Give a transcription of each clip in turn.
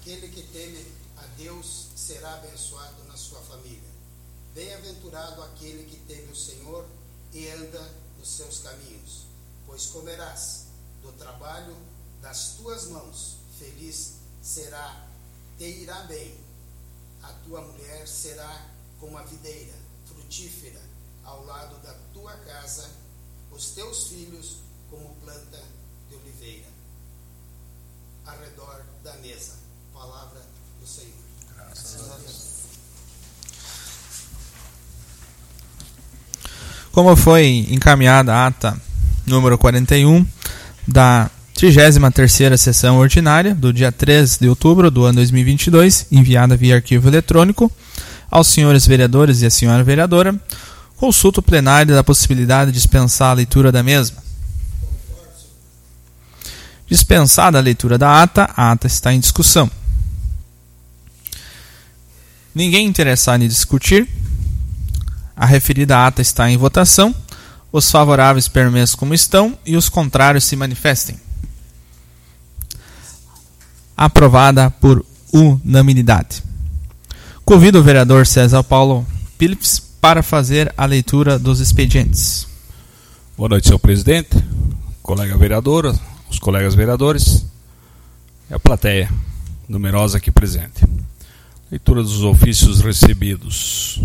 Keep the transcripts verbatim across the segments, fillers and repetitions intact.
Aquele que teme a Deus será abençoado na sua família. Bem-aventurado aquele que teme o Senhor e anda nos seus caminhos, pois comerás do trabalho das tuas mãos. Feliz será, te irá bem. A tua mulher será como a videira frutífera ao lado da tua casa, os teus filhos como planta de oliveira ao redor da mesa. Palavra do Senhor. Graças a Deus. Como foi encaminhada a ata número quarenta e um da trigésima terceira sessão ordinária do dia três de outubro do ano dois mil e vinte e dois, enviada via arquivo eletrônico aos senhores vereadores e à senhora vereadora, consulta o plenário da possibilidade de dispensar a leitura da mesma. Dispensada a leitura da ata, a ata está em discussão. Ninguém interessado em discutir, a referida ata está em votação. Os favoráveis permaneçam como estão e os contrários se manifestem. Aprovada por unanimidade. Convido o vereador César Paulo Philips para fazer a leitura dos expedientes. Boa noite, senhor presidente, colega vereadora, os colegas vereadores e a plateia numerosa aqui presente. Leitura dos ofícios recebidos.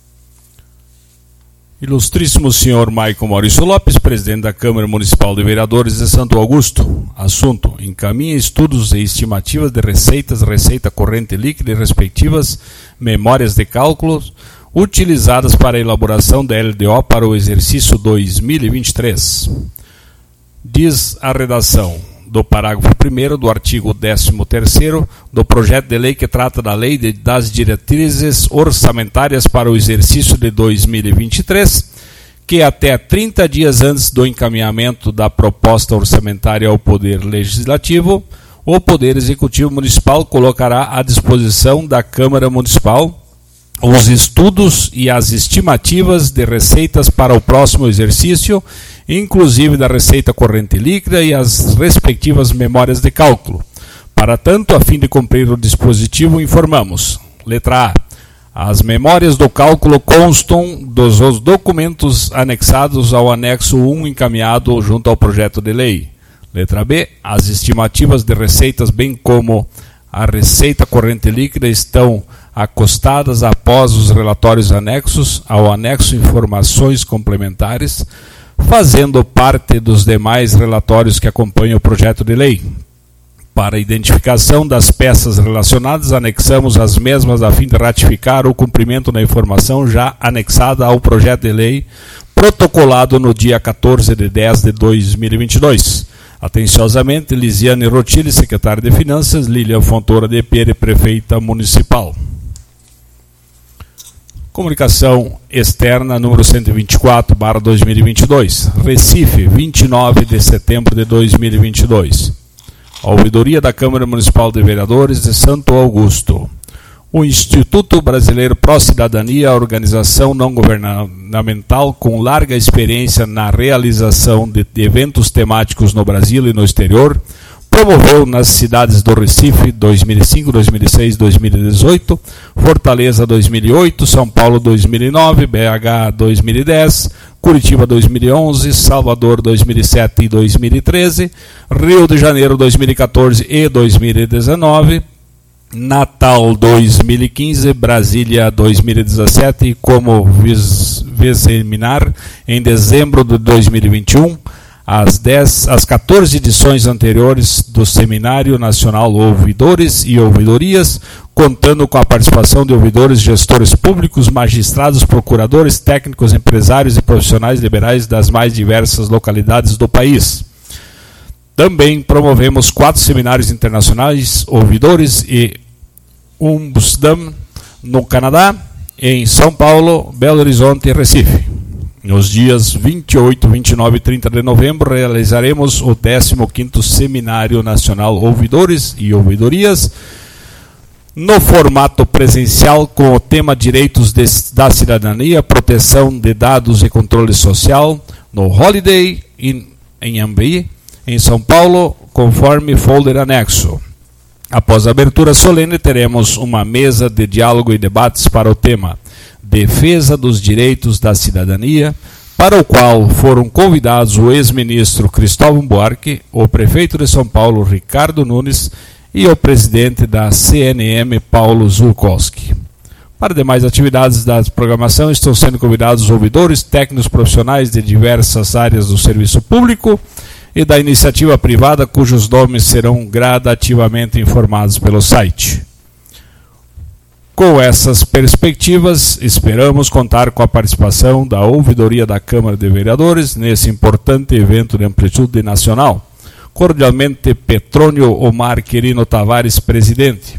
Ilustríssimo senhor Maicon Maurício Lopes, presidente da Câmara Municipal de Vereadores de Santo Augusto. Assunto: encaminha estudos e estimativas de receitas, receita corrente líquida e respectivas memórias de cálculos utilizadas para a elaboração da L D O para o exercício dois mil e vinte e três. Diz a redação do parágrafo primeiro do artigo décimo terceiro do projeto de lei que trata da lei de, das diretrizes orçamentárias para o exercício de dois mil e vinte e três, que até trinta dias antes do encaminhamento da proposta orçamentária ao Poder Legislativo, o Poder Executivo Municipal colocará à disposição da Câmara Municipal os estudos e as estimativas de receitas para o próximo exercício, inclusive da receita corrente líquida e as respectivas memórias de cálculo. Para tanto, a fim de cumprir o dispositivo, informamos: letra A. As memórias do cálculo constam dos os documentos anexados ao anexo um encaminhado junto ao projeto de lei. Letra B. As estimativas de receitas, bem como a receita corrente líquida, estão acostadas após os relatórios anexos ao anexo informações complementares, fazendo parte dos demais relatórios que acompanham o projeto de lei. Para a identificação das peças relacionadas, anexamos as mesmas a fim de ratificar o cumprimento da informação já anexada ao projeto de lei, protocolado no dia quatorze de dez de dois mil e vinte e dois. Atenciosamente, Lisiane Rotilli, secretária de Finanças, Lília Fontoura de Pere, prefeita municipal. Comunicação externa número cento e vinte e quatro barra dois mil e vinte e dois, Recife, vinte e nove de setembro de dois mil e vinte e dois. A ouvidoria da Câmara Municipal de Vereadores de Santo Augusto. O Instituto Brasileiro Pró Cidadania, organização não governamental com larga experiência na realização de eventos temáticos no Brasil e no exterior, promoveu nas cidades do Recife dois mil e cinco, dois mil e seis, dois mil e dezoito, Fortaleza dois mil e oito, São Paulo dois mil e nove, B H dois mil e dez, Curitiba dois mil e onze, Salvador dois mil e sete e dois mil e treze, Rio de Janeiro dois mil e quatorze e dois mil e dezenove, Natal dois mil e quinze, Brasília dois mil e dezessete e como vis-seminar em dezembro de dois mil e vinte e um, as, dez, as quatorze edições anteriores do Seminário Nacional Ouvidores e Ouvidorias, contando com a participação de ouvidores, gestores públicos, magistrados, procuradores, técnicos, empresários e profissionais liberais das mais diversas localidades do país. Também promovemos quatro seminários internacionais, ouvidores e Ombudsman no Canadá, em São Paulo, Belo Horizonte e Recife. Nos dias vinte e oito, vinte e nove e trinta de novembro, realizaremos o décimo quinto Seminário Nacional Ouvidores e Ouvidorias, no formato presencial, com o tema Direitos de, da Cidadania, Proteção de Dados e Controle Social, no Holiday Inn em Ambi, em São Paulo, conforme folder anexo. Após a abertura solene, teremos uma mesa de diálogo e debates para o tema Defesa dos Direitos da Cidadania, para o qual foram convidados o ex-ministro Cristóvão Buarque, o prefeito de São Paulo, Ricardo Nunes, e o presidente da C N M, Paulo Zulkowski. Para demais atividades da programação, estão sendo convidados ouvidores, técnicos profissionais de diversas áreas do serviço público e da iniciativa privada, cujos nomes serão gradativamente informados pelo site. Com essas perspectivas, esperamos contar com a participação da Ouvidoria da Câmara de Vereadores nesse importante evento de amplitude nacional. Cordialmente, Petrônio Omar Quirino Tavares, presidente.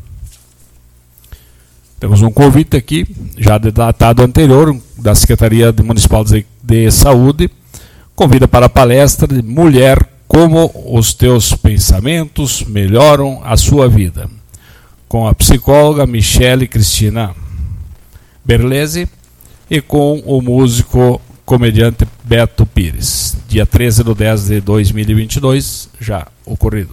Temos um convite aqui, já datado anterior, da Secretaria Municipal de Saúde, convida para a palestra de Mulher, como os teus pensamentos melhoram a sua vida, com a psicóloga Michele Cristina Berlese e com o músico comediante Beto Pires, dia treze de dez de dois mil e vinte e dois, já ocorrido.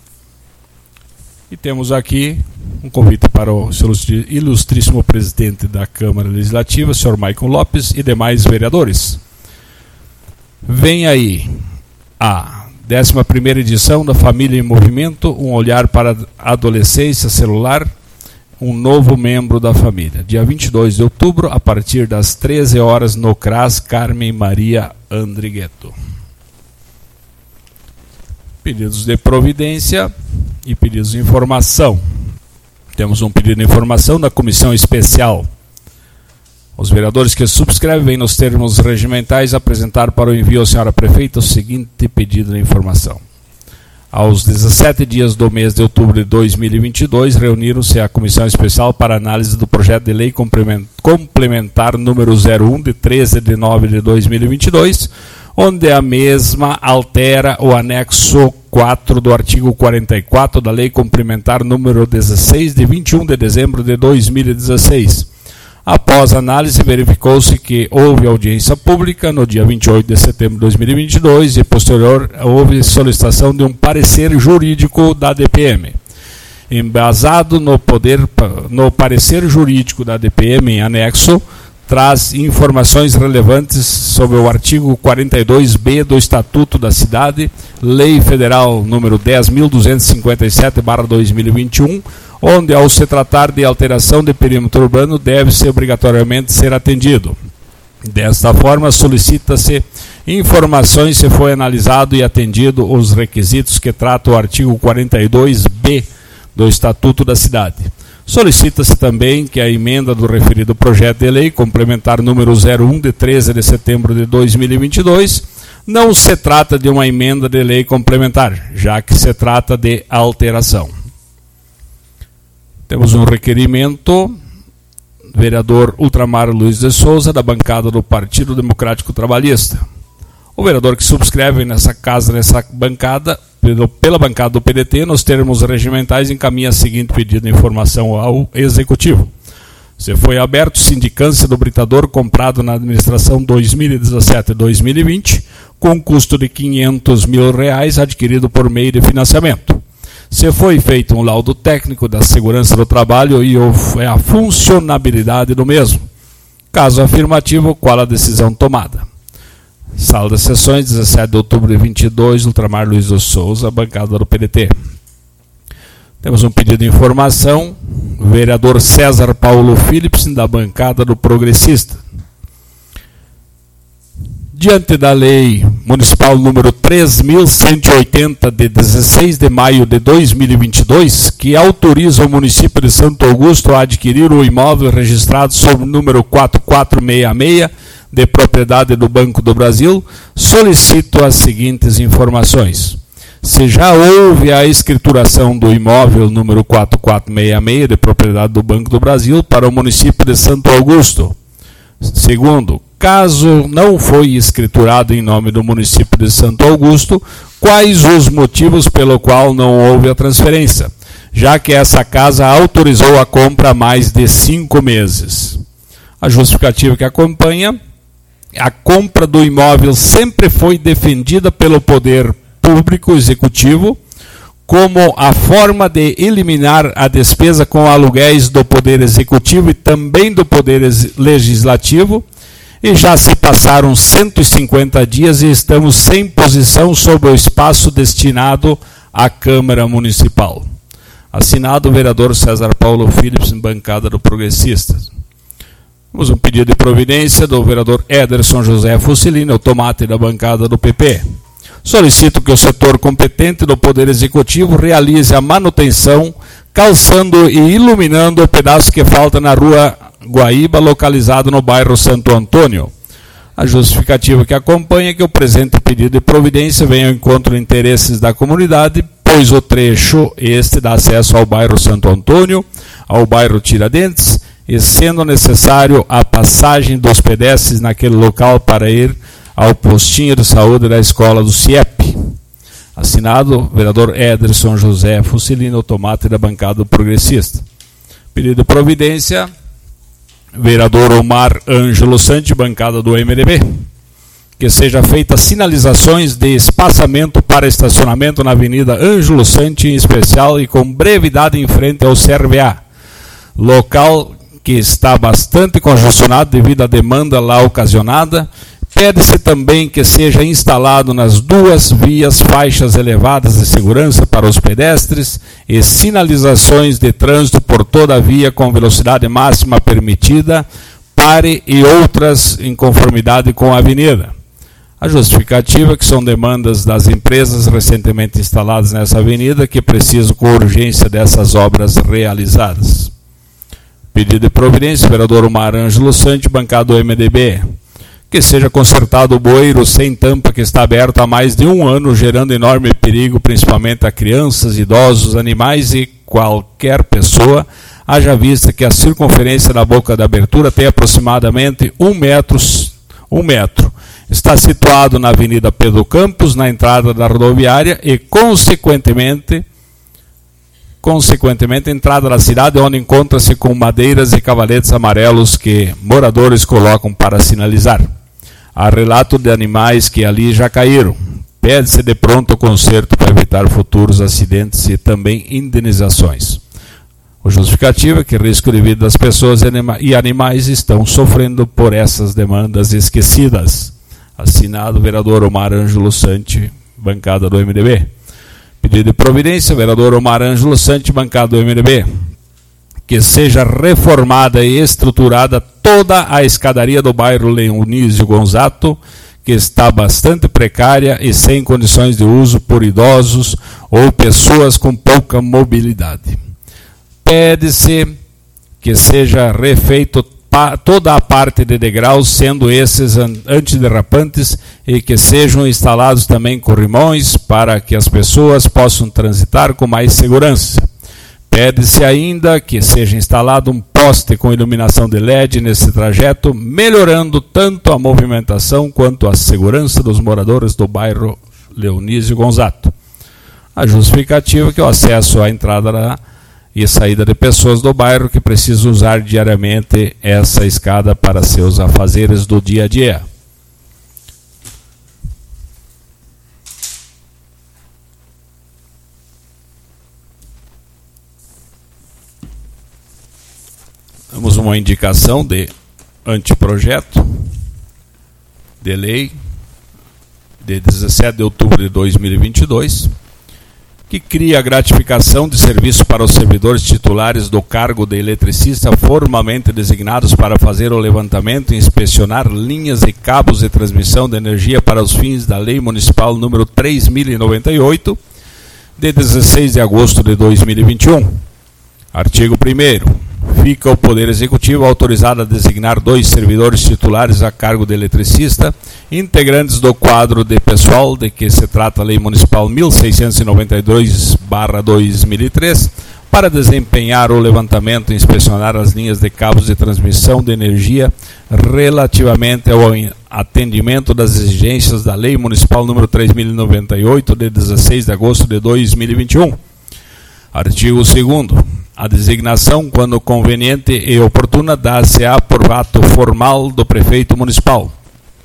E temos aqui um convite para o seu ilustríssimo presidente da Câmara Legislativa, senhor Maicon Lopes, e demais vereadores. Vem aí a décima primeira edição da Família em Movimento, um olhar para a adolescência celular, um novo membro da família. Dia vinte e dois de outubro, a partir das treze horas, no C R A S Carmen Maria Andrigueto. Pedidos de providência e pedidos de informação. Temos um pedido de informação da Comissão Especial. Os vereadores que subscrevem vêm nos termos regimentais apresentar para o envio à senhora prefeita o seguinte pedido de informação. Aos dezessete dias do mês de outubro de dois mil e vinte e dois, reuniram-se a Comissão Especial para análise do projeto de lei complementar número zero um, de treze de nove de dois mil e vinte e dois, onde a mesma altera o anexo quatro do artigo quarenta e quatro da Lei Complementar número dezesseis, de vinte e um de dezembro de dois mil e dezesseis. Após análise, verificou-se que houve audiência pública no dia vinte e oito de setembro de dois mil e vinte e dois e, posterior, houve solicitação de um parecer jurídico da D P M. Embasado no, poder, no parecer jurídico da D P M em anexo, traz informações relevantes sobre o artigo quarenta e dois B do Estatuto da Cidade, Lei Federal número dez mil duzentos e cinquenta e sete barra dois mil e vinte e um, onde, ao se tratar de alteração de perímetro urbano, deve-se obrigatoriamente ser atendido. Desta forma, solicita-se informações se foi analisado e atendido os requisitos que trata o artigo quarenta e dois B do Estatuto da Cidade. Solicita-se também que a emenda do referido projeto de lei complementar número zero um, de treze de setembro de dois mil e vinte e dois, não se trata de uma emenda de lei complementar, já que se trata de alteração. Temos um requerimento, vereador Ultramar Luiz de Souza, da bancada do Partido Democrático Trabalhista. O vereador que subscreve nessa casa, nessa bancada, pelo, pela bancada do P D T, nos termos regimentais, encaminha o seguinte pedido de informação ao Executivo. Se foi aberto sindicância do britador comprado na administração dois mil e dezessete a dois mil e vinte, com custo de quinhentos mil reais, adquirido por meio de financiamento. Se foi feito um laudo técnico da segurança do trabalho e a funcionabilidade do mesmo. Caso afirmativo, qual a decisão tomada? Sala de sessões, dezessete de outubro de vinte e dois, Ultramar Luiz de Souza, bancada do P D T. Temos um pedido de informação, vereador César Paulo Philips, da bancada do Progressista. Diante da Lei Municipal número três mil cento e oitenta, de dezesseis de maio de dois mil e vinte e dois, que autoriza o município de Santo Augusto a adquirir o imóvel registrado sob o número quatro quatro seis seis, de propriedade do Banco do Brasil, solicito as seguintes informações. Se já houve a escrituração do imóvel número quatro quatro seis seis, de propriedade do Banco do Brasil, para o município de Santo Augusto. Segundo, caso não foi escriturado em nome do município de Santo Augusto, quais os motivos pelo qual não houve a transferência, já que essa casa autorizou a compra há mais de cinco meses. A justificativa que acompanha: a compra do imóvel sempre foi defendida pelo poder público executivo como a forma de eliminar a despesa com aluguéis do Poder Executivo e também do Poder Legislativo, e já se passaram cento e cinquenta dias e estamos sem posição sobre o espaço destinado à Câmara Municipal. Assinado o vereador César Paulo Philips, em bancada do Progressistas. Temos um pedido de providência do vereador Ederson José Fusilino, o tomate da bancada do P P. Solicito que o setor competente do Poder Executivo realize a manutenção, calçando e iluminando o pedaço que falta na rua Guaíba, localizado no bairro Santo Antônio. A justificativa que acompanha é que o presente pedido de providência vem ao encontro de interesses da comunidade, pois o trecho este dá acesso ao bairro Santo Antônio, ao bairro Tiradentes, e sendo necessário a passagem dos pedestres naquele local para ir ao postinho de saúde da escola do C I E P. Assinado, vereador Ederson José Fusilino, tomate da bancada do Progressista. Pedido de providência, vereador Omar Ângelo Santi, bancada do M D B. Que seja feita sinalizações de espaçamento para estacionamento na Avenida Ângelo Santi, em especial, e com brevidade em frente ao C R V A. Local que está bastante congestionado devido à demanda lá ocasionada. Pede-se também que seja instalado nas duas vias faixas elevadas de segurança para os pedestres e sinalizações de trânsito por toda a via com velocidade máxima permitida, pare e outras em conformidade com a avenida. A justificativa é que são demandas das empresas recentemente instaladas nessa avenida que precisam com urgência dessas obras realizadas. Pedido de providência, vereador Omar Ângelo Santi, bancada do M D B. Que seja consertado o bueiro sem tampa que está aberto há mais de um ano, gerando enorme perigo, principalmente a crianças, idosos, animais e qualquer pessoa, haja vista que a circunferência da boca da abertura tem aproximadamente um metro. Um metro. Está situado na Avenida Pedro Campos, na entrada da rodoviária e, consequentemente, consequentemente, a entrada da cidade, onde encontra-se com madeiras e cavaletes amarelos que moradores colocam para sinalizar. Há relato de animais que ali já caíram. Pede-se de pronto o conserto para evitar futuros acidentes e também indenizações. O justificativo é que risco de vida das pessoas e animais estão sofrendo por essas demandas esquecidas. Assinado o vereador Omar Ângelo Santi, bancada do M D B. Pedido de providência, vereador Omar Ângelo Santi, bancada do M D B. Que seja reformada e estruturada toda a escadaria do bairro Leonísio Gonzato, que está bastante precária e sem condições de uso por idosos ou pessoas com pouca mobilidade. Pede-se que seja refeito toda a parte de degraus, sendo esses antiderrapantes, e que sejam instalados também corrimões para que as pessoas possam transitar com mais segurança. Pede-se ainda que seja instalado um poste com iluminação de L E D nesse trajeto, melhorando tanto a movimentação quanto a segurança dos moradores do bairro Leonísio Gonzato. A justificativa é que o acesso à entrada da e saída de pessoas do bairro que precisam usar diariamente essa escada para seus afazeres do dia a dia. Temos uma indicação de anteprojeto de lei de dezessete de outubro de dois mil e vinte e dois, que cria a gratificação de serviço para os servidores titulares do cargo de eletricista formalmente designados para fazer o levantamento e inspecionar linhas e cabos de transmissão de energia para os fins da Lei Municipal número três mil e noventa e oito, de dezesseis de agosto de dois mil e vinte e um. Artigo primeiro. Fica o Poder Executivo autorizado a designar dois servidores titulares a cargo de eletricista, integrantes do quadro de pessoal de que se trata a Lei Municipal mil seiscentos e noventa e dois barra dois mil e três, para desempenhar o levantamento e inspecionar as linhas de cabos de transmissão de energia relativamente ao atendimento das exigências da Lei Municipal número três mil e noventa e oito, de dezesseis de agosto de dois mil e vinte e um. Artigo segundo. A designação, quando conveniente e oportuna, dá-se-á por ato formal do prefeito municipal. E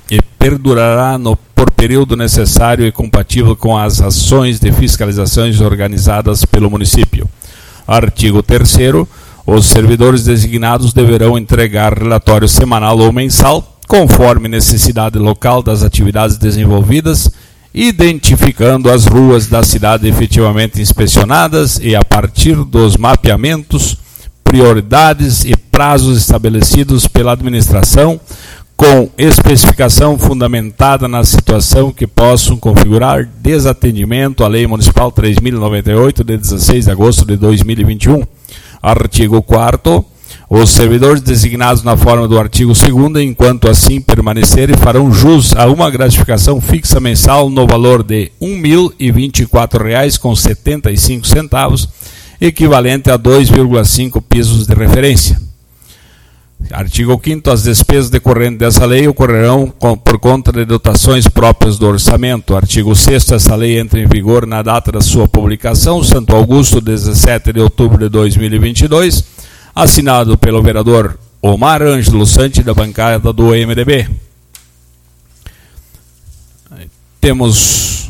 perdurará no, por período necessário e compatível com as ações de fiscalizações organizadas pelo município. Artigo terceiro. Os servidores designados deverão entregar relatório semanal ou mensal, conforme necessidade local das atividades desenvolvidas, identificando as ruas da cidade efetivamente inspecionadas e, a partir dos mapeamentos, prioridades e prazos estabelecidos pela administração, com especificação fundamentada na situação que possam configurar desatendimento à Lei Municipal três mil e noventa e oito, de dezesseis de agosto de dois mil e vinte e um. Artigo quarto. Os servidores designados na forma do artigo segundo, enquanto assim permanecerem, farão jus a uma gratificação fixa mensal no valor de um mil e vinte e quatro reais e setenta e cinco centavos, equivalente a dois vírgula cinco pisos de referência. Artigo quinto. As despesas decorrentes dessa lei ocorrerão com, por conta de dotações próprias do orçamento. Artigo sexto. Essa lei entra em vigor na data da sua publicação, Santo Augusto, dezessete de outubro de dois mil e vinte e dois, assinado pelo vereador Omar Ângelo Sante, da bancada do M D B. Temos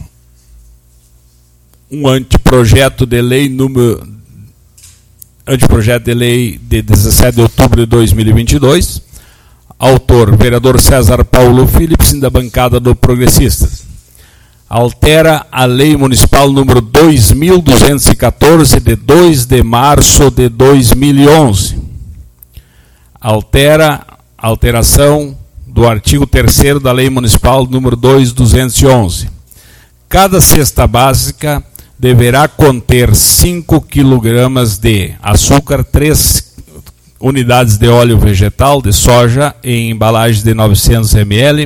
um anteprojeto de lei número anteprojeto de lei de dezessete de outubro de dois mil e vinte e dois, autor, vereador César Paulo Philips, da bancada do Progressistas. Altera a Lei Municipal número dois mil duzentos e quatorze, de dois de março de dois mil e onze. Altera, alteração do artigo terceiro da Lei Municipal número dois mil duzentos e onze. Cada cesta básica deverá conter cinco quilogramas de açúcar, três unidades de óleo vegetal de soja em embalagem de novecentos mililitros,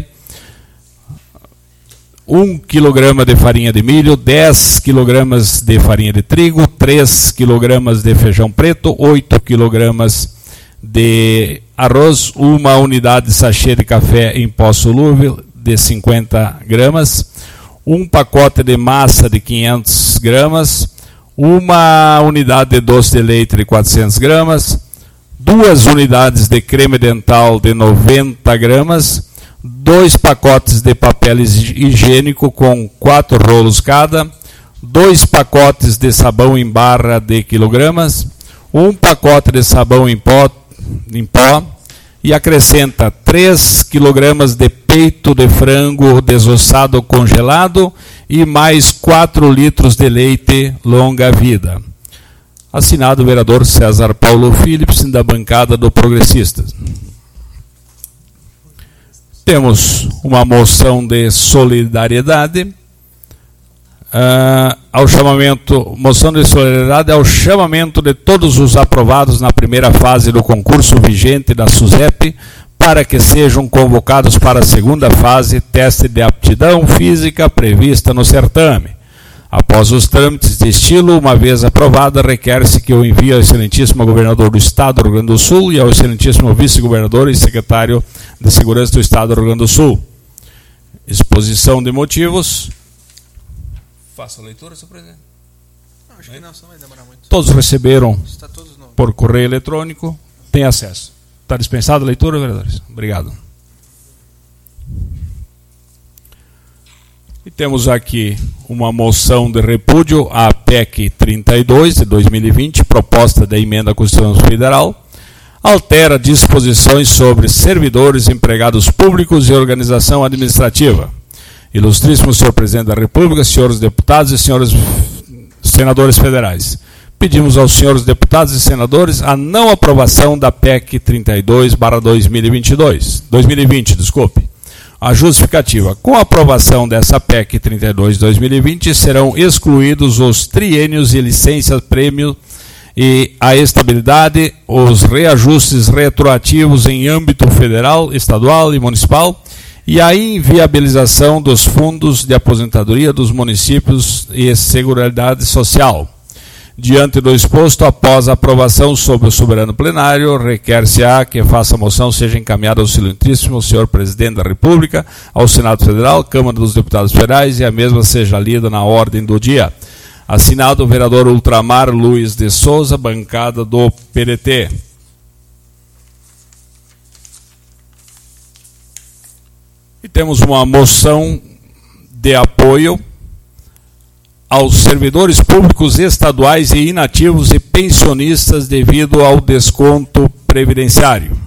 um quilograma de farinha de milho, dez quilogramas de farinha de trigo, três quilogramas de feijão preto, oito quilogramas de arroz, uma unidade de sachê de café em pó solúvel de cinquenta gramas, um pacote de massa de quinhentas gramas, uma unidade de doce de leite de quatrocentas gramas, duas unidades de creme dental de noventa gramas, dois pacotes de papel higiênico com quatro rolos cada, dois pacotes de sabão em barra de quilogramas, um pacote de sabão em pó, em pó e acrescenta três quilogramas de peito de frango desossado congelado e mais quatro litros de leite longa vida. Assinado o vereador César Paulo Philips, da bancada do Progressistas. Temos uma moção de solidariedade. Uh, ao chamamento, moção de solidariedade ao chamamento de todos os aprovados na primeira fase do concurso vigente da SUSEP para que sejam convocados para a segunda fase, teste de aptidão física prevista no certame. Após os trâmites de estilo, uma vez aprovada, requer-se que eu envie ao excelentíssimo governador do Estado do Rio Grande do Sul e ao excelentíssimo vice-governador e secretário de Segurança do Estado do Rio Grande do Sul. Exposição de motivos. Faça a leitura, senhor presidente. Não, acho que não, não vai demorar muito. Todos receberam Está todos no... por correio eletrônico, tem acesso. Está dispensada a leitura, vereadores? Obrigado. E temos aqui uma moção de repúdio à P E C trinta e dois de dois mil e vinte, proposta da emenda à Constituição Federal, altera disposições sobre servidores, empregados públicos e organização administrativa. Ilustríssimo senhor presidente da República, senhores deputados e senhores senadores federais, pedimos aos senhores deputados e senadores a não aprovação da P E C trinta e dois barra dois mil e vinte e dois, dois mil e vinte, desculpe. A justificativa: com a aprovação dessa P E C trinta e dois barra dois mil e vinte serão excluídos os triênios e licenças prêmio e a estabilidade, os reajustes retroativos em âmbito federal, estadual e municipal e a inviabilização dos fundos de aposentadoria dos municípios e Seguridade Social. Diante do exposto, após a aprovação sobre o soberano plenário, requer-se-á que faça a moção seja encaminhada ao excelentíssimo senhor presidente da República, ao Senado Federal, Câmara dos Deputados Federais, e a mesma seja lida na ordem do dia. Assinado o vereador Ultramar Luiz de Souza, bancada do P D T. E temos uma moção de apoio aos servidores públicos estaduais e inativos e pensionistas devido ao desconto previdenciário.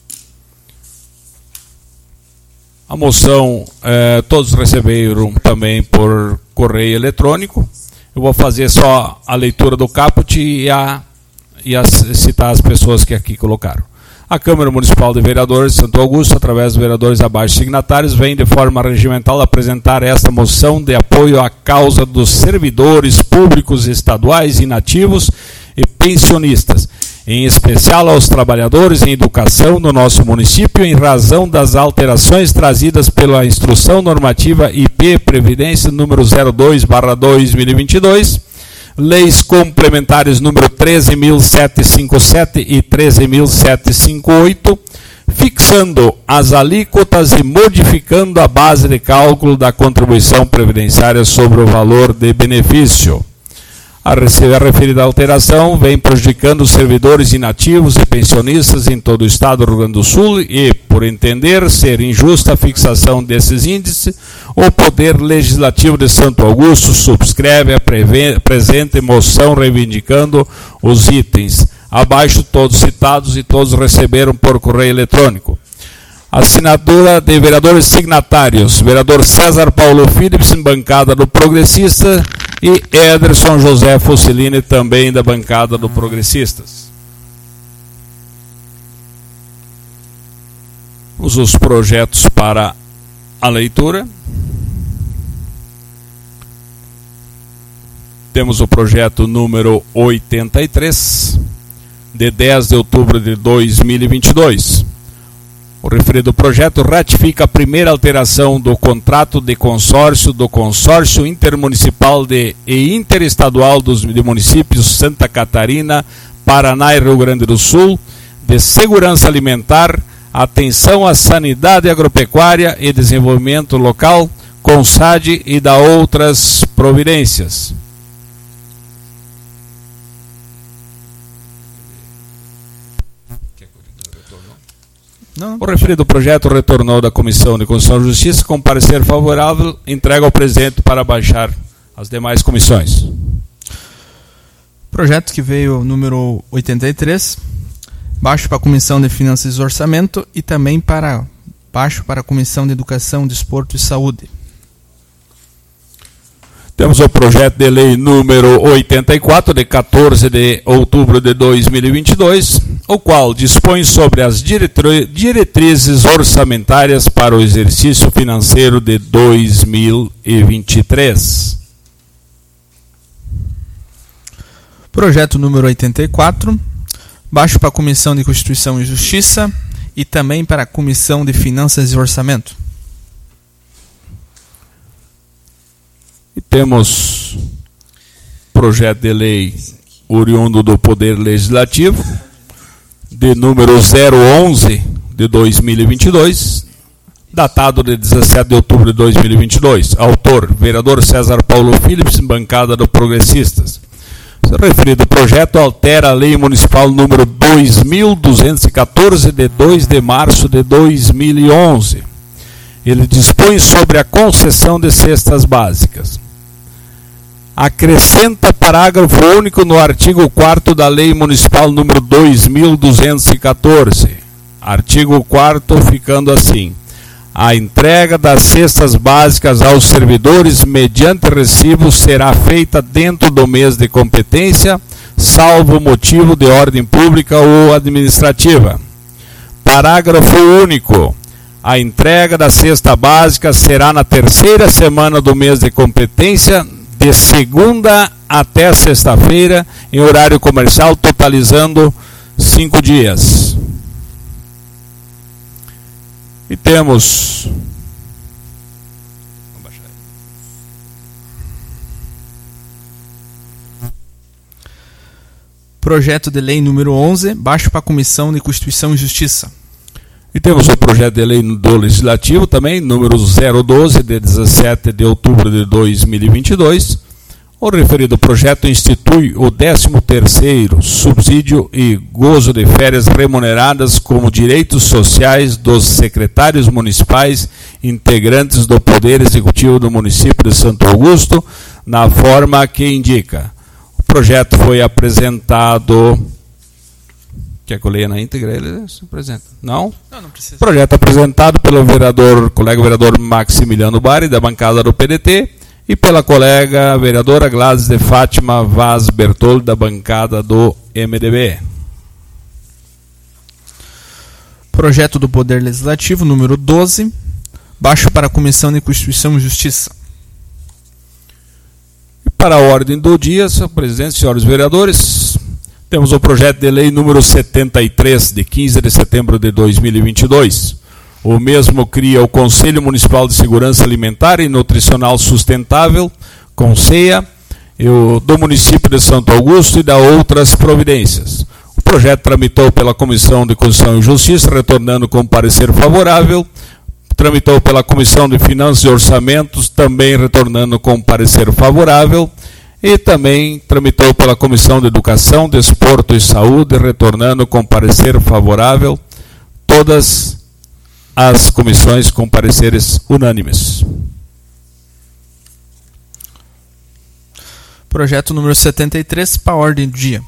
A moção, eh, todos receberam também por correio eletrônico. Eu vou fazer só a leitura do caput e, a, e a citar as pessoas que aqui colocaram. A Câmara Municipal de Vereadores de Santo Augusto, através dos vereadores abaixo signatários, vem de forma regimental apresentar esta moção de apoio à causa dos servidores públicos estaduais inativos e pensionistas, em especial aos trabalhadores em educação no nosso município, em razão das alterações trazidas pela Instrução Normativa I P Previdência número zero dois barra dois mil e vinte e dois, leis complementares número treze mil setecentos e cinquenta e sete e treze mil setecentos e cinquenta e oito, fixando as alíquotas e modificando a base de cálculo da contribuição previdenciária sobre o valor de benefício. A referida alteração vem prejudicando os servidores inativos e pensionistas em todo o estado do Rio Grande do Sul e, por entender ser injusta a fixação desses índices, o Poder Legislativo de Santo Augusto subscreve a presente moção reivindicando os itens abaixo todos citados e todos receberam por correio eletrônico. Assinatura de vereadores signatários: vereador César Paulo Philips, bancada do Progressista, e Ederson José Fossilini, também da bancada do Progressistas. Vamos os projetos para a leitura. Temos o projeto número oitenta e três, de dez de outubro de dois mil e vinte e dois. O referido projeto ratifica a primeira alteração do contrato de consórcio do Consórcio Intermunicipal de, e Interestadual dos de municípios Santa Catarina, Paraná e Rio Grande do Sul, de segurança alimentar, atenção à sanidade agropecuária e desenvolvimento local, CONSAD, e da outras providências. Não. O referido projeto retornou da Comissão de Constituição e Justiça com parecer favorável, entrega ao presidente para baixar as demais comissões. Projeto que veio número oitenta e três, baixo para a Comissão de Finanças e Orçamento e também para baixo para a Comissão de Educação, Desporto e Saúde. Temos o projeto de lei número oitenta e quatro, de quatorze de outubro de dois mil e vinte e dois, o qual dispõe sobre as diretrizes orçamentárias para o exercício financeiro de dois mil e vinte e três. Projeto número oitenta e quatro, baixo para a Comissão de Constituição e Justiça e também para a Comissão de Finanças e Orçamento. E temos projeto de lei oriundo do Poder Legislativo, de número zero onze de dois mil e vinte e dois, datado de dezessete de outubro de dois mil e vinte e dois. Autor, vereador César Paulo Philips, bancada do Progressistas. O referido projeto altera a Lei Municipal número dois mil duzentos e quatorze, de dois de março de dois mil e onze. Ele dispõe sobre a concessão de cestas básicas. Acrescenta parágrafo único no artigo quarto da Lei Municipal número dois mil duzentos e quatorze. Artigo quarto ficando assim: a entrega das cestas básicas aos servidores mediante recibo será feita dentro do mês de competência, salvo motivo de ordem pública ou administrativa. Parágrafo único. A entrega da cesta básica será na terceira semana do mês de competência, de segunda até sexta-feira, em horário comercial, totalizando cinco dias. E temos projeto de lei número onze, baixo para a Comissão de Constituição e Justiça. E temos o projeto de lei do Legislativo também, número zero doze, de dezessete de outubro de dois mil e vinte e dois, O referido projeto institui o décimo terceiro subsídio e gozo de férias remuneradas como direitos sociais dos secretários municipais integrantes do Poder Executivo do município de Santo Augusto, na forma que indica. O projeto foi apresentado... Quer que eu leia na íntegra? Ele se apresenta. Não? Não, não precisa. Projeto apresentado pelo vereador, colega vereador Maximiliano Bari, da bancada do P D T, e pela colega vereadora Gladys de Fátima Vaz Bertoldo, da bancada do M D B. Projeto do Poder Legislativo, número doze, baixo para a Comissão de Constituição e Justiça. E para a ordem do dia, senhor presidente, senhores vereadores, temos o projeto de lei número setenta e três, de quinze de setembro de dois mil e vinte e dois. O mesmo cria o Conselho Municipal de Segurança Alimentar e Nutricional Sustentável, CONSEA, do município de Santo Augusto e da outras providências. O projeto tramitou pela Comissão de Constituição e Justiça, retornando com parecer favorável. Tramitou pela Comissão de Finanças e Orçamentos, também retornando com parecer favorável. E também tramitou pela Comissão de Educação, Desporto e Saúde, retornando com parecer favorável. Todas as comissões com pareceres unânimes. Projeto número setenta e três, para a ordem do dia.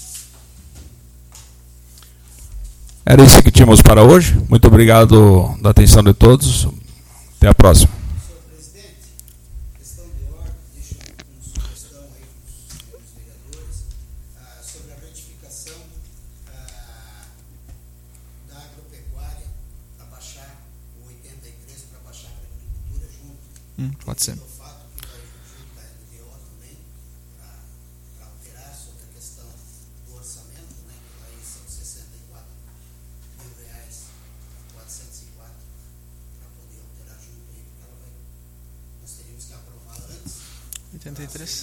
Era isso que tínhamos para hoje. Muito obrigado da atenção de todos. Até a próxima. Senhor presidente, questão de ordem, deixo uma sugestão aí para os vereadores ah, sobre a retificação ah, da agropecuária para baixar o oitenta e três, para baixar a agricultura junto. Hum, pode ser. O fato que vai junto da L D O também, para alterar sobre a questão do orçamento, né, que aí são sessenta e quatro mil reais, quatrocentos e quatro, para poder alterar junto aí, porque ela vai, nós teríamos que aprovar antes. oitenta e três.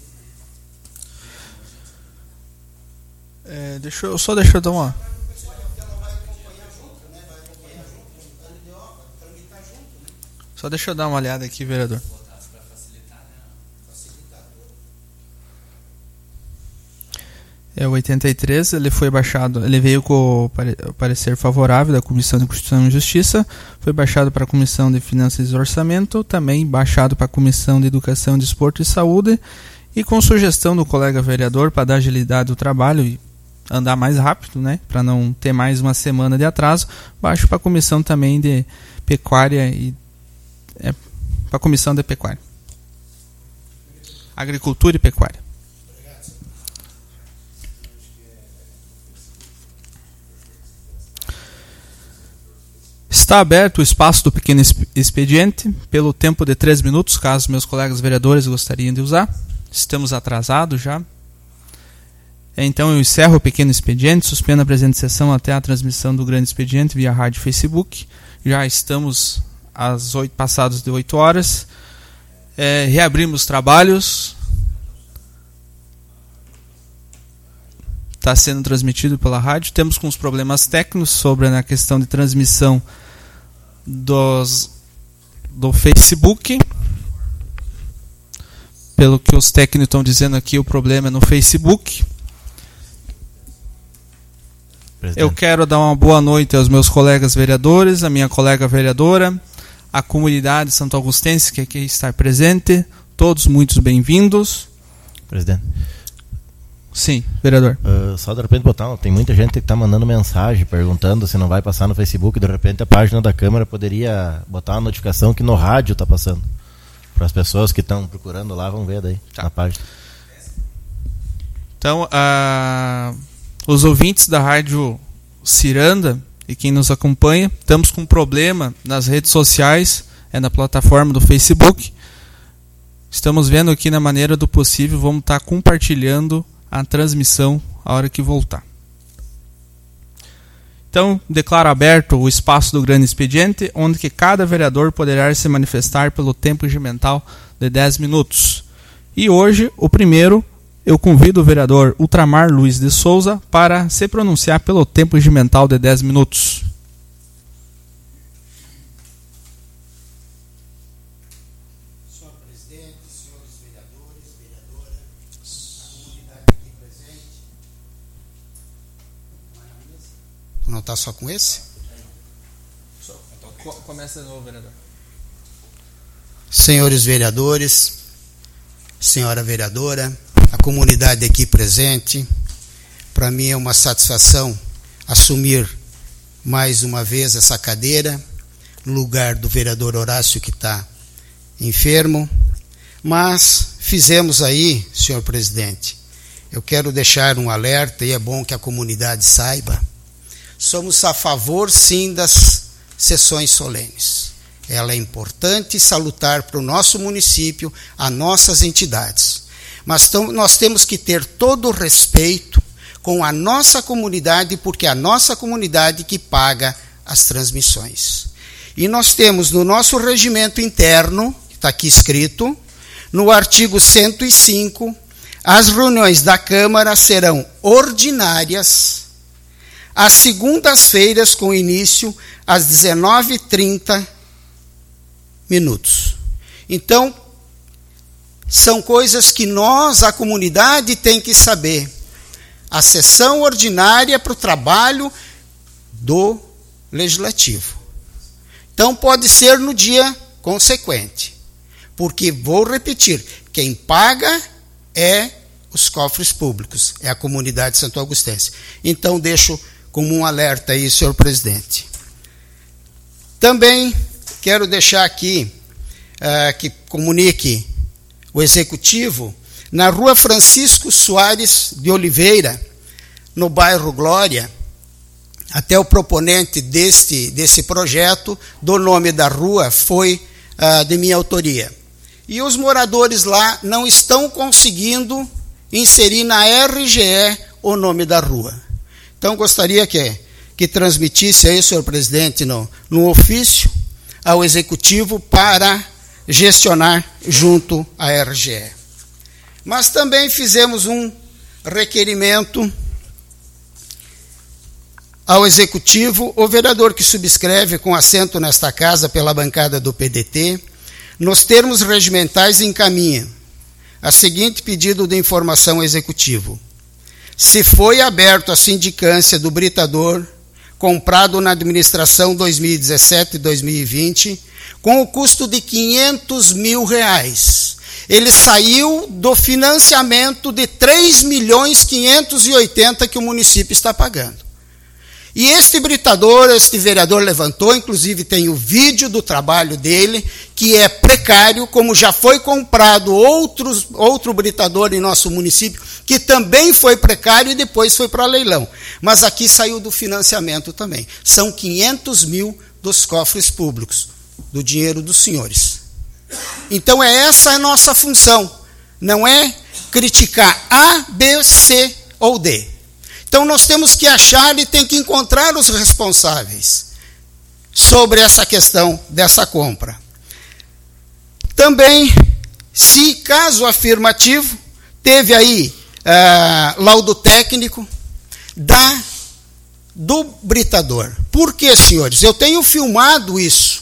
É, deixa eu, só deixa eu dar uma... Só deixa eu dar uma olhada aqui, vereador. É o oitenta e três, ele foi baixado, ele veio com o pare- o parecer favorável da Comissão de Constituição e Justiça, foi baixado para a Comissão de Finanças e Orçamento, também baixado para a Comissão de Educação, Desporto e Saúde, e com sugestão do colega vereador para dar agilidade ao trabalho e andar mais rápido, né, para não ter mais uma semana de atraso, baixo para a Comissão também de Pecuária e é, para a Comissão de Pecuária. Agricultura e Pecuária. Está aberto o espaço do pequeno expediente pelo tempo de três minutos, caso meus colegas vereadores gostariam de usar. Estamos atrasados já. Então eu encerro o pequeno expediente, suspendo a presente sessão até a transmissão do grande expediente via rádio e Facebook. Já estamos às oito passados de oito horas. É, reabrimos trabalhos. Está sendo transmitido pela rádio. Temos com os problemas técnicos sobre a questão de transmissão dos, do Facebook. Pelo que os técnicos estão dizendo aqui, o problema é no Facebook. Presidente. Eu quero dar uma boa noite aos meus colegas vereadores, a minha colega vereadora, a comunidade santo augustense que aqui está presente, todos muito bem-vindos. Presidente. Sim, vereador. Uh, só de repente botar, tem muita gente que está mandando mensagem perguntando se não vai passar no Facebook, de repente a página da Câmara poderia botar uma notificação que no rádio está passando. Para as pessoas que estão procurando lá, vão ver daí, tá, na página. Então, uh, os ouvintes da rádio Ciranda e quem nos acompanha, estamos com um problema nas redes sociais, é na plataforma do Facebook. Estamos vendo aqui na maneira do possível, vamos estar tá compartilhando a transmissão a hora que voltar. Então, declaro aberto o espaço do grande expediente, onde que cada vereador poderá se manifestar pelo tempo regimental de dez minutos. E hoje, o primeiro, eu convido o vereador Ultramar Luiz de Souza para se pronunciar pelo tempo regimental de dez minutos. Senhor presidente, senhores vereadores, vereadora, a comunidade aqui presente. Não está só com esse? Começa de novo, vereador. Senhores vereadores, senhora vereadora, a comunidade aqui presente, para mim é uma satisfação assumir mais uma vez essa cadeira, no lugar do vereador Horácio, que está enfermo, mas fizemos aí, senhor presidente, eu quero deixar um alerta, e é bom que a comunidade saiba, somos a favor, sim, das sessões solenes. Ela é importante e salutar para o nosso município, as nossas entidades. Mas tam, nós temos que ter todo o respeito com a nossa comunidade, porque é a nossa comunidade que paga as transmissões. E nós temos no nosso regimento interno, que está aqui escrito, no artigo cento e cinco, as reuniões da Câmara serão ordinárias, às segundas-feiras, com início às dezenove e trinta minutos. Então, são coisas que nós, a comunidade, tem que saber. A sessão ordinária para o trabalho do Legislativo. Então, pode ser no dia consequente. Porque, vou repetir, quem paga é os cofres públicos, é a comunidade santo augustense. Então, deixo como um alerta aí, senhor presidente. Também quero deixar aqui uh, que comunique o Executivo, na rua Francisco Soares de Oliveira, no bairro Glória, até o proponente deste, desse projeto, do nome da rua, foi uh, de minha autoria. E os moradores lá não estão conseguindo inserir na R G E o nome da rua. Então, gostaria que, que transmitisse aí, senhor presidente, no, no ofício ao Executivo para gestionar junto à R G E. Mas também fizemos um requerimento ao Executivo, o vereador que subscreve com assento nesta casa pela bancada do P D T, nos termos regimentais encaminha a seguinte pedido de informação ao Executivo. Se foi aberto a sindicância do britador comprado na administração dois mil e dezessete e dois mil e vinte com o custo de quinhentos mil reais. Ele saiu do financiamento de três milhões quinhentos e oitenta que o município está pagando. E este britador, este vereador levantou, inclusive tem o vídeo do trabalho dele, que é precário, como já foi comprado outros, outro britador em nosso município, que também foi precário e depois foi para leilão. Mas aqui saiu do financiamento também. São quinhentos mil dos cofres públicos, do dinheiro dos senhores. Então é essa a nossa função, não é criticar A, B, C ou D. Então nós temos que achar e tem que encontrar os responsáveis sobre essa questão dessa compra. Também, se caso afirmativo, teve aí uh, laudo técnico da, do britador. Por quê, senhores? Eu tenho filmado isso.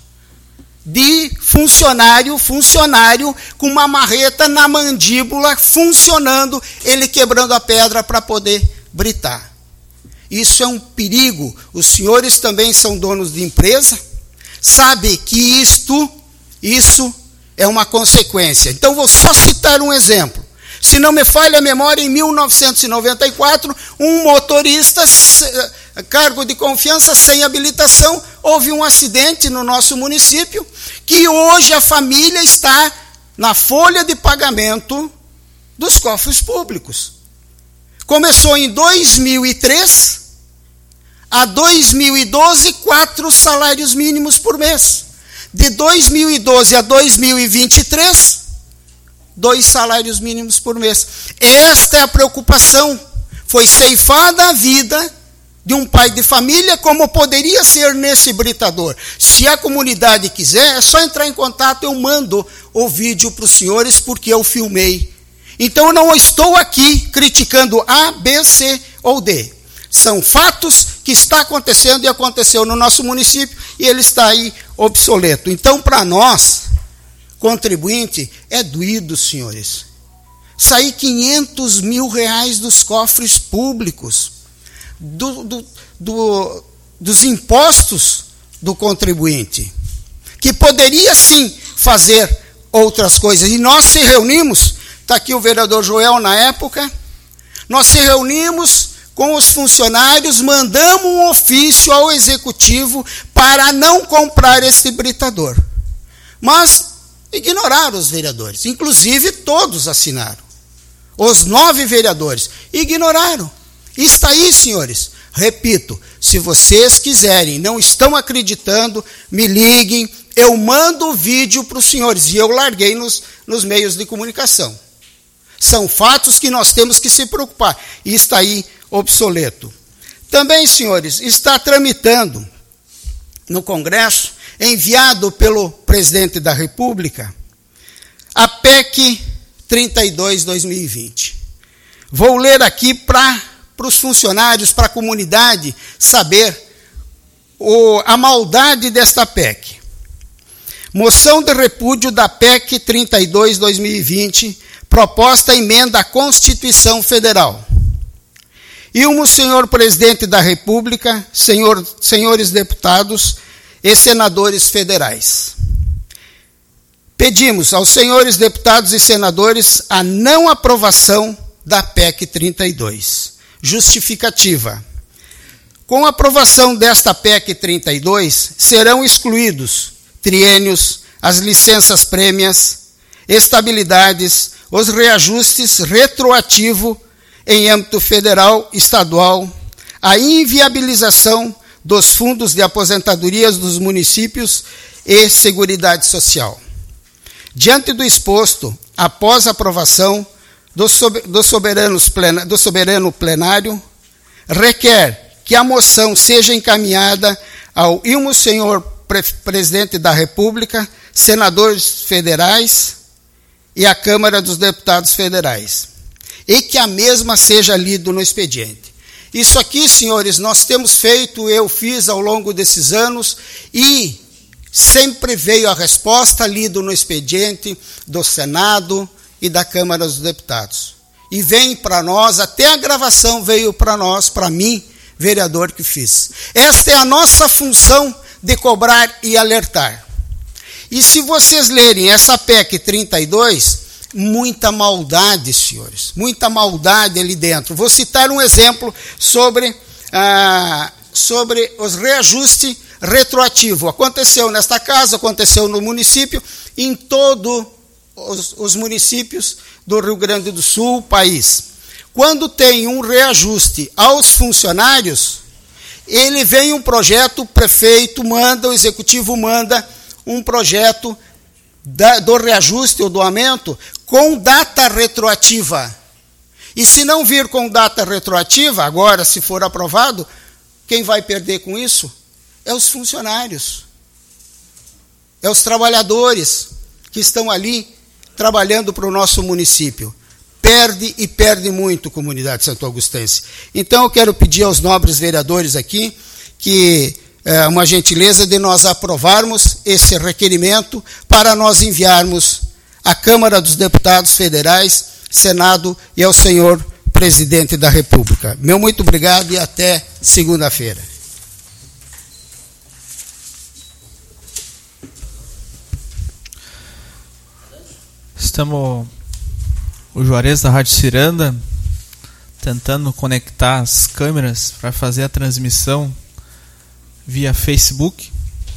De funcionário, funcionário com uma marreta na mandíbula, funcionando, ele quebrando a pedra para poder britar. Isso é um perigo. Os senhores também são donos de empresa, sabe que isto, isso é uma consequência. Então, vou só citar um exemplo. Se não me falha a memória, em mil novecentos e noventa e quatro, um motorista, cargo de confiança, sem habilitação, houve um acidente no nosso município, que hoje a família está na folha de pagamento dos cofres públicos. Começou em dois mil e três, a dois mil e doze, quatro salários mínimos por mês. De dois mil e doze a dois mil e vinte e três, dois salários mínimos por mês. Esta é a preocupação. Foi ceifada a vida de um pai de família, como poderia ser nesse britador. Se a comunidade quiser, é só entrar em contato, eu mando o vídeo para os senhores, porque eu filmei. Então, eu não estou aqui criticando A, B, C ou D. São fatos que está acontecendo e aconteceu no nosso município, e ele está aí obsoleto. Então, para nós, contribuinte é doído, senhores. Sair quinhentos mil reais dos cofres públicos, do, do, do, dos impostos do contribuinte, que poderia sim fazer outras coisas. E nós se reunimos, está aqui o vereador Joel na época, nós se reunimos com os funcionários, mandamos um ofício ao executivo para não comprar esse hibridador. Mas ignoraram os vereadores, inclusive todos assinaram. Os nove vereadores ignoraram. E está aí, senhores. Repito, se vocês quiserem, não estão acreditando, me liguem, eu mando o vídeo para os senhores. E eu larguei nos, nos meios de comunicação. São fatos que nós temos que se preocupar. E está aí obsoleto. Também, senhores, está tramitando no Congresso, enviado pelo presidente da República, a P E C trinta e dois barra dois mil e vinte. Vou ler aqui para os funcionários, para a comunidade, saber o, a maldade desta P E C. Moção de repúdio da P E C trinta e dois barra dois mil e vinte, proposta emenda à Constituição Federal. E o senhor presidente da República, senhor, senhores deputados e senadores federais. Pedimos aos senhores deputados e senadores a não aprovação da P E C trinta e dois. Justificativa. Com a aprovação desta P E C trinta e dois, serão excluídos triênios, as licenças prêmias, estabilidades, os reajustes retroativo em âmbito federal, estadual, a inviabilização dos fundos de aposentadorias dos municípios e Seguridade Social. Diante do exposto, após a aprovação do, do, soberanos plena, do soberano plenário, requer que a moção seja encaminhada ao ilmo senhor pre, presidente da República, senadores federais e à Câmara dos Deputados Federais, e que a mesma seja lida no expediente. Isso aqui, senhores, nós temos feito, eu fiz ao longo desses anos, e sempre veio a resposta lido no expediente do Senado e da Câmara dos Deputados. E vem para nós, até a gravação veio para nós, para mim, vereador que fiz. Esta é a nossa função de cobrar e alertar. E se vocês lerem essa P E C trinta e dois, muita maldade, senhores, muita maldade ali dentro. Vou citar um exemplo sobre, ah, sobre os reajustes retroativo. Aconteceu nesta casa, aconteceu no município, em todos os, os municípios do Rio Grande do Sul, país. Quando tem um reajuste aos funcionários, ele vem um projeto, o prefeito manda, o executivo manda um projeto da, do reajuste ou do aumento com data retroativa. E se não vir com data retroativa, agora, se for aprovado, quem vai perder com isso? É os funcionários, é os trabalhadores que estão ali trabalhando para o nosso município. Perde e perde muito, comunidade santo augustense. Então eu quero pedir aos nobres vereadores aqui que é uma gentileza de nós aprovarmos esse requerimento para nós enviarmos à Câmara dos Deputados Federais, Senado e ao senhor presidente da República. Meu muito obrigado e até segunda-feira. Estamos, o Juarez da Rádio Ciranda, tentando conectar as câmeras para fazer a transmissão via Facebook.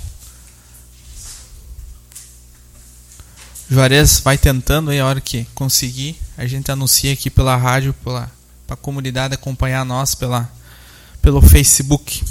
Juarez vai tentando aí, a hora que conseguir, a gente anuncia aqui pela rádio, para a comunidade acompanhar nós pela, pelo Facebook.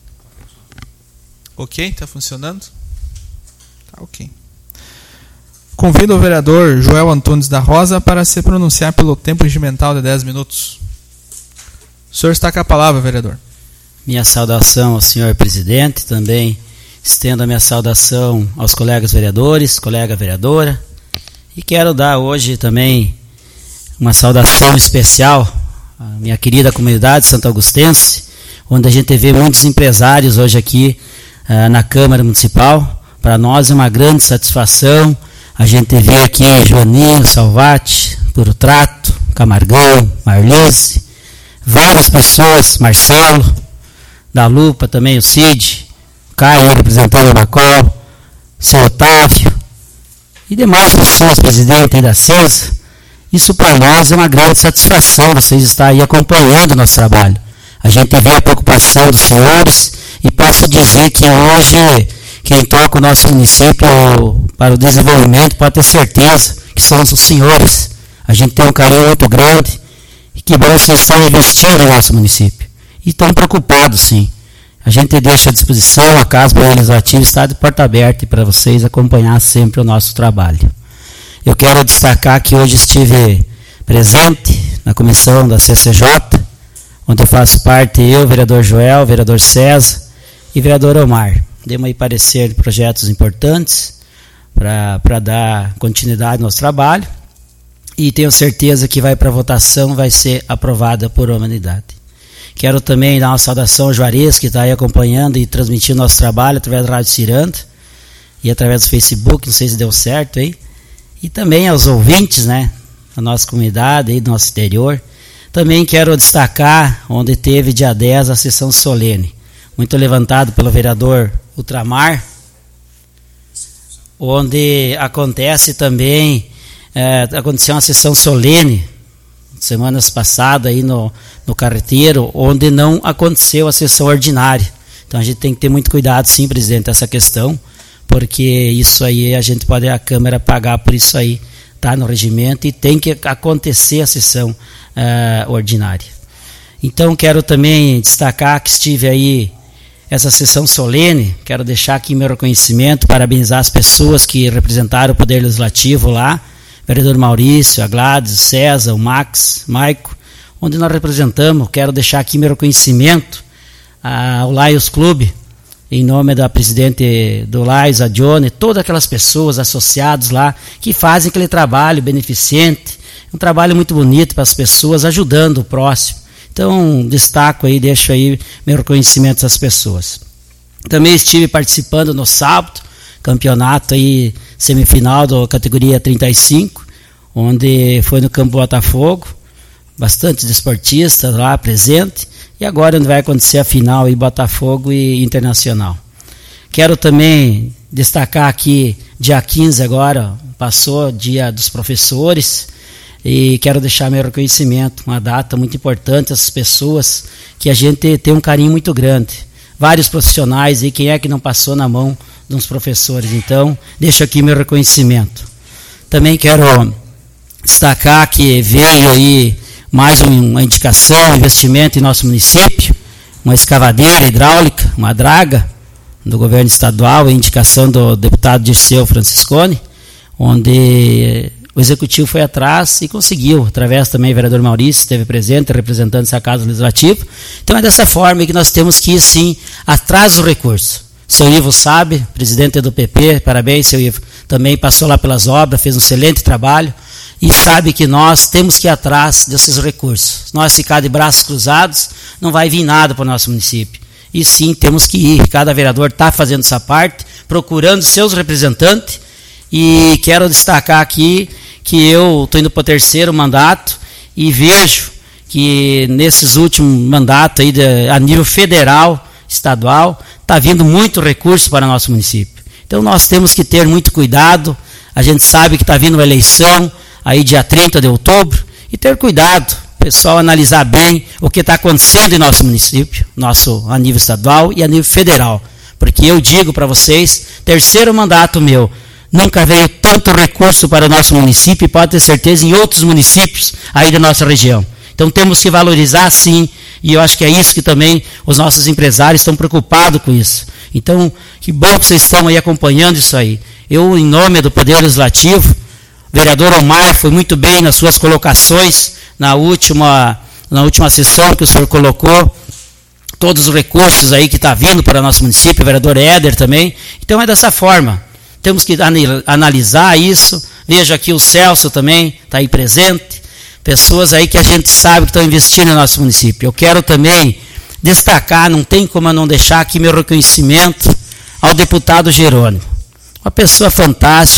Ok? Está funcionando? Tá ok. Convido o vereador Joel Antunes da Rosa para se pronunciar pelo tempo regimental de dez minutos. O senhor está com a palavra, vereador. Minha saudação ao senhor presidente, também estendo a minha saudação aos colegas vereadores, colega vereadora, e quero dar hoje também uma saudação especial à minha querida comunidade santo augustense, onde a gente vê muitos empresários hoje aqui uh, na Câmara Municipal. Para nós é uma grande satisfação A gente vê aqui Joaninho, Salvati, Puro Trato, Camargão, Marlise, várias pessoas, Marcelo, da Lupa também, o Cid, o Caio representando o Bacol, o seu Otávio, e demais pessoas, presidente aí da CESA. Isso para nós é uma grande satisfação, vocês estarem aí acompanhando o nosso trabalho. A gente vê a preocupação dos senhores e posso dizer que hoje quem toca o nosso município para o desenvolvimento pode ter certeza que são os senhores. A gente tem um carinho muito grande e que bom vocês estão investindo no nosso município. E estão preocupados, sim. A gente deixa à disposição, a Casa Legislativa está de porta aberta para vocês acompanhar sempre o nosso trabalho. Eu quero destacar que hoje estive presente na comissão da C C J, onde faço parte eu, vereador Joel, vereador César e vereador Omar. Demos aí parecer de projetos importantes para dar continuidade ao nosso trabalho e tenho certeza que vai para votação, vai ser aprovada por unanimidade. Quero também dar uma saudação ao Juarez, que está aí acompanhando e transmitindo nosso trabalho através da Rádio Ciranda e através do Facebook, não sei se deu certo aí. E também aos ouvintes, né, da nossa comunidade aí do nosso interior. Também quero destacar onde teve dia dez a sessão solene, muito levantado pelo vereador Ultramar, onde acontece também, é, aconteceu uma sessão solene, semanas passadas aí no, no Carreteiro, onde não aconteceu a sessão ordinária. Então a gente tem que ter muito cuidado, sim, presidente, essa questão, porque isso aí a gente pode, a Câmara pagar por isso aí, tá no regimento e tem que acontecer a sessão uh, ordinária. Então quero também destacar que estive aí essa sessão solene, quero deixar aqui meu reconhecimento, parabenizar as pessoas que representaram o Poder Legislativo lá, vereador Maurício, a Gladys, o César, o Max, Maico, onde nós representamos. Quero deixar aqui meu reconhecimento ao Lions Clube, em nome da presidente do Lions, a Johnny, todas aquelas pessoas associadas lá, que fazem aquele trabalho beneficente, um trabalho muito bonito para as pessoas, ajudando o próximo. Então, destaco aí, deixo aí meu reconhecimento às pessoas. Também estive participando no sábado, campeonato aí, semifinal da categoria trinta e cinco, onde foi no Campo Botafogo, bastante desportistas lá presente, e agora onde vai acontecer a final aí, Botafogo e Internacional. Quero também destacar aqui, dia quinze agora, passou dia dos professores, e quero deixar meu reconhecimento, uma data muito importante, essas pessoas que a gente tem um carinho muito grande. Vários profissionais, e quem é que não passou na mão de uns professores? Então, deixo aqui meu reconhecimento. Também quero destacar que veio aí mais uma indicação, um investimento em nosso município, uma escavadeira hidráulica, uma draga, do governo estadual, a indicação do deputado Dirceu Franciscone, onde o executivo foi atrás e conseguiu, através também do vereador Maurício, esteve presente, representando essa Casa Legislativa. Então é dessa forma que nós temos que ir, sim, atrás do recurso. Seu Ivo sabe, presidente do P P, parabéns, seu Ivo, também passou lá pelas obras, fez um excelente trabalho, e sabe que nós temos que ir atrás desses recursos. Nós ficar de braços cruzados, não vai vir nada para o nosso município. E sim, temos que ir, cada vereador está fazendo essa parte, procurando seus representantes, e quero destacar aqui que eu estou indo para o terceiro mandato e vejo que nesses últimos mandatos aí de, a nível federal, estadual, está vindo muito recurso para o nosso município. Então nós temos que ter muito cuidado, a gente sabe que está vindo uma eleição, aí dia trinta de outubro, e ter cuidado, pessoal, analisar bem o que está acontecendo em nosso município, nosso, a nível estadual e a nível federal. Porque eu digo para vocês, terceiro mandato meu, nunca veio tanto recurso para o nosso município, e pode ter certeza em outros municípios aí da nossa região. Então temos que valorizar, sim, e eu acho que é isso que também os nossos empresários estão preocupados com isso. Então, que bom que vocês estão aí acompanhando isso aí. Eu, em nome do Poder Legislativo, o vereador Omar foi muito bem nas suas colocações, na última, na última sessão que o senhor colocou, todos os recursos aí que está vindo para o nosso município, o vereador Éder também. Então é dessa forma. Temos que analisar isso. Veja aqui o Celso também, está aí presente. Pessoas aí que a gente sabe que estão investindo no nosso município. Eu quero também destacar, não tem como eu não deixar aqui meu reconhecimento ao deputado Jerônimo. Uma pessoa fantástica,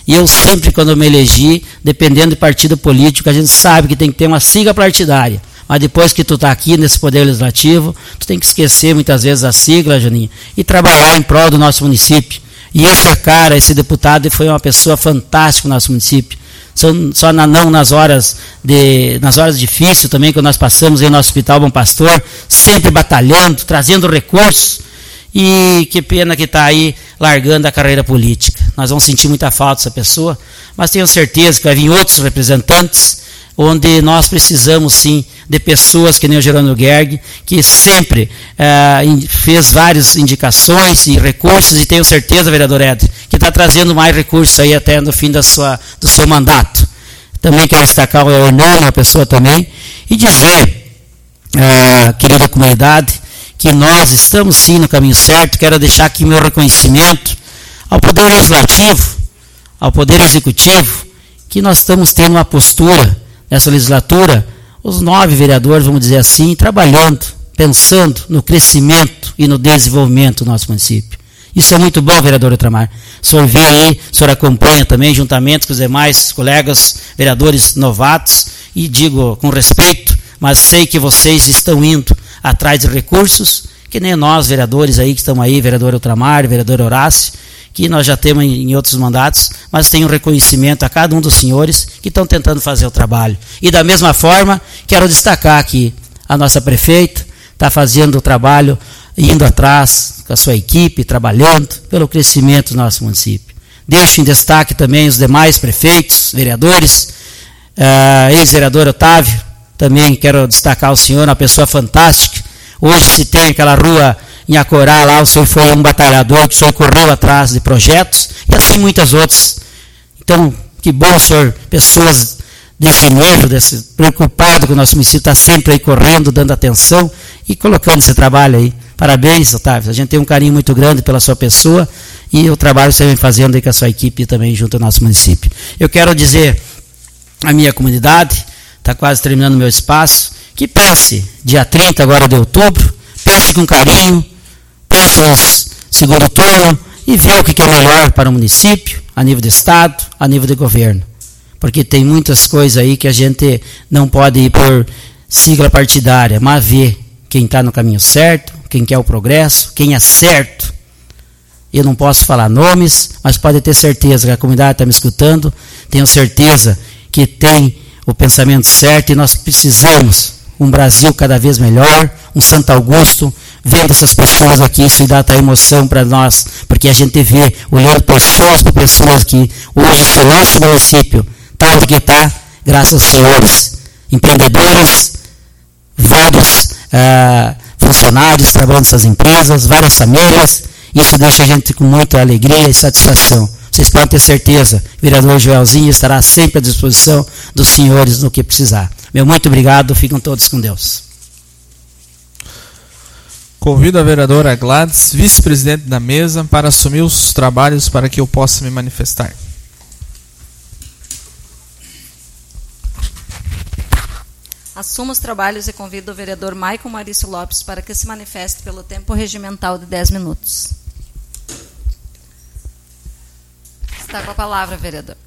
E eu sempre, quando eu me elegi, dependendo de partido político, a gente sabe que tem que ter uma sigla partidária. Mas depois que tu está aqui nesse Poder Legislativo, tu tem que esquecer muitas vezes a sigla, Juninho, e trabalhar em prol do nosso município. E esse cara, esse deputado, foi uma pessoa fantástica no nosso município. Só, só na, não nas horas, de, nas horas difíceis também, que nós passamos aí no Hospital Bom Pastor, sempre batalhando, trazendo recursos. E que pena que está aí largando a carreira política. Nós vamos sentir muita falta dessa pessoa, mas tenho certeza que vai vir outros representantes, onde nós precisamos sim de pessoas que nem o Jerônimo Gerg, que sempre eh, fez várias indicações e recursos, e tenho certeza, vereador Ed, que está trazendo mais recursos aí até no fim da sua, do seu mandato. Também quero destacar o Hernando, uma pessoa também, e dizer, eh, querida comunidade, que nós estamos sim no caminho certo. Quero deixar aqui meu reconhecimento ao Poder Legislativo, ao Poder Executivo, que nós estamos tendo uma postura nessa legislatura, os nove vereadores, vamos dizer assim, trabalhando, pensando no crescimento e no desenvolvimento do nosso município. Isso é muito bom, vereador Ultramar. O senhor vê aí, o senhor acompanha também, juntamente com os demais colegas vereadores novatos, e digo com respeito, mas sei que vocês estão indo atrás de recursos, que nem nós, vereadores aí que estamos aí, vereador Ultramar, vereador Horácio, que nós já temos em outros mandatos, mas tenho um reconhecimento a cada um dos senhores que estão tentando fazer o trabalho. E da mesma forma, quero destacar aqui, a nossa prefeita está fazendo o trabalho, indo atrás com a sua equipe, trabalhando pelo crescimento do nosso município. Deixo em destaque também os demais prefeitos, vereadores, uh, ex-vereador Otávio, também quero destacar o senhor, uma pessoa fantástica. Hoje se tem aquela rua em Acorá, lá o senhor foi um batalhador, que o senhor correu atrás de projetos, e assim muitas outras. Então, que bom, senhor, pessoas desse nível, desse, preocupado com o nosso município, está sempre aí correndo, dando atenção e colocando esse trabalho aí. Parabéns, Otávio, a gente tem um carinho muito grande pela sua pessoa e o trabalho que você vem fazendo aí com a sua equipe também junto ao nosso município. Eu quero dizer à minha comunidade, está quase terminando o meu espaço, que pense, dia trinta agora de outubro, pense com carinho, pense no segundo turno e vê o que é melhor para o município, a nível de Estado, a nível de governo. Porque tem muitas coisas aí que a gente não pode ir por sigla partidária, mas ver quem está no caminho certo, quem quer o progresso, quem é certo. Eu não posso falar nomes, mas pode ter certeza que a comunidade está me escutando, tenho certeza que tem o pensamento certo, e nós precisamos um Brasil cada vez melhor, um Santo Augusto, vendo essas pessoas aqui, isso dá até emoção para nós, porque a gente vê, olhando pessoas por pessoas que hoje o nosso município está onde que está, graças aos senhores empreendedores, vários ah, funcionários trabalhando nessas empresas, várias famílias. Isso deixa a gente com muita alegria e satisfação. Vocês podem ter certeza, o vereador Joelzinho estará sempre à disposição dos senhores no que precisar. Meu muito obrigado, ficam todos com Deus. Convido a vereadora Gladys, vice-presidente da mesa, para assumir os trabalhos para que eu possa me manifestar. Assuma os trabalhos e convido o vereador Maicon Maurício Lopes para que se manifeste pelo tempo regimental de dez minutos. Está com a palavra, vereador.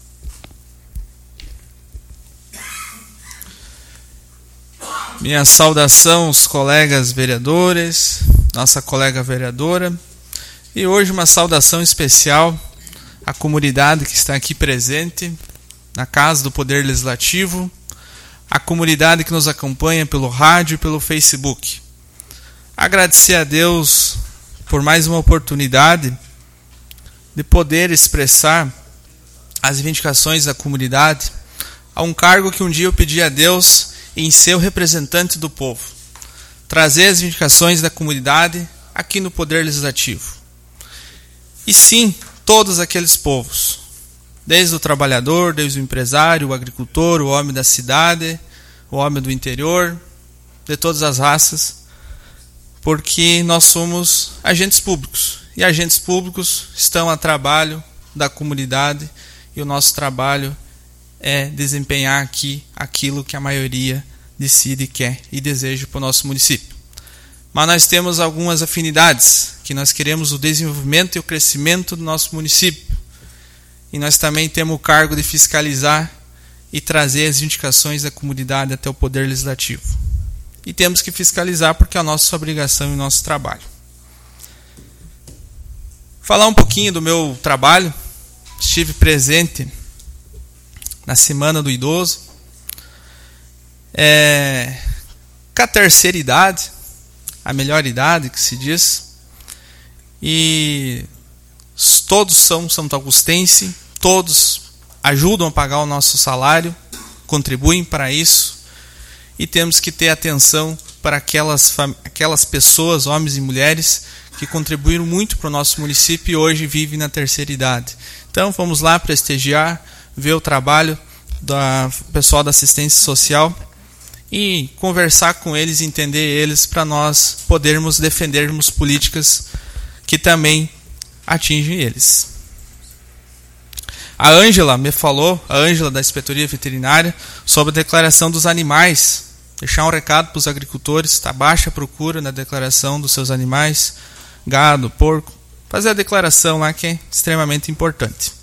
Minha saudação aos colegas vereadores, nossa colega vereadora, e hoje uma saudação especial à comunidade que está aqui presente na Casa do Poder Legislativo, à comunidade que nos acompanha pelo rádio e pelo Facebook. Agradecer a Deus por mais uma oportunidade de poder expressar as reivindicações da comunidade a um cargo que um dia eu pedi a Deus em ser o representante do povo. Trazer as reivindicações da comunidade aqui no Poder Legislativo. E sim, todos aqueles povos, desde o trabalhador, desde o empresário, o agricultor, o homem da cidade, o homem do interior, de todas as raças, porque nós somos agentes públicos. E agentes públicos estão a trabalho da comunidade, e o nosso trabalho é desempenhar aqui aquilo que a maioria decide, quer e deseja para o nosso município. Mas nós temos algumas afinidades, que nós queremos o desenvolvimento e o crescimento do nosso município. e nós também temos o cargo de fiscalizar e trazer as indicações da comunidade até o Poder Legislativo. E temos que fiscalizar porque é a nossa obrigação e o nosso trabalho. Falar um pouquinho do meu trabalho. Estive presente na Semana do Idoso. É, com a terceira idade, a melhor idade que se diz. E todos são santo augustense, todos ajudam a pagar o nosso salário, contribuem para isso, e temos que ter atenção para aquelas, aquelas pessoas, homens e mulheres, que contribuíram muito para o nosso município e hoje vivem na terceira idade. Então vamos lá prestigiar, ver o trabalho do pessoal da assistência social e conversar com eles, entender eles, para nós podermos defendermos políticas que também atingem eles. A Ângela me falou, a Ângela da Inspetoria Veterinária, sobre a declaração dos animais. Deixar um recado para os agricultores, está baixa a procura na declaração dos seus animais, gado, porco. Fazer a declaração lá que é extremamente importante.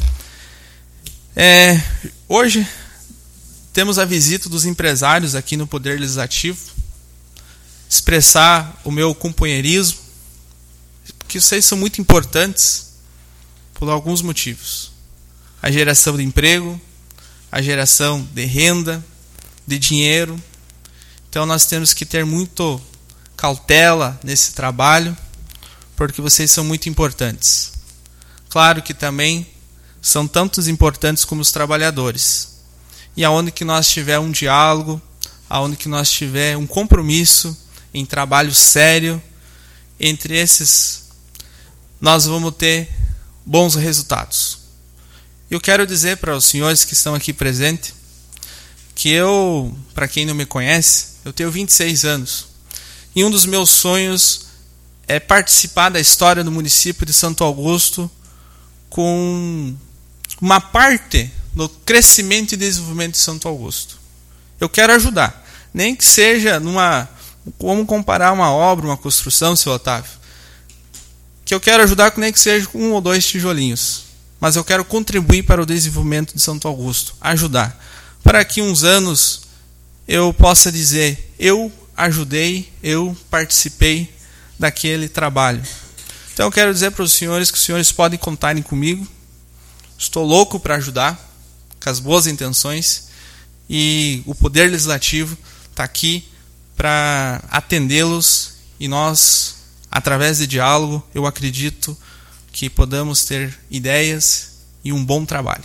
É, hoje temos a visita dos empresários aqui no Poder Legislativo. Expressar o meu companheirismo, que vocês são muito importantes por alguns motivos. A geração de emprego, a geração de renda, de dinheiro. Então nós temos que ter muito cautela nesse trabalho, porque vocês são muito importantes. Claro que também são tantos importantes como os trabalhadores. E aonde que nós tiver um diálogo, aonde que nós tiver um compromisso em trabalho sério entre esses, nós vamos ter bons resultados. Eu quero dizer para os senhores que estão aqui presentes que eu, para quem não me conhece, eu tenho vinte e seis anos. E um dos meus sonhos é participar da história do município de Santo Augusto com uma parte no crescimento e desenvolvimento de Santo Augusto. Eu quero ajudar. Nem que seja numa... Como comparar uma obra, uma construção, seu Otávio? Que eu quero ajudar com nem que seja com um ou dois tijolinhos. Mas eu quero contribuir para o desenvolvimento de Santo Augusto. Ajudar. Para que uns anos eu possa dizer, eu ajudei, eu participei daquele trabalho. Então eu quero dizer para os senhores que os senhores podem contarem comigo. Estou louco para ajudar, com as boas intenções, e o Poder Legislativo está aqui para atendê-los, e nós, através de diálogo, eu acredito que podamos ter ideias e um bom trabalho.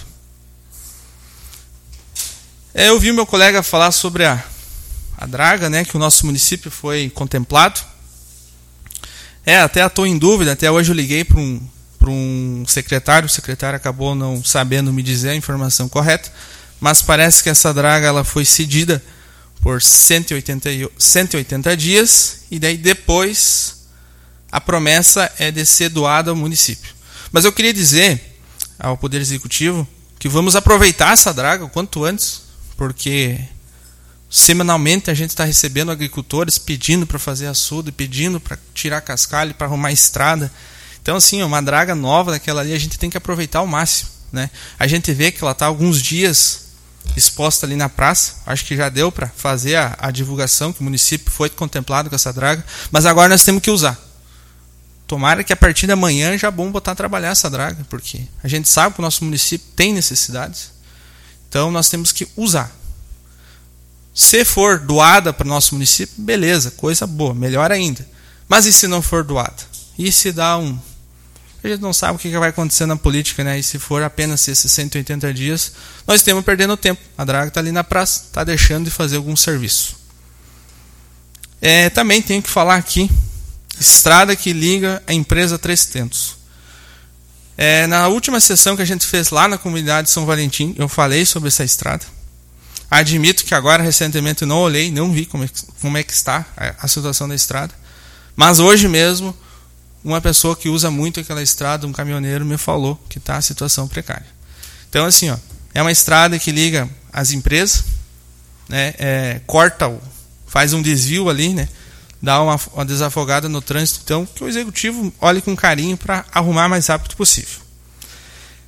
Eu vi meu colega falar sobre a, a draga, né, que o nosso município foi contemplado. É, até estou em dúvida, até hoje eu liguei para um, para um secretário, o secretário acabou não sabendo me dizer a informação correta, mas parece que essa draga ela foi cedida por cento e oitenta dias, e daí depois a promessa é de ser doada ao município. Mas eu queria dizer ao Poder Executivo que vamos aproveitar essa draga o quanto antes, porque semanalmente a gente está recebendo agricultores pedindo para fazer açude, pedindo para tirar cascalho, para arrumar estrada. Então, assim, uma draga nova daquela ali a gente tem que aproveitar ao máximo, né? A gente vê que ela está alguns dias exposta ali na praça. Acho que já deu para fazer a, a divulgação que o município foi contemplado com essa draga, mas agora nós temos que usar. Tomara que a partir de amanhã já é bom botar a trabalhar essa draga, porque a gente sabe que o nosso município tem necessidades. Então nós temos que usar. Se for doada para o nosso município, beleza, coisa boa, melhor ainda. Mas e se não for doada? E se dá um... A gente não sabe o que vai acontecer na política, né? E se for apenas esses cento e oitenta dias, nós estamos perdendo tempo. A draga está ali na praça, está deixando de fazer algum serviço. É, também tenho que falar aqui, estrada que liga a empresa Três Tentos. É, na última sessão que a gente fez lá na comunidade de São Valentim, eu falei sobre essa estrada. Admito que agora, recentemente, não olhei, não vi como é, como é que está a, a situação da estrada. Mas hoje mesmo, uma pessoa que usa muito aquela estrada, um caminhoneiro, me falou que está a situação precária. Então, assim, ó, é uma estrada que liga as empresas, né, é, corta, o, faz um desvio ali, né, dá uma, uma desafogada no trânsito. Então, que o executivo olhe com carinho para arrumar o mais rápido possível.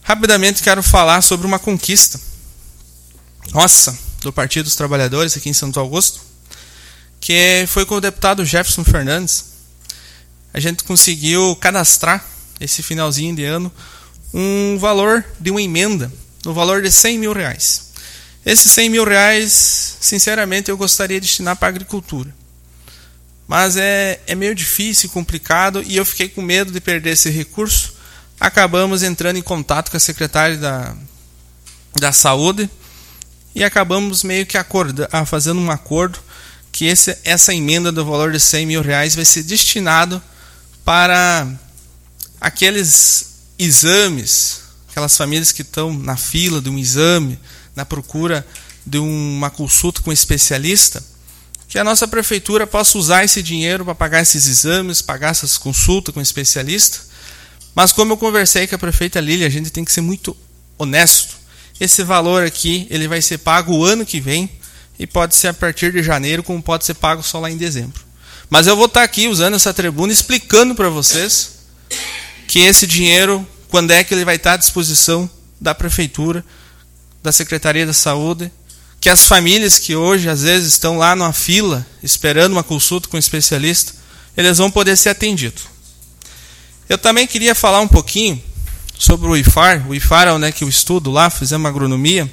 Rapidamente quero falar sobre uma conquista nossa, do Partido dos Trabalhadores aqui em Santo Augusto, que foi com o deputado Jefferson Fernandes. A gente conseguiu cadastrar, esse finalzinho de ano, um valor de uma emenda, no valor de cem mil reais. Esses cem mil reais, sinceramente, eu gostaria de destinar para a agricultura. Mas é, é meio difícil, complicado, e eu fiquei com medo de perder esse recurso. Acabamos entrando em contato com a secretária da, da Saúde e acabamos meio que acorda, fazendo um acordo que esse, essa emenda do valor de cem mil reais vai ser destinado para aqueles exames, aquelas famílias que estão na fila de um exame, na procura de uma consulta com um especialista, que a nossa prefeitura possa usar esse dinheiro para pagar esses exames, pagar essas consultas com um especialista. Mas como eu conversei com a prefeita Lília, a gente tem que ser muito honesto. Esse valor aqui ele vai ser pago o ano que vem e pode ser a partir de janeiro, como pode ser pago só lá em dezembro. Mas eu vou estar aqui usando essa tribuna explicando para vocês que esse dinheiro, quando é que ele vai estar à disposição da prefeitura, da Secretaria da Saúde, que as famílias que hoje às vezes estão lá numa fila esperando uma consulta com um especialista, eles vão poder ser atendidos. Eu também queria falar um pouquinho sobre o I F A R. O I F A R é onde é que eu estudo lá, fizemos agronomia.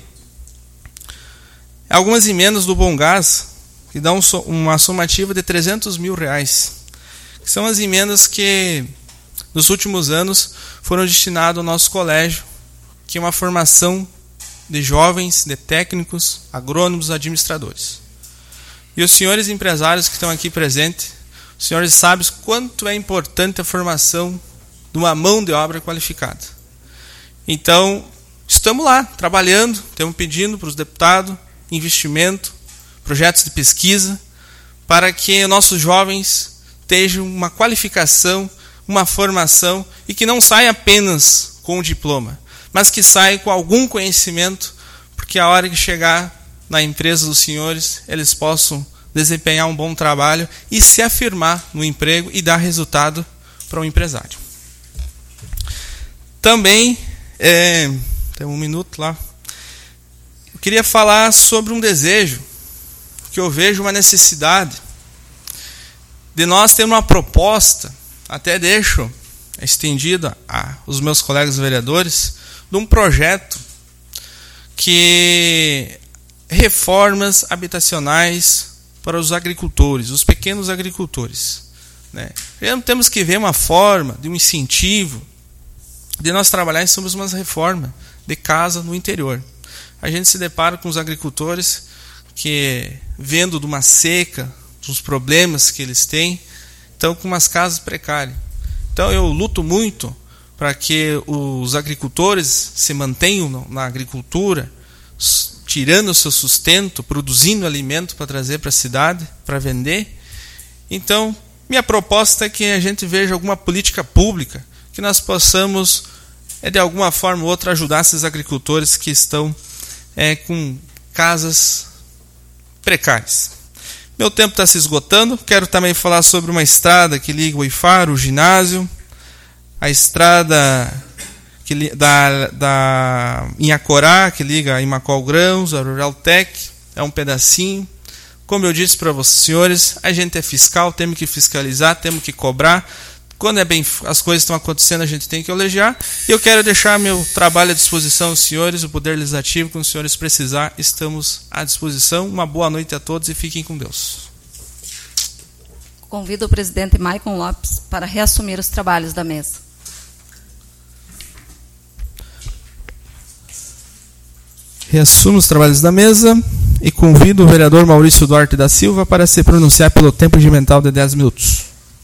Algumas emendas do Bom Gás, que dão uma somativa de trezentos mil reais. Que são as emendas que, nos últimos anos, foram destinadas ao nosso colégio, que é uma formação de jovens, de técnicos, agrônomos, administradores. E os senhores empresários que estão aqui presentes, os senhores sabem quanto é importante a formação de uma mão de obra qualificada. Então, estamos lá, trabalhando, estamos pedindo para os deputados investimento, projetos de pesquisa, para que nossos jovens tenham uma qualificação, uma formação, e que não saia apenas com o diploma, mas que saia com algum conhecimento, porque a hora que chegar na empresa dos senhores, eles possam desempenhar um bom trabalho e se afirmar no emprego e dar resultado para o empresário. Também, é, tem um minuto lá, eu queria falar sobre um desejo, que eu vejo uma necessidade de nós termos uma proposta, até deixo estendida aos meus colegas vereadores, de um projeto que reformas habitacionais para os agricultores, os pequenos agricultores. Né? Temos que ver uma forma de um incentivo de nós trabalharmos sobre uma reforma de casa no interior. A gente se depara com os agricultores que, vendo de uma seca, dos problemas que eles têm, estão com umas casas precárias. Então eu luto muito para que os agricultores se mantenham na agricultura, tirando o seu sustento, produzindo alimento para trazer para a cidade, para vender. Então, minha proposta é que a gente veja alguma política pública, que nós possamos, é, de alguma forma ou outra, ajudar esses agricultores que estão é, com casas precárias. Meu tempo está se esgotando. Quero também falar sobre uma estrada que liga o I F A R, o ginásio, a estrada que li, da, da Inhacorá, que liga a Imacol Grãos, a Rural Tech, é um pedacinho. Como eu disse para vocês, senhores, a gente é fiscal, temos que fiscalizar, temos que cobrar. Quando é bem, as coisas estão acontecendo, a gente tem que elogiar. E eu quero deixar meu trabalho à disposição dos senhores, o Poder Legislativo, quando os senhores precisar, estamos à disposição. Uma boa noite a todos e fiquem com Deus. Convido o presidente Maicon Lopes para reassumir os trabalhos da mesa. Reassumo os trabalhos da mesa e convido o vereador Maurício Duarte da Silva para se pronunciar pelo tempo regimental de dez minutos.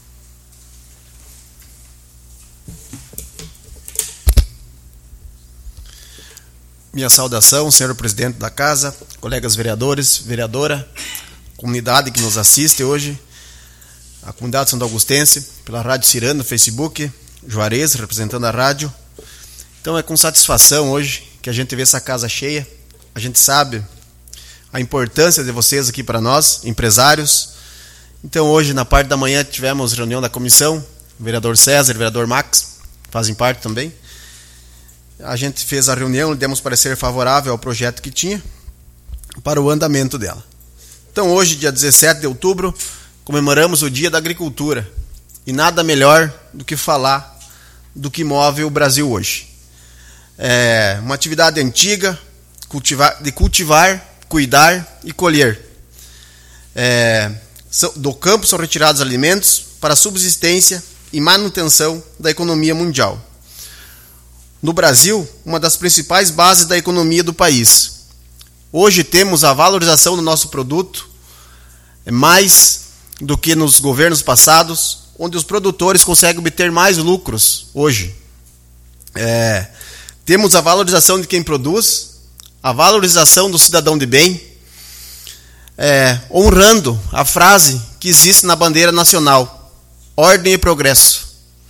Minha saudação, senhor presidente da casa, colegas vereadores, vereadora, comunidade que nos assiste hoje, a comunidade santo augustense, pela Rádio Cirano, no Facebook, Juarez, representando a rádio. Então é com satisfação hoje que a gente vê essa casa cheia. A gente sabe a importância de vocês aqui para nós, empresários. Então hoje, na parte da manhã, tivemos reunião da comissão, o vereador César e o vereador Max fazem parte também. a gente fez a reunião, demos parecer favorável ao projeto que tinha para o andamento dela. Então hoje, dia dezessete de outubro, comemoramos o Dia da Agricultura. E nada melhor do que falar do que move o Brasil hoje. É uma atividade antiga, cultivar, de cultivar, cuidar e colher. É, do campo são retirados alimentos para a subsistência e manutenção da economia mundial. No Brasil, uma das principais bases da economia do país. Hoje temos a valorização do nosso produto mais do que nos governos passados, onde os produtores conseguem obter mais lucros hoje. É, temos a valorização de quem produz, a valorização do cidadão de bem, é, honrando a frase que existe na bandeira nacional: ordem e progresso.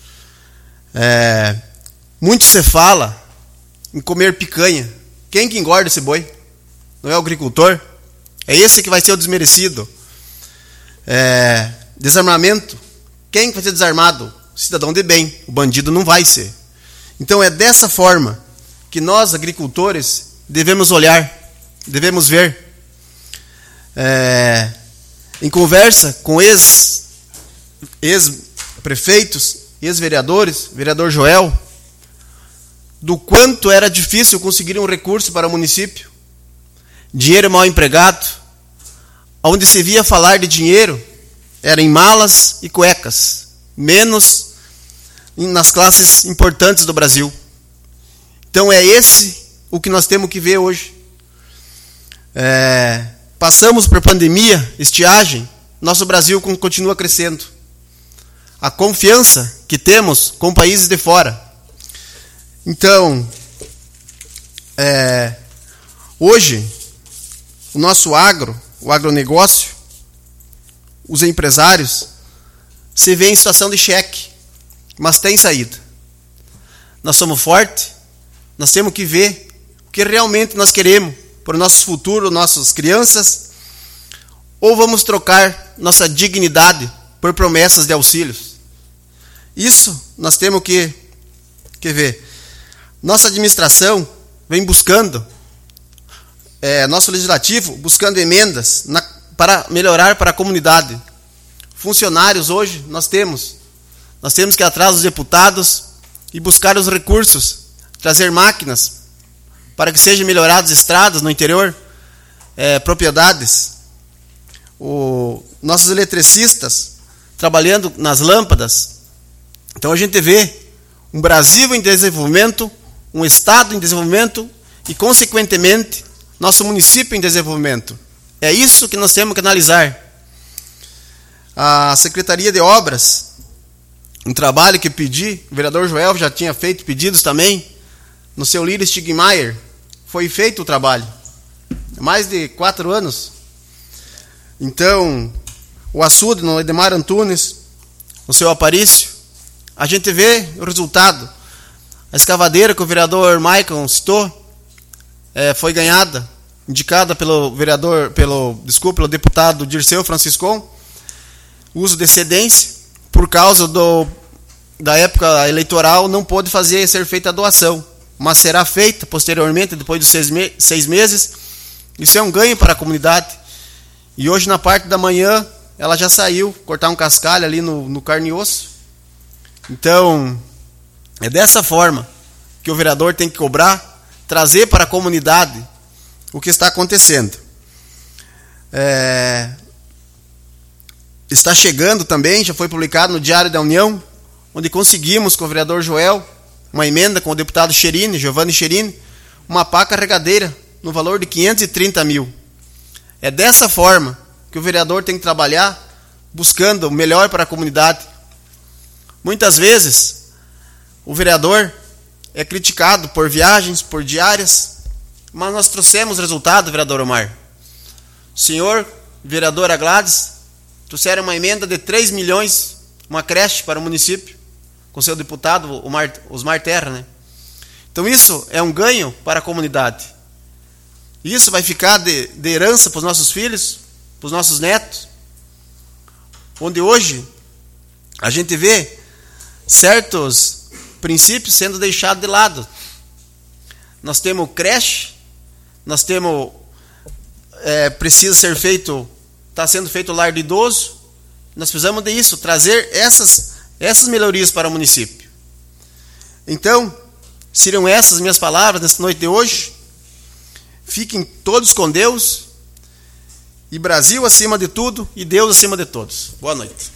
É, muito se fala em comer picanha. Quem que engorda esse boi? Não é o agricultor? É esse que vai ser o desmerecido. É, desarmamento. Quem vai ser desarmado? O cidadão de bem. O bandido não vai ser. Então é dessa forma que nós, agricultores, devemos olhar, devemos ver. É, em conversa com ex, ex-prefeitos, ex-vereadores, vereador Joel, do quanto era difícil conseguir um recurso para o município, dinheiro mal empregado, onde se via falar de dinheiro era em malas e cuecas, menos nas classes importantes do Brasil. Então é esse o que nós temos que ver hoje. É, passamos por pandemia, estiagem, nosso Brasil continua crescendo. A confiança que temos com países de fora. Então, é, hoje, o nosso agro, o agronegócio, os empresários, se vê em situação de cheque, mas tem saída. Nós somos fortes, nós temos que ver o que realmente nós queremos para o nosso futuro, nossas crianças, ou vamos trocar nossa dignidade por promessas de auxílios. Isso nós temos que, que ver. Nossa administração vem buscando, é, nosso legislativo buscando emendas na, para melhorar para a comunidade. Funcionários hoje nós temos. Nós temos que ir atrás dos deputados e buscar os recursos, trazer máquinas para que sejam melhoradas estradas no interior, é, propriedades. O, nossos eletricistas trabalhando nas lâmpadas. Então a gente vê um Brasil em desenvolvimento, um Estado em desenvolvimento e, consequentemente, nosso município em desenvolvimento. É isso que nós temos que analisar. A Secretaria de Obras, um trabalho que pedi, o vereador Joel já tinha feito pedidos também, no seu líder Stigmaier, foi feito o trabalho. Mais de quatro anos. Então, o açude no Edemar Antunes, no seu Aparício, a gente vê o resultado. A escavadeira que o vereador Maicon citou é, foi ganhada, indicada pelo vereador, pelo, desculpa, pelo deputado Dirceu Franciscon, uso de excedência, por causa do, da época eleitoral, não pôde fazer, ser feita a doação, mas será feita posteriormente, depois dos seis, me, seis meses. Isso é um ganho para a comunidade. E hoje, na parte da manhã, ela já saiu, cortar um cascalho ali no, no carne e osso. Então, é dessa forma que o vereador tem que cobrar, trazer para a comunidade o que está acontecendo. É, está chegando também, já foi publicado no Diário da União, onde conseguimos com o vereador Joel uma emenda com o deputado Cherini, Giovanni Cherini, uma pá carregadeira no valor de quinhentos e trinta mil. É dessa forma que o vereador tem que trabalhar, buscando o melhor para a comunidade. Muitas vezes, o vereador é criticado por viagens, por diárias, mas nós trouxemos resultado, vereador Omar. O senhor, vereadora Gladys, trouxeram uma emenda de três milhões, uma creche para o município, com seu deputado, Omar, Osmar Terra, né? Então isso é um ganho para a comunidade. Isso vai ficar de, de herança para os nossos filhos, para os nossos netos, onde hoje a gente vê certos princípios sendo deixados de lado. nós temos creche, nós temos, é, precisa ser feito, está sendo feito lar de idoso, nós precisamos disso, trazer essas, essas melhorias para o município. Então, seriam essas minhas palavras nesta noite de hoje. Fiquem todos com Deus, e Brasil acima de tudo, e Deus acima de todos. Boa noite.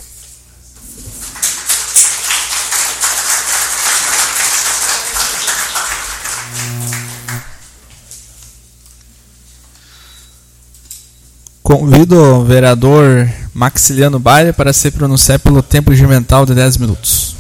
Convido o vereador Maxiliano Baile para se pronunciar pelo tempo regimental de dez minutos.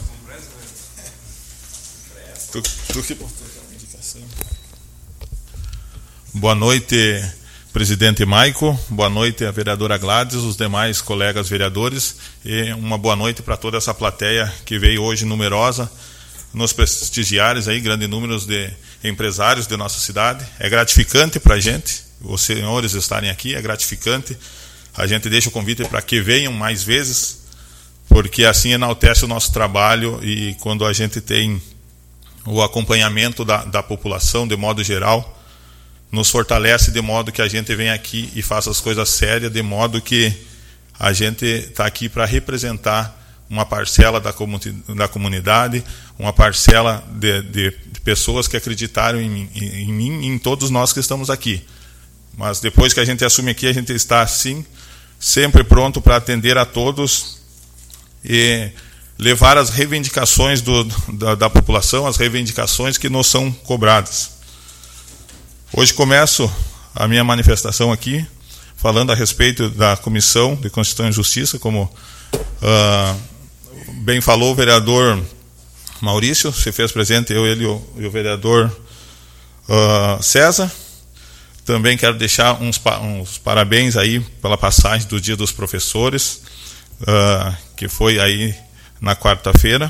Boa noite, presidente Maico. Boa noite, a vereadora Gladys, os demais colegas vereadores. E uma boa noite para toda essa plateia que veio hoje numerosa, nos prestigiares aí, grande número de empresários de nossa cidade. É gratificante para a gente os senhores estarem aqui, é gratificante. A gente deixa o convite para que venham mais vezes, porque assim enaltece o nosso trabalho, e quando a gente tem o acompanhamento da, da população de modo geral, nos fortalece de modo que a gente vem aqui e faça as coisas sérias, de modo que a gente está aqui para representar uma parcela da, comuni da comunidade, uma parcela de, de, de pessoas que acreditaram em mim, em, em mim e em todos nós que estamos aqui. Mas depois que a gente assume aqui, a gente está, assim, sempre pronto para atender a todos e levar as reivindicações do, da, da população, as reivindicações que nos são cobradas. Hoje começo a minha manifestação aqui, falando a respeito da Comissão de Constituição e Justiça, como uh, bem falou o vereador Maurício, se fez presente, eu, ele e o vereador uh, César. Também quero deixar uns, uns parabéns aí pela passagem do Dia dos Professores, uh, que foi aí na quarta-feira.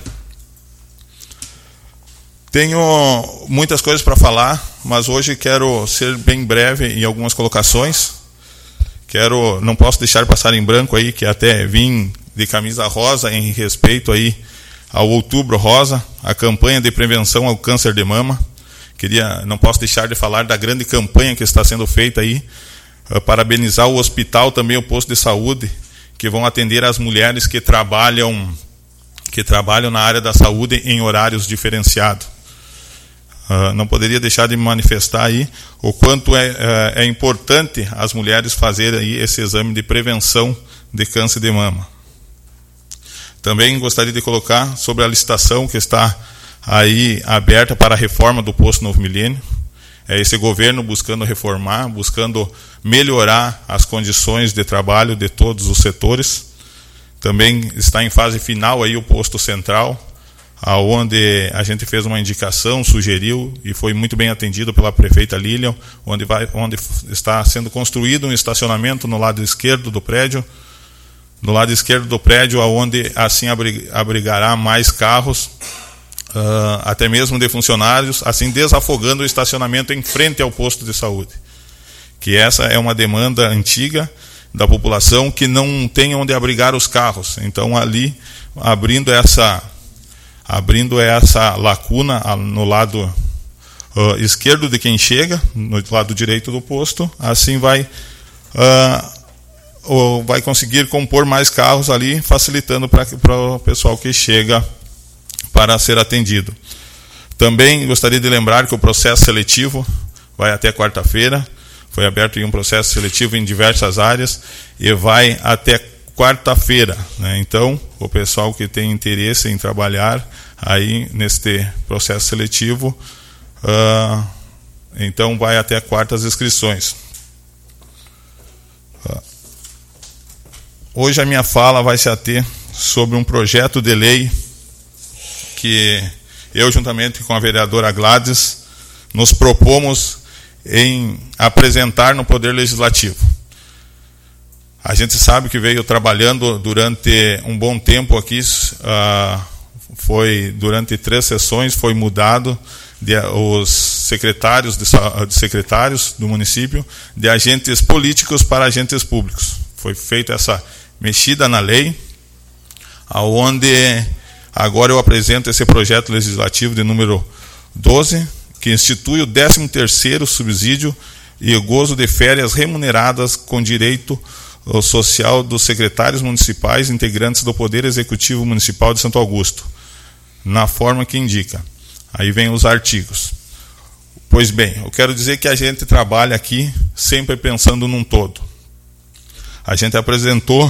Tenho muitas coisas para falar, mas hoje quero ser bem breve em algumas colocações. Quero, não posso deixar passar em branco aí, que até vim de camisa rosa em respeito aí ao Outubro Rosa, a campanha de prevenção ao câncer de mama. Queria, não posso deixar de falar da grande campanha que está sendo feita aí, uh, parabenizar o hospital, também o posto de saúde, que vão atender as mulheres que trabalham, que trabalham na área da saúde em horários diferenciados. Uh, não poderia deixar de me manifestar aí o quanto é, uh, é importante as mulheres fazerem aí esse exame de prevenção de câncer de mama. Também gostaria de colocar sobre a licitação que está aí aberta para a reforma do posto Novo Milênio. É esse governo buscando reformar, buscando melhorar as condições de trabalho de todos os setores. Também está em fase final aí o posto central, aonde a gente fez uma indicação, sugeriu e foi muito bem atendido pela prefeita Lilian, onde, vai, onde está sendo construído um estacionamento no lado esquerdo do prédio, no lado esquerdo do prédio, aonde assim abrigará mais carros, Uh, até mesmo de funcionários, assim desafogando o estacionamento em frente ao posto de saúde. Que essa é uma demanda antiga da população, que não tem onde abrigar os carros. Então ali, abrindo essa, abrindo essa lacuna no lado uh, esquerdo de quem chega, no lado direito do posto, assim vai, uh, vai conseguir compor mais carros ali, facilitando para o pessoal que chega para ser atendido. Também gostaria de lembrar que o processo seletivo vai até quarta-feira. Foi aberto um processo seletivo em diversas áreas e vai até quarta-feira, né? Então, o pessoal que tem interesse em trabalhar aí neste processo seletivo, uh, então vai até quarta as inscrições. Uh, hoje a minha fala vai se ater sobre um projeto de lei que eu, juntamente com a vereadora Gladys, nos propomos em apresentar no Poder Legislativo. A gente sabe que veio trabalhando durante um bom tempo aqui, uh, foi durante três sessões, foi mudado de, os secretários de, de secretários do município, de agentes políticos para agentes públicos. Foi feita essa mexida na lei, aonde agora eu apresento esse projeto legislativo de número doze, que institui o décimo terceiro subsídio e o gozo de férias remuneradas com direito social dos secretários municipais integrantes do Poder Executivo Municipal de Santo Augusto, na forma que indica. Aí vem os artigos. Pois bem, eu quero dizer que a gente trabalha aqui sempre pensando num todo. A gente apresentou,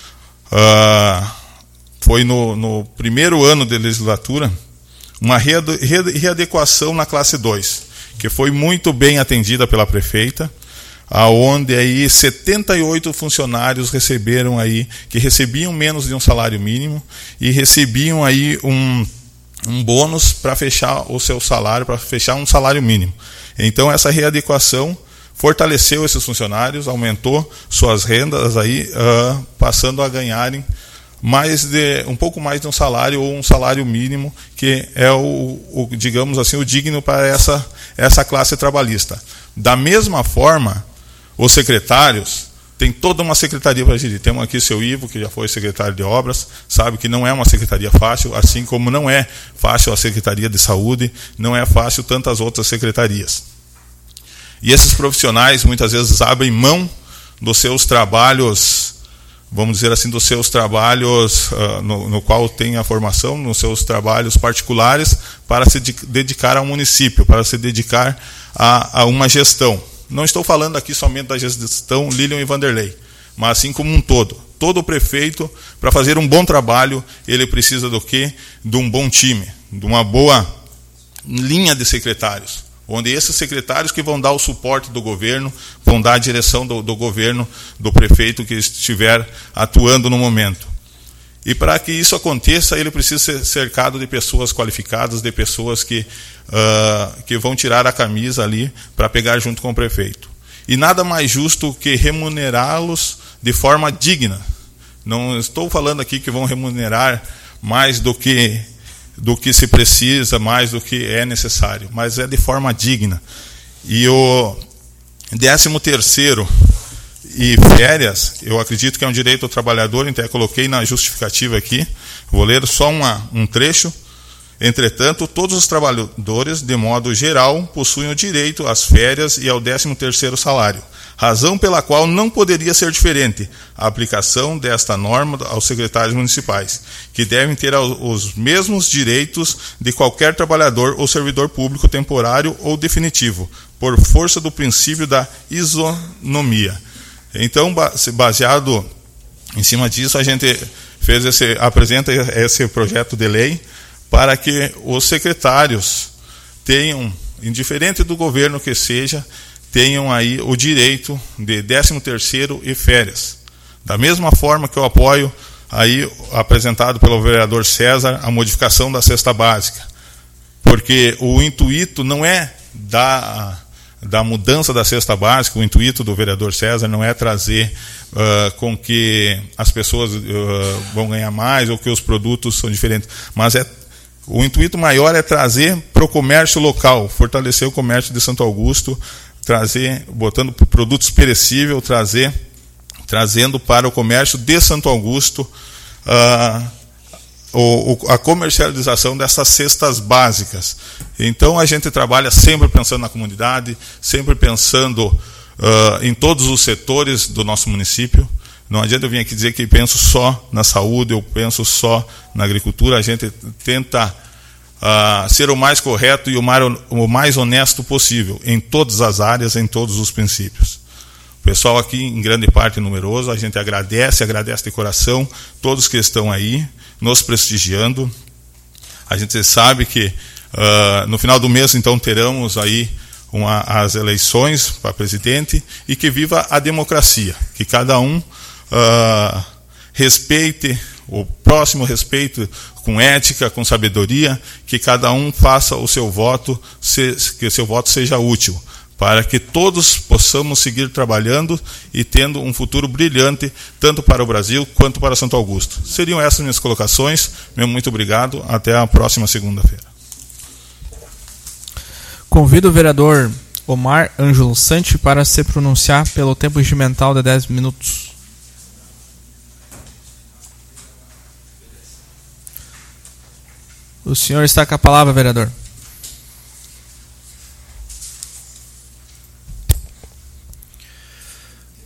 uh, foi no, no primeiro ano de legislatura, uma readequação na classe dois, que foi muito bem atendida pela prefeita, aonde aí setenta e oito funcionários receberam aí, que recebiam menos de um salário mínimo e recebiam aí um, um bônus para fechar o seu salário, para fechar um salário mínimo. Então essa readequação fortaleceu esses funcionários, aumentou suas rendas aí, uh, passando a ganharem mais de um pouco mais de um salário ou um salário mínimo, que é o, o digamos assim, o digno para essa essa classe trabalhista. Da mesma forma, os secretários têm toda uma secretaria para gerir. Temos aqui o seu Ivo, que já foi secretário de obras, sabe que não é uma secretaria fácil, assim como não é fácil a Secretaria de Saúde, não é fácil tantas outras secretarias. E esses profissionais muitas vezes abrem mão dos seus trabalhos, vamos dizer assim, dos seus trabalhos uh, no, no qual tem a formação, nos seus trabalhos particulares, para se de, dedicar ao município, para se dedicar a, a uma gestão. Não estou falando aqui somente da gestão Lilian e Vanderlei, mas assim como um todo. Todo prefeito, para fazer um bom trabalho, ele precisa do quê? De um bom time, de uma boa linha de secretários, onde esses secretários que vão dar o suporte do governo, vão dar a direção do, do governo, do prefeito que estiver atuando no momento. E para que isso aconteça, ele precisa ser cercado de pessoas qualificadas, de pessoas que, uh, que vão tirar a camisa ali para pegar junto com o prefeito. E nada mais justo que remunerá-los de forma digna. Não estou falando aqui que vão remunerar mais do que, do que se precisa, mais do que é necessário, mas é de forma digna. E o décimo terceiro e férias, eu acredito que é um direito ao trabalhador, então eu coloquei na justificativa aqui, vou ler só uma, um trecho. Entretanto, todos os trabalhadores, de modo geral, possuem o direito às férias e ao décimo terceiro salário, razão pela qual não poderia ser diferente a aplicação desta norma aos secretários municipais, que devem ter os mesmos direitos de qualquer trabalhador ou servidor público temporário ou definitivo, por força do princípio da isonomia. Então, baseado em cima disso, a gente fez esse, apresenta esse projeto de lei para que os secretários tenham, indiferente do governo que seja, tenham aí o direito de décimo terceiro e férias. Da mesma forma que eu apoio aí apresentado pelo vereador César a modificação da cesta básica, porque o intuito não é da da mudança da cesta básica, o intuito do vereador César não é trazer uh, com que as pessoas uh, vão ganhar mais ou que os produtos são diferentes, mas é, o intuito maior é trazer para o comércio local, fortalecer o comércio de Santo Augusto, trazer, botando produtos perecíveis, trazer, trazendo para o comércio de Santo Augusto uh, O, o, a comercialização dessas cestas básicas. Então a gente trabalha sempre pensando na comunidade, sempre pensando uh, em todos os setores do nosso município. Não adianta eu vir aqui dizer que penso só na saúde, eu penso só na agricultura. A gente tenta uh, ser o mais correto e o mais, o mais honesto possível em todas as áreas, em todos os princípios. O pessoal aqui, em grande parte numeroso, a gente agradece, agradece de coração todos que estão aí nos prestigiando. A gente sabe que uh, no final do mês, então, teremos aí uma, as eleições para presidente, e que viva a democracia, que cada um uh, respeite o próximo, respeito com ética, com sabedoria, que cada um faça o seu voto, se, que o seu voto seja útil, para que todos possamos seguir trabalhando e tendo um futuro brilhante, tanto para o Brasil quanto para Santo Augusto. Seriam essas minhas colocações. Meu muito obrigado. Até a próxima segunda-feira. Convido o vereador Omar Ângelo Santi para se pronunciar pelo tempo regimental de dez minutos. O senhor está com a palavra, vereador.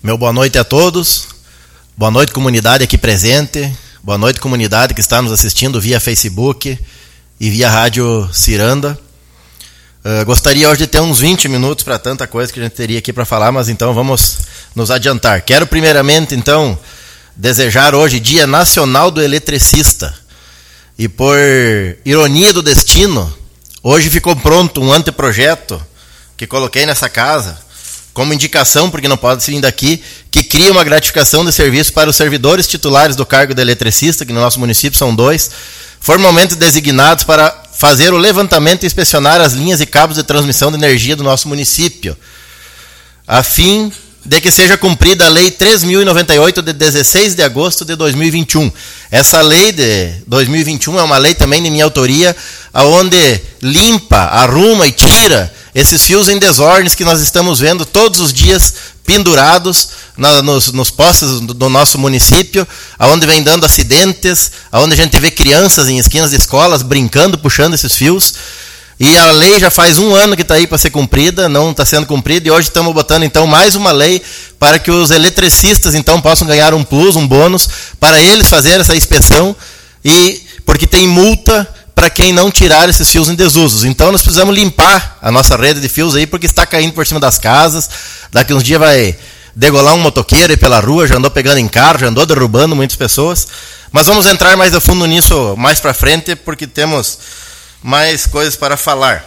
Meu boa noite a todos. Boa noite, comunidade aqui presente. Boa noite, comunidade que está nos assistindo via Facebook e via Rádio Ciranda. Uh, gostaria hoje de ter uns vinte minutos para tanta coisa que a gente teria aqui para falar, mas então vamos nos adiantar. Quero primeiramente, então, desejar hoje Dia Nacional do Eletricista. E por ironia do destino, hoje ficou pronto um anteprojeto que coloquei nessa casa, como indicação, porque não pode vir daqui, que cria uma gratificação de serviço para os servidores titulares do cargo de eletricista, que no nosso município são dois, formalmente designados para fazer o levantamento e inspecionar as linhas e cabos de transmissão de energia do nosso município, a fim de que seja cumprida a Lei três mil e noventa e oito, de dezesseis de agosto de dois mil e vinte e um. Essa lei de dois mil e vinte e um é uma lei também de minha autoria, onde limpa, arruma e tira esses fios em desordens que nós estamos vendo todos os dias pendurados na, nos, nos postes do, do nosso município, aonde vem dando acidentes, aonde a gente vê crianças em esquinas de escolas brincando, puxando esses fios. E a lei já faz um ano que está aí para ser cumprida, não está sendo cumprida, e hoje estamos botando então mais uma lei para que os eletricistas então possam ganhar um plus, um bônus, para eles fazerem essa inspeção, e porque tem multa para quem não tirar esses fios em desusos. Então nós precisamos limpar a nossa rede de fios aí, porque está caindo por cima das casas. Daqui uns dias vai degolar um motoqueiro aí pela rua, já andou pegando em carro, já andou derrubando muitas pessoas. Mas vamos entrar mais a fundo nisso mais para frente, porque temos mais coisas para falar.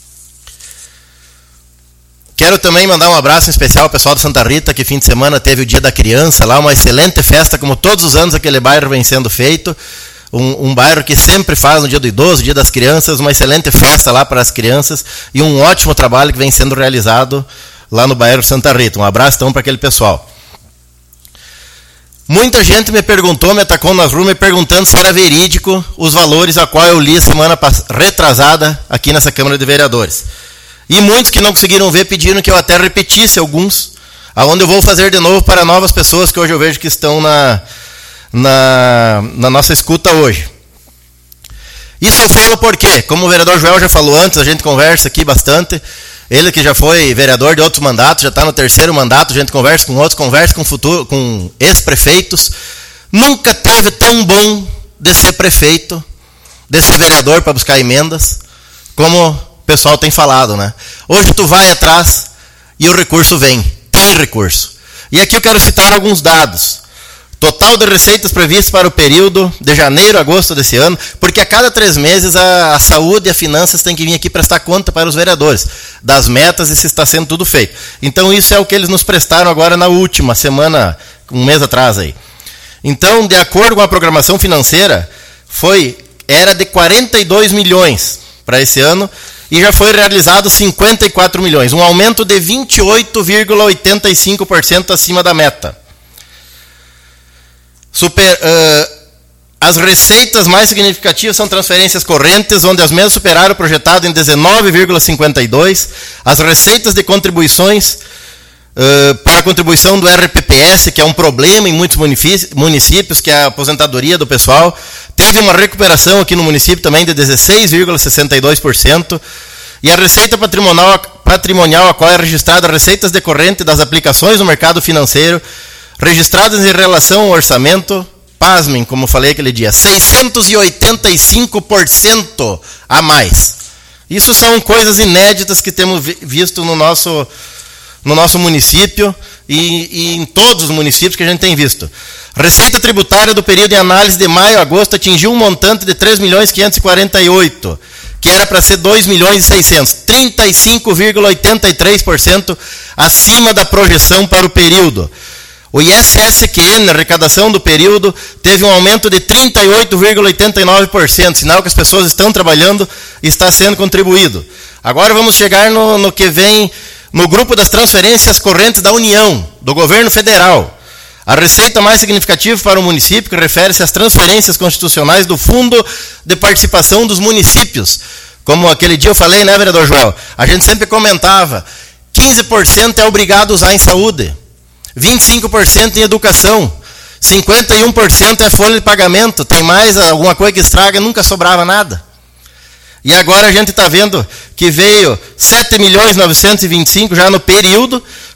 Quero também mandar um abraço em especial ao pessoal de Santa Rita, que fim de semana teve o Dia da Criança lá, uma excelente festa, como todos os anos aquele bairro vem sendo feito. Um, um bairro que sempre faz no Dia do Idoso, Dia das Crianças, uma excelente festa lá para as crianças e um ótimo trabalho que vem sendo realizado lá no bairro Santa Rita. Um abraço então para aquele pessoal. Muita gente me perguntou, me atacou nas ruas, me perguntando se era verídico os valores a qual eu li semana retrasada aqui nessa Câmara de Vereadores. E muitos que não conseguiram ver pediram que eu até repetisse alguns, aonde eu vou fazer de novo para novas pessoas que hoje eu vejo que estão na... Na, na nossa escuta hoje. Isso eu falo porque, como o vereador Joel já falou antes, a gente conversa aqui bastante, ele que já foi vereador de outros mandatos, já está no terceiro mandato, a gente conversa com outros, conversa com, futuro, com ex-prefeitos, nunca teve tão bom de ser prefeito, de ser vereador para buscar emendas, como o pessoal tem falado, né? Hoje tu vai atrás e o recurso vem, tem recurso. E aqui eu quero citar alguns dados. Total de receitas previstas para o período de janeiro a agosto desse ano, porque a cada três meses a, a saúde e a finanças tem que vir aqui prestar conta para os vereadores, das metas e se está sendo tudo feito. Então isso é o que eles nos prestaram agora na última semana, um mês atrás aí. Então, de acordo com a programação financeira, foi, era de quarenta e dois milhões para esse ano, e já foi realizado cinquenta e quatro milhões, um aumento de vinte e oito vírgula oitenta e cinco por cento acima da meta. Super, uh, as receitas mais significativas são transferências correntes, onde as mesmas superaram o projetado em dezenove vírgula cinquenta e dois. As receitas de contribuições uh, para a contribuição do R P P S, que é um problema em muitos municípios, que é a aposentadoria do pessoal, teve uma recuperação aqui no município também de dezesseis vírgula sessenta e dois por cento. E a receita patrimonial, patrimonial, a qual é registrada receitas decorrentes das aplicações no mercado financeiro, registradas em relação ao orçamento, pasmem, como eu falei aquele dia, seiscentos e oitenta e cinco por cento a mais. Isso são coisas inéditas que temos visto no nosso, no nosso município e, e em todos os municípios que a gente tem visto. Receita tributária do período de análise de maio a agosto atingiu um montante de três milhões quinhentos e quarenta e oito, que era para ser dois milhões e seiscentos, trinta e cinco vírgula oitenta e três por cento acima da projeção para o período. O I S S Q N, a arrecadação do período, teve um aumento de trinta e oito vírgula oitenta e nove por cento, sinal que as pessoas estão trabalhando e está sendo contribuído. Agora vamos chegar no, no que vem no grupo das transferências correntes da União, do governo federal. A receita mais significativa para o município, que refere-se às transferências constitucionais do Fundo de Participação dos Municípios. Como aquele dia eu falei, né, vereador Joel? A gente sempre comentava, quinze por cento é obrigado a usar em saúde. vinte e cinco por cento em educação, cinquenta e um por cento é folha de pagamento, tem mais alguma coisa que estraga, nunca sobrava nada. E agora a gente está vendo que veio sete milhões novecentos e vinte e cinco já no período,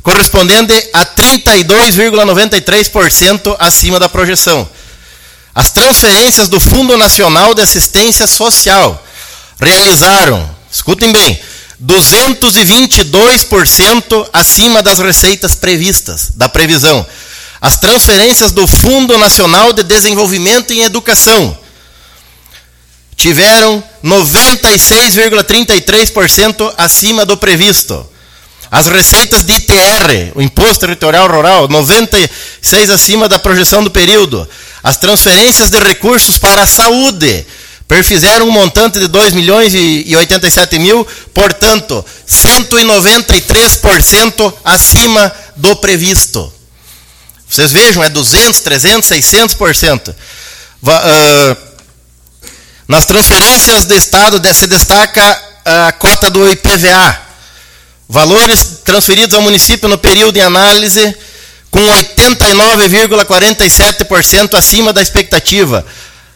correspondente a trinta e dois vírgula noventa e três por cento acima da projeção. As transferências do Fundo Nacional de Assistência Social realizaram, escutem bem, duzentos e vinte e dois por cento acima das receitas previstas, da previsão. As transferências do Fundo Nacional de Desenvolvimento em Educação tiveram noventa e seis vírgula trinta e três por cento acima do previsto. As receitas de I T R, o Imposto Territorial Rural, noventa e seis por cento acima da projeção do período. As transferências de recursos para a saúde perfizeram um montante de dois milhões e oitenta e sete mil, portanto, cento e noventa e três por cento acima do previsto. Vocês vejam, é duzentos, trezentos, seiscentos por cento. Uh, nas transferências do Estado se destaca a cota do I P V A. Valores transferidos ao município no período em análise com oitenta e nove vírgula quarenta e sete por cento acima da expectativa.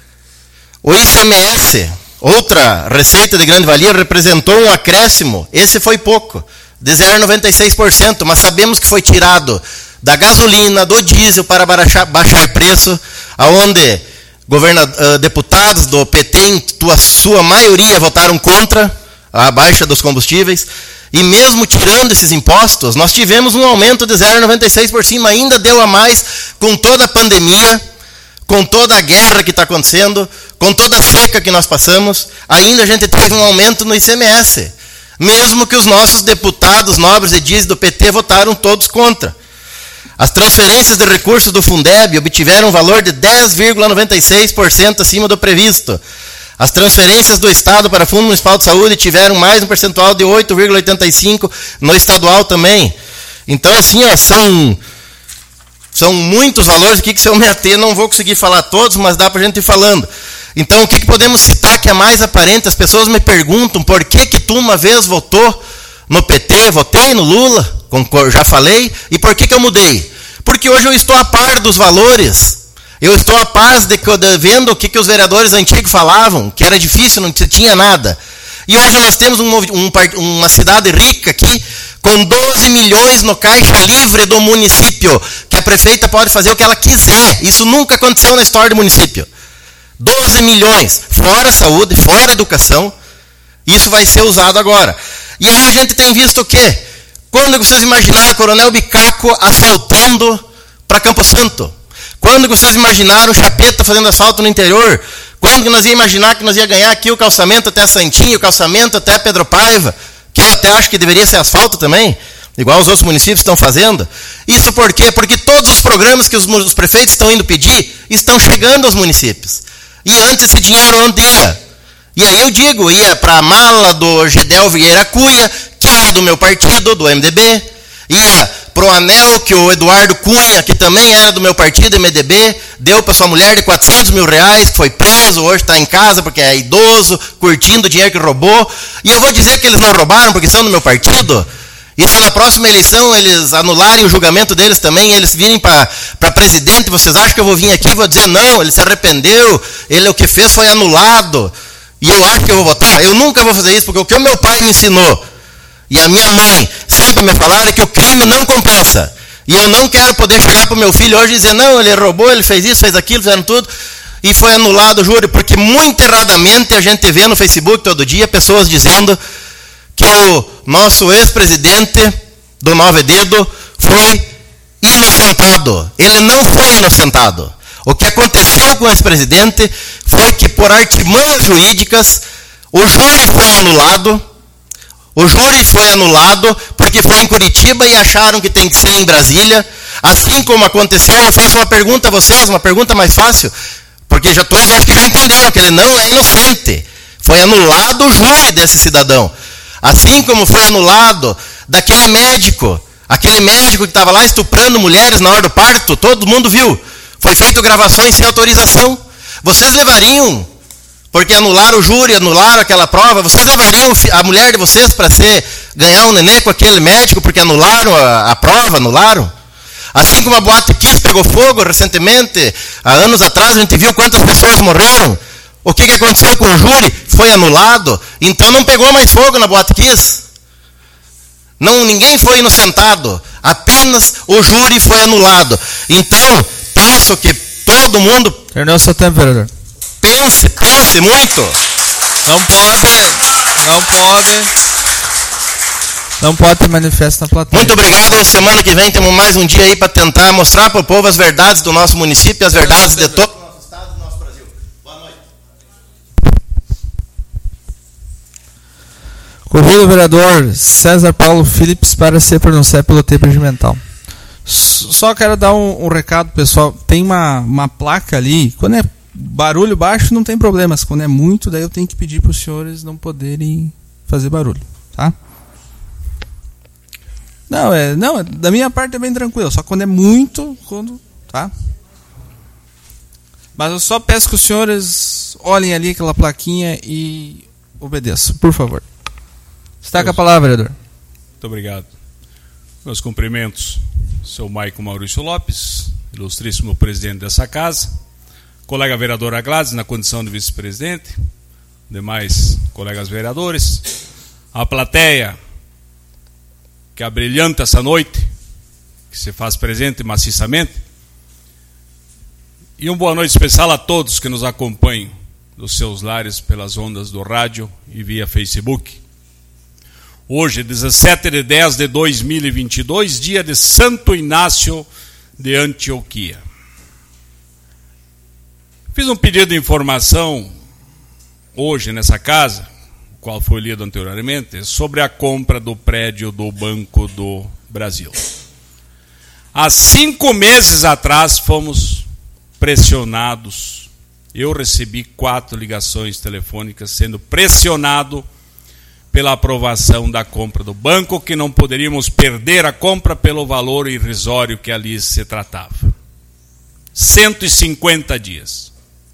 O I C M S, outra receita de grande valia, representou um acréscimo, esse foi pouco, de zero vírgula noventa e seis por cento, mas sabemos que foi tirado da gasolina, do diesel para baixar, baixar preço, aonde uh, deputados do P T, em tua, sua maioria, votaram contra a baixa dos combustíveis, e mesmo tirando esses impostos, nós tivemos um aumento de zero vírgula noventa e seis por cento, ainda deu a mais com toda a pandemia, com toda a guerra que está acontecendo, com toda a seca que nós passamos, ainda a gente teve um aumento no I C M S, mesmo que os nossos deputados nobres e dias do P T votaram todos contra. As transferências de recursos do Fundeb obtiveram um valor de dez vírgula noventa e seis por cento acima do previsto. As transferências do Estado para o Fundo Municipal de Saúde tiveram mais um percentual de oito vírgula oitenta e cinco por cento no estadual também. Então, assim, ó, são, são muitos valores aqui que, se eu me ater, não vou conseguir falar todos, mas dá para a gente ir falando. Então, o que, que podemos citar que é mais aparente? As pessoas me perguntam por que, que tu uma vez votou no P T, votei no Lula, já falei, e por que, que eu mudei? Porque hoje eu estou a par dos valores. Eu estou a par de, de vendo o que, que os vereadores antigos falavam, que era difícil, não tinha nada. E hoje nós temos um, um, uma cidade rica aqui, com doze milhões no caixa livre do município, que a prefeita pode fazer o que ela quiser. Isso nunca aconteceu na história do município. doze milhões, fora saúde, fora educação, isso vai ser usado agora. E aí a gente tem visto o quê? Quando vocês imaginaram Coronel Bicaco asfaltando para Campo Santo? Quando vocês imaginaram Chapeta fazendo asfalto no interior? Quando que nós ia imaginar que nós ia ganhar aqui o calçamento até Santinho, o calçamento até Pedro Paiva, que eu até acho que deveria ser asfalto também, igual os outros municípios estão fazendo? Isso por quê? Porque todos os programas que os, os prefeitos estão indo pedir estão chegando aos municípios. E antes esse dinheiro onde ia? E aí eu digo, ia para a mala do Gedel Vieira Cunha, que era do meu partido, do M D B, ia para o anel que o Eduardo Cunha, que também era do meu partido, M D B, deu para sua mulher de quatrocentos mil reais, que foi preso, hoje está em casa porque é idoso, curtindo o dinheiro que roubou. E eu vou dizer que eles não roubaram porque são do meu partido? E se na próxima eleição eles anularem o julgamento deles também, eles virem para presidente, vocês acham que eu vou vir aqui e vou dizer, não, ele se arrependeu, ele o que fez foi anulado, e eu acho que eu vou votar? Eu nunca vou fazer isso, porque o que o meu pai me ensinou, e a minha mãe sempre me falaram, é que o crime não compensa. E eu não quero poder chegar para o meu filho hoje e dizer, não, ele roubou, ele fez isso, fez aquilo, fizeram tudo, e foi anulado o júri, porque muito erradamente a gente vê no Facebook todo dia pessoas dizendo que o nosso ex-presidente do Nove Dedo foi inocentado. Ele não foi inocentado. O que aconteceu com esse presidente foi que, por artimanhas jurídicas, o júri foi anulado. O júri foi anulado porque foi em Curitiba e acharam que tem que ser em Brasília. Assim como aconteceu, eu faço uma pergunta a vocês, uma pergunta mais fácil, porque já todos acho que já entenderam que ele não é inocente. Foi anulado o júri desse cidadão. Assim como foi anulado daquele médico, aquele médico que estava lá estuprando mulheres na hora do parto, todo mundo viu. Foi feito gravações sem autorização. Vocês levariam, porque anularam o júri, anularam aquela prova, vocês levariam a mulher de vocês para ser ganhar um neném com aquele médico, porque anularam a, a prova, anularam? Assim como a Boate Kiss pegou fogo recentemente, há anos atrás, a gente viu quantas pessoas morreram. O que, que aconteceu com o júri? Foi anulado, então não pegou mais fogo na Boate Kiss. Não, ninguém foi inocentado. Apenas o júri foi anulado. Então, peço que todo mundo... Terminou seu tempo, vereador. Pense, pense muito. Não pode, não pode, não pode ter manifesto na plateia. Muito obrigado. Semana que vem temos mais um dia aí para tentar mostrar para o povo as verdades do nosso município, as verdades de todo o nosso estado, do nosso Brasil. Boa noite. Convido o vereador César Paulo Philips para se pronunciar pelo tempo regimental. Só quero dar um, um recado, pessoal. Tem uma, uma placa ali. Quando é barulho baixo, não tem problemas. Quando é muito, daí eu tenho que pedir para os senhores não poderem fazer barulho, tá? Não, é, não, da minha parte é bem tranquilo. Só quando é muito, quando, tá? Mas eu só peço que os senhores olhem ali aquela plaquinha e obedeçam, por favor. Está com a palavra, vereador. Muito obrigado. Meus cumprimentos, seu Maicon Maurício Lopes, ilustríssimo presidente dessa casa, colega vereadora Gladys, na condição de vice-presidente, demais colegas vereadores, a plateia que abrilhanta essa noite, que se faz presente maciçamente, e uma boa noite especial a todos que nos acompanham dos seus lares pelas ondas do rádio e via Facebook. Hoje, dezessete de dez de dois mil e vinte e dois, dia de Santo Inácio de Antioquia. Fiz um pedido de informação hoje nessa casa, o qual foi lido anteriormente, sobre a compra do prédio do Banco do Brasil. Há cinco meses atrás fomos pressionados. Eu recebi quatro ligações telefônicas sendo pressionado pela aprovação da compra do banco, que não poderíamos perder a compra pelo valor irrisório que ali se tratava. cento e cinquenta dias.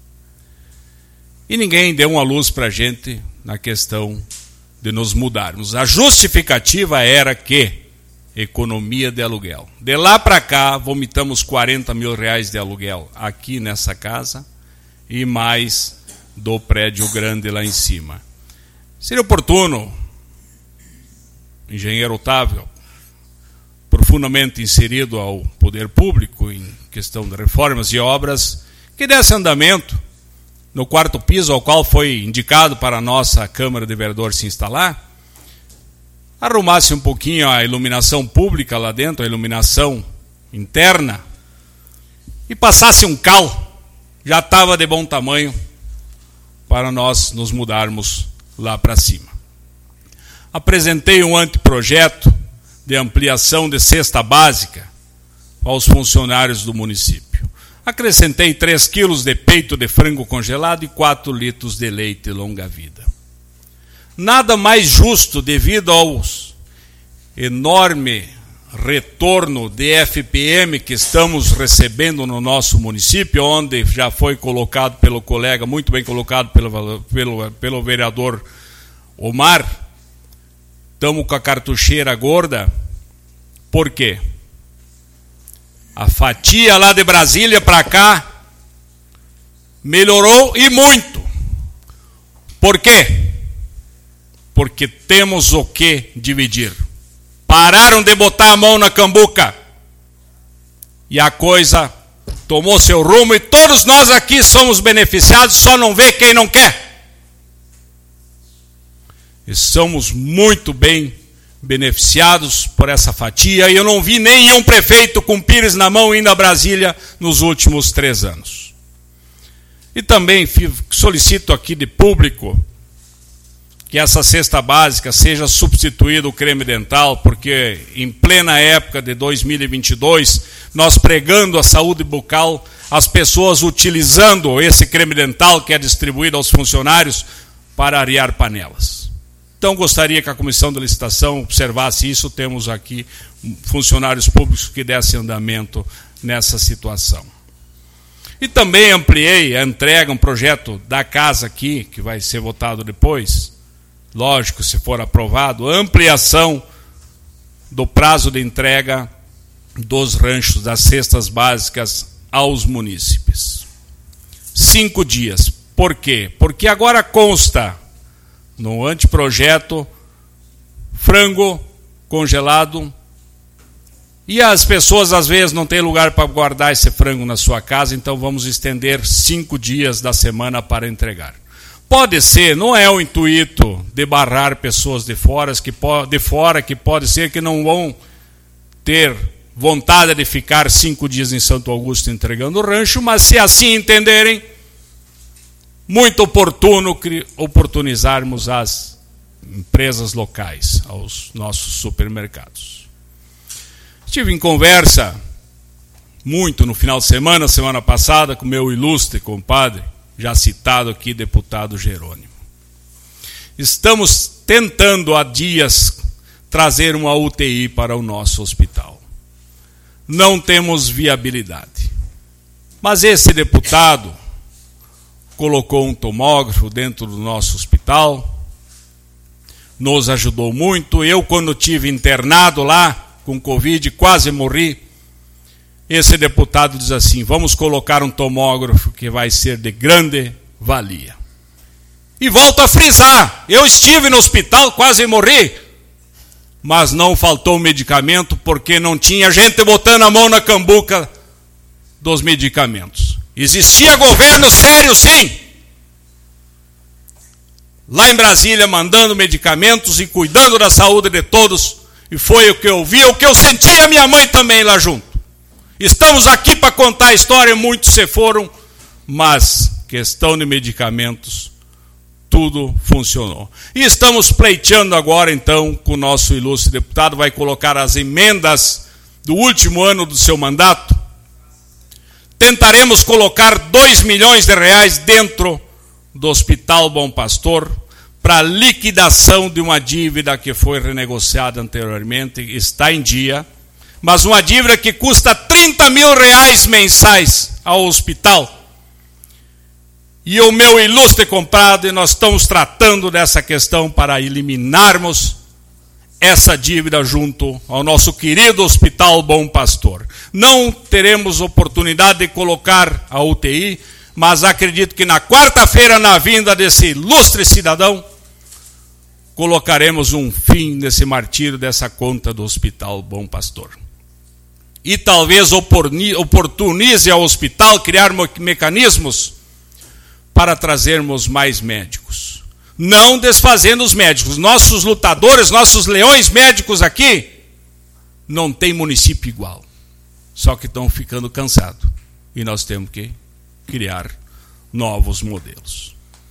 E ninguém deu uma luz para a gente na questão de nos mudarmos. A justificativa era que economia de aluguel. De lá para cá, vomitamos quarenta mil reais de aluguel aqui nessa casa e mais do prédio grande lá em cima. Seria oportuno, engenheiro Otávio, profundamente inserido ao poder público em questão de reformas e obras, que desse andamento no quarto piso, ao qual foi indicado para a nossa Câmara de Vereadores se instalar, arrumasse um pouquinho a iluminação pública lá dentro, a iluminação interna, e passasse um cal, já estava de bom tamanho para nós nos mudarmos lá para cima. Apresentei um anteprojeto de ampliação de cesta básica aos funcionários do município. Acrescentei três quilos de peito de frango congelado e quatro litros de leite longa-vida. Nada mais justo devido aos enorme retorno de F P M que estamos recebendo no nosso município, onde já foi colocado pelo colega, muito bem colocado pelo, pelo, pelo vereador Omar. Estamos com a cartucheira gorda. Por quê? A fatia lá de Brasília para cá melhorou e muito. Por quê? Porque temos o que dividir. Pararam de botar a mão na cambuca e a coisa tomou seu rumo e todos nós aqui somos beneficiados, só não vê quem não quer. E somos muito bem beneficiados por essa fatia e eu não vi nenhum prefeito com pires na mão indo a Brasília nos últimos três anos. E também solicito aqui de público que essa cesta básica seja substituído o creme dental, porque em plena época de dois mil e vinte e dois, nós pregando a saúde bucal, as pessoas utilizando esse creme dental que é distribuído aos funcionários para arear panelas. Então gostaria que a comissão de licitação observasse isso, temos aqui funcionários públicos que dessem andamento nessa situação. E também ampliei a entrega, um projeto da casa aqui, que vai ser votado depois, lógico, se for aprovado, ampliação do prazo de entrega dos ranchos, das cestas básicas aos munícipes. Cinco dias. Por quê? Porque agora consta no anteprojeto frango congelado E as pessoas às vezes não têm lugar para guardar esse frango na sua casa, então vamos estender cinco dias da semana para entregar. Pode ser, não é o intuito de barrar pessoas de fora, que, de fora, que pode ser que não vão ter vontade de ficar cinco dias em Santo Augusto entregando o rancho, mas se assim entenderem, muito oportuno oportunizarmos as empresas locais, aos nossos supermercados. Estive em conversa muito no final de semana, semana passada, com meu ilustre compadre, já citado aqui, deputado Jerônimo. Estamos tentando há dias trazer uma U T I para o nosso hospital. Não temos viabilidade. Mas esse deputado colocou um tomógrafo dentro do nosso hospital, nos ajudou muito. Eu, quando tive internado lá, com Covid, quase morri. Esse deputado diz assim: vamos colocar um tomógrafo que vai ser de grande valia. E volto a frisar, eu estive no hospital, quase morri, mas não faltou medicamento, porque não tinha gente botando a mão na cambuca dos medicamentos. Existia governo sério, sim, lá em Brasília, mandando medicamentos e cuidando da saúde de todos. E foi o que eu vi, o que eu senti, a minha mãe também lá junto. Estamos aqui para contar a história, muitos se foram, mas questão de medicamentos, tudo funcionou. E estamos pleiteando agora, então, com o nosso ilustre deputado, vai colocar as emendas do último ano do seu mandato. Tentaremos colocar dois milhões de reais dentro do Hospital Bom Pastor, para liquidação de uma dívida que foi renegociada anteriormente, está em dia, mas uma dívida que custa trinta mil reais mensais ao hospital. E o meu ilustre compadre, nós estamos tratando dessa questão para eliminarmos essa dívida junto ao nosso querido Hospital Bom Pastor. Não teremos oportunidade de colocar a U T I, mas acredito que na quarta-feira, na vinda desse ilustre cidadão, colocaremos um fim nesse martírio dessa conta do Hospital Bom Pastor. E talvez oportunize ao hospital criar mecanismos para trazermos mais médicos. Não desfazendo os médicos. Nossos lutadores, nossos leões médicos aqui, não tem município igual. Só que estão ficando cansados. E nós temos que criar novos modelos.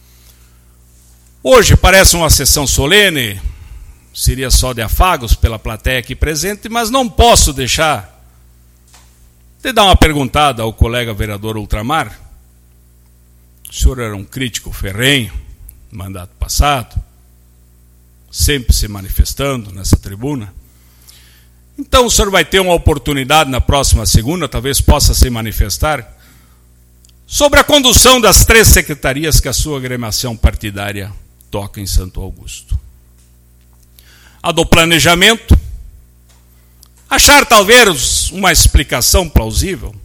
Hoje parece uma sessão solene, seria só de afagos pela plateia aqui presente, mas não posso deixar de dar uma perguntada ao colega vereador Ultramar. O senhor era um crítico ferrenho no mandato passado, sempre se manifestando nessa tribuna. Então o senhor vai ter uma oportunidade na próxima segunda, talvez possa se manifestar, sobre a condução das três secretarias que a sua agremiação partidária toca em Santo Augusto. A do planejamento, achar talvez uma explicação plausível,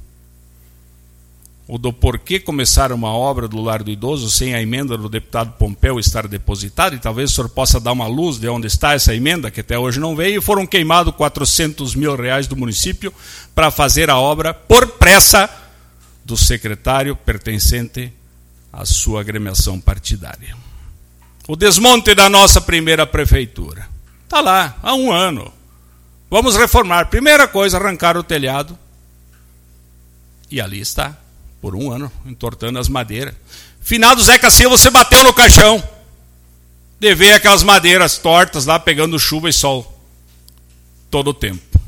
o do porquê começar uma obra do Lar do Idoso sem a emenda do deputado Pompeu estar depositada, e talvez o senhor possa dar uma luz de onde está essa emenda, que até hoje não veio, e foram queimados quatrocentos mil reais do município para fazer a obra por pressa do secretário pertencente à sua agremiação partidária. O desmonte da nossa primeira prefeitura. Está lá, há um ano. Vamos reformar. Primeira coisa, arrancar o telhado. E ali está, por um ano, entortando as madeiras. Finado Zeca Silva, você bateu no caixão. De ver aquelas madeiras tortas lá, pegando chuva e sol. Todo o tempo.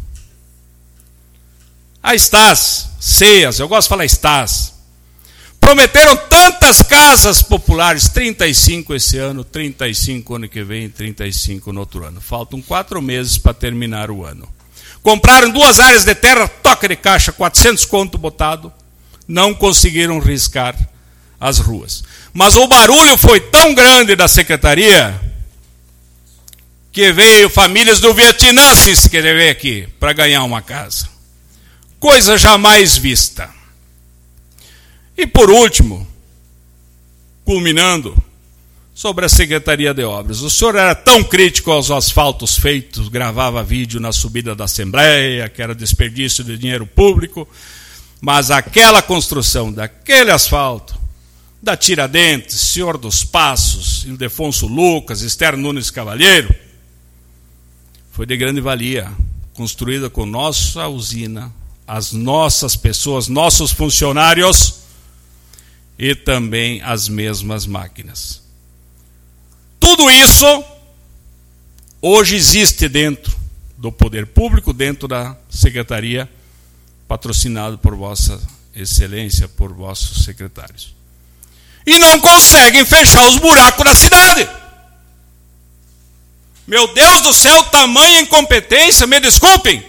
A Estás, Ceias, eu gosto de falar Estás. Prometeram tantas casas populares, trinta e cinco esse ano, trinta e cinco ano que vem, trinta e cinco no outro ano. Faltam quatro meses para terminar o ano. Compraram duas áreas de terra, toca de caixa, quatrocentos conto botado, não conseguiram riscar as ruas. Mas o barulho foi tão grande da secretaria que veio famílias do Vietnã se inscrever aqui para ganhar uma casa. Coisa jamais vista. E por último, culminando, sobre a Secretaria de Obras. O senhor era tão crítico aos asfaltos feitos, gravava vídeo na subida da Assembleia, que era desperdício de dinheiro público, mas aquela construção daquele asfalto, da Tiradentes, Senhor dos Passos, Ildefonso Lucas, Esther Nunes Cavalheiro, foi de grande valia, construída com nossa usina, as nossas pessoas, nossos funcionários e também as mesmas máquinas. Tudo isso hoje existe dentro do poder público, dentro da secretaria, patrocinado por Vossa Excelência, por vossos secretários. E não conseguem fechar os buracos da cidade. Meu Deus do céu, tamanha incompetência, me desculpem.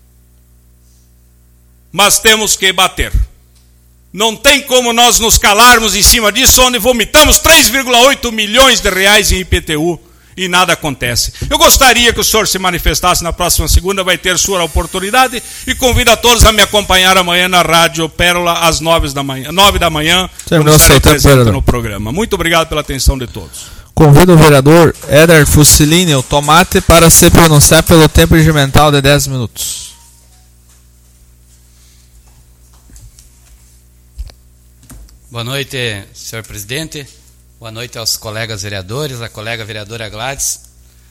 Mas temos que bater. Não tem como nós nos calarmos em cima disso, onde vomitamos três vírgula oito milhões de reais em I P T U e nada acontece. Eu gostaria que o senhor se manifestasse na próxima segunda, vai ter sua oportunidade, e convido a todos a me acompanhar amanhã na Rádio Pérola às nove da manhã, nove da manhã, quando estarei presente no programa. Muito obrigado pela atenção de todos. Convido o vereador Éder Fusilini, o Tomate, para se pronunciar pelo tempo regimental de dez minutos. Boa noite, senhor presidente. Boa noite aos colegas vereadores, a colega vereadora Gladys,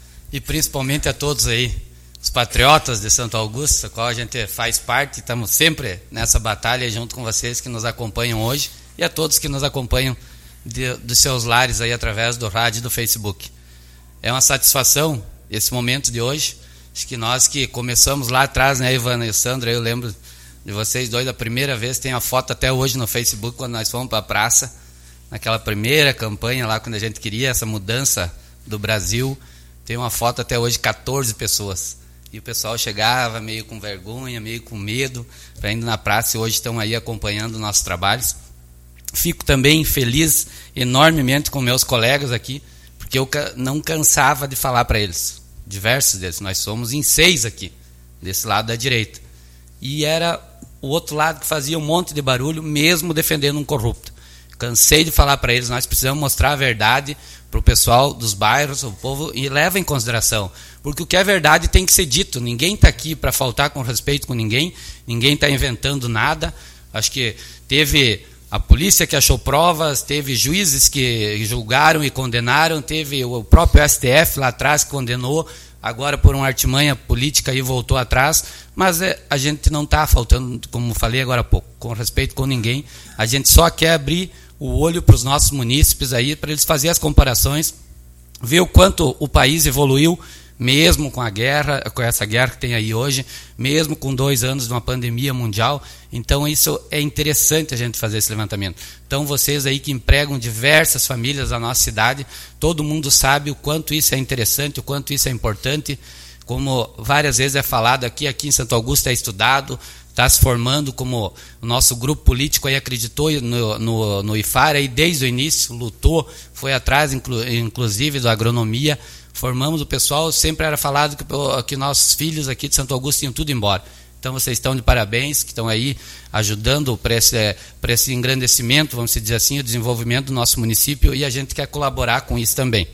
e principalmente a todos aí, os patriotas de Santo Augusto, da qual a gente faz parte. Estamos sempre nessa batalha junto com vocês que nos acompanham hoje, e a todos que nos acompanham de, dos seus lares aí através do rádio e do Facebook. É uma satisfação esse momento de hoje. Acho que nós que começamos lá atrás, né, Ivana e o Sandro, eu lembro de vocês dois, a primeira vez, tem a foto até hoje no Facebook, quando nós fomos para a praça, naquela primeira campanha lá, quando a gente queria essa mudança do Brasil. Tem uma foto até hoje, quatorze pessoas. E o pessoal chegava meio com vergonha, meio com medo, para ir na praça, e hoje estão aí acompanhando nossos trabalhos. Fico também feliz enormemente com meus colegas aqui, porque eu não cansava de falar para eles, diversos deles. Nós somos em seis aqui, desse lado da direita. E era o outro lado que fazia um monte de barulho, mesmo defendendo um corrupto. Cansei de falar para eles, nós precisamos mostrar a verdade para o pessoal dos bairros, o povo, e leva em consideração. Porque o que é verdade tem que ser dito. Ninguém está aqui para faltar com respeito com ninguém, ninguém está inventando nada. Acho que teve a polícia que achou provas, teve juízes que julgaram e condenaram, teve o próprio S T F lá atrás que condenou, agora por uma artimanha política e voltou atrás, mas é, a gente não está faltando, como falei agora há pouco, com respeito com ninguém. A gente só quer abrir o olho para os nossos munícipes aí, para eles fazerem as comparações, ver o quanto o país evoluiu, mesmo com a guerra, com essa guerra que tem aí hoje, mesmo com dois anos de uma pandemia mundial. Então isso é interessante a gente fazer esse levantamento. Então vocês aí que empregam diversas famílias da nossa cidade, todo mundo sabe o quanto isso é interessante, o quanto isso é importante. Como várias vezes é falado aqui, aqui em Santo Augusto é estudado, está se formando, como o nosso grupo político aí acreditou no, no, no I F A R aí desde o início, lutou, foi atrás inclu, inclusive da agronomia, formamos o pessoal. Sempre era falado que, que nossos filhos aqui de Santo Augusto iam tudo embora. Então vocês estão de parabéns, que estão aí ajudando para esse, para esse engrandecimento, vamos dizer assim, o desenvolvimento do nosso município, e a gente quer colaborar com isso também.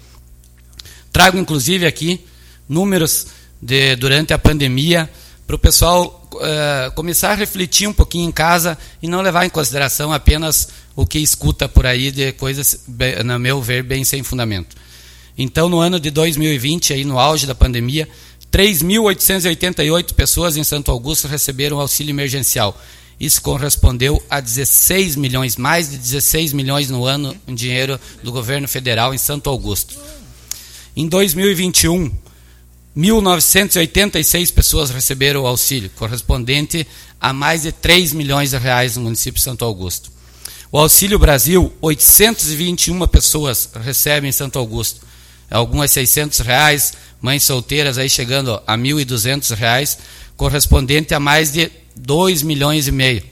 Trago inclusive aqui números de, durante a pandemia, para o pessoal uh, começar a refletir um pouquinho em casa e não levar em consideração apenas o que escuta por aí de coisas, na meu ver, bem sem fundamento. Então, no ano de dois mil e vinte, aí no auge da pandemia, três mil oitocentas e oitenta e oito pessoas em Santo Augusto receberam auxílio emergencial. Isso correspondeu a dezesseis milhões, mais de dezesseis milhões no ano em dinheiro do governo federal em Santo Augusto. Em dois mil e vinte e um, mil novecentas e oitenta e seis pessoas receberam o auxílio, correspondente a mais de três milhões de reais no município de Santo Augusto. O Auxílio Brasil, oitocentas e vinte e uma pessoas recebem em Santo Augusto. Algumas seiscentos reais, mães solteiras aí chegando a mil e duzentos reais, correspondente a mais de dois milhões e meio,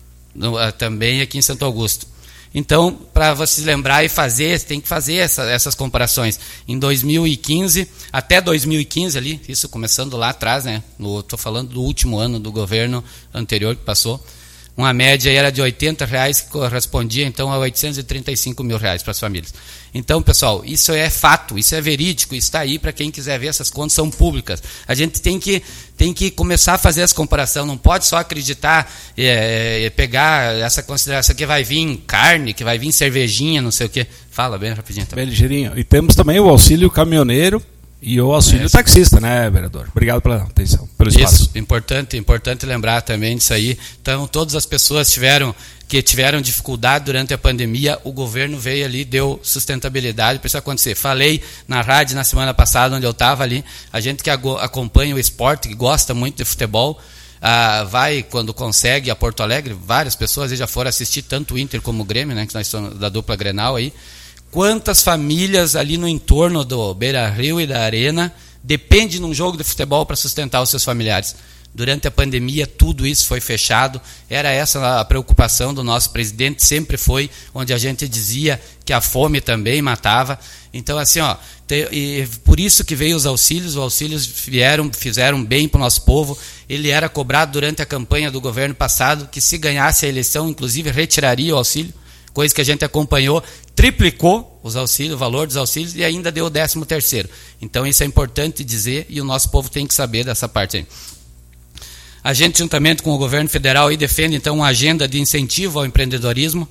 também aqui em Santo Augusto. Então, para você lembrar e fazer, tem que fazer essa, essas comparações. Em dois mil e quinze, até dois mil e quinze ali, isso começando lá atrás, né? Estou falando do último ano do governo anterior que passou, uma média era de oitenta reais, que correspondia então a oitocentos e trinta e cinco mil reais para as famílias. Então, pessoal, isso é fato, isso é verídico, isso está aí para quem quiser ver, essas contas são públicas. A gente tem que, tem que começar a fazer essa comparação, não pode só acreditar, é, pegar essa consideração que vai vir carne, que vai vir cervejinha, não sei o quê. Fala bem rapidinho também. Bem ligeirinho. E temos também o auxílio caminhoneiro e o auxílio é, taxista, né, vereador? Obrigado pela atenção, pelo espaço. Isso, importante, importante lembrar também disso aí. Então, todas as pessoas tiveram, que tiveram dificuldade durante a pandemia, o governo veio ali, deu sustentabilidade para isso acontecer. Falei na rádio na semana passada, onde eu estava ali, a gente que acompanha o esporte, que gosta muito de futebol, ah, vai, quando consegue, a Porto Alegre, várias pessoas já foram assistir tanto o Inter como o Grêmio, né, que nós somos da dupla Grenal aí. Quantas famílias ali no entorno do Beira-Rio e da Arena dependem de um jogo de futebol para sustentar os seus familiares? Durante a pandemia, tudo isso foi fechado. Era essa a preocupação do nosso presidente, sempre foi, onde a gente dizia que a fome também matava. Então, assim, ó, te, e por isso que veio os auxílios, os auxílios vieram, fizeram bem para o nosso povo. Ele era cobrado durante a campanha do governo passado, que se ganhasse a eleição, inclusive, retiraria o auxílio, coisa que a gente acompanhou, triplicou os auxílios, o valor dos auxílios e ainda deu o décimo terceiro. Então isso é importante dizer e o nosso povo tem que saber dessa parte aí. A gente, juntamente com o governo federal, aí, defende então uma agenda de incentivo ao empreendedorismo,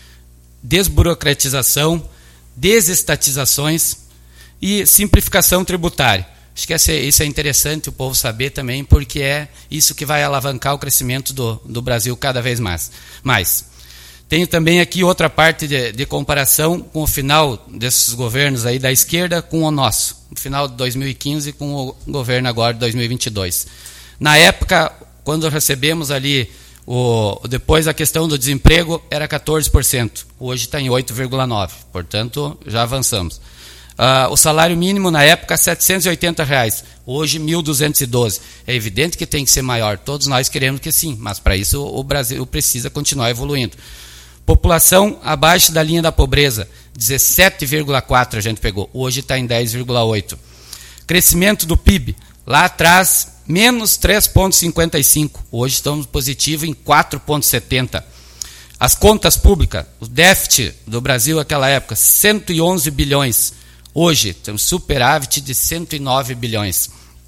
desburocratização, desestatizações e simplificação tributária. Acho que isso é interessante o povo saber também, porque é isso que vai alavancar o crescimento do, do Brasil cada vez mais. mais. Tenho também aqui outra parte de, de comparação com o final desses governos aí da esquerda com o nosso, no final de dois mil e quinze com o governo agora de dois mil e vinte e dois. Na época, quando recebemos ali, o, depois a questão do desemprego era quatorze por cento, hoje está em oito vírgula nove por cento, portanto já avançamos. Uh, o salário mínimo na época setecentos e oitenta reais, hoje mil duzentos e doze. É evidente que tem que ser maior, todos nós queremos que sim, mas para isso o Brasil precisa continuar evoluindo. População abaixo da linha da pobreza, dezessete vírgula quatro a gente pegou, hoje está em dez vírgula oito. Crescimento do P I B, lá atrás, menos três vírgula cinquenta e cinco, hoje estamos positivo em quatro vírgula setenta. As contas públicas, o déficit do Brasil naquela época, cento e onze bilhões, hoje temos superávit de cento e nove bilhões.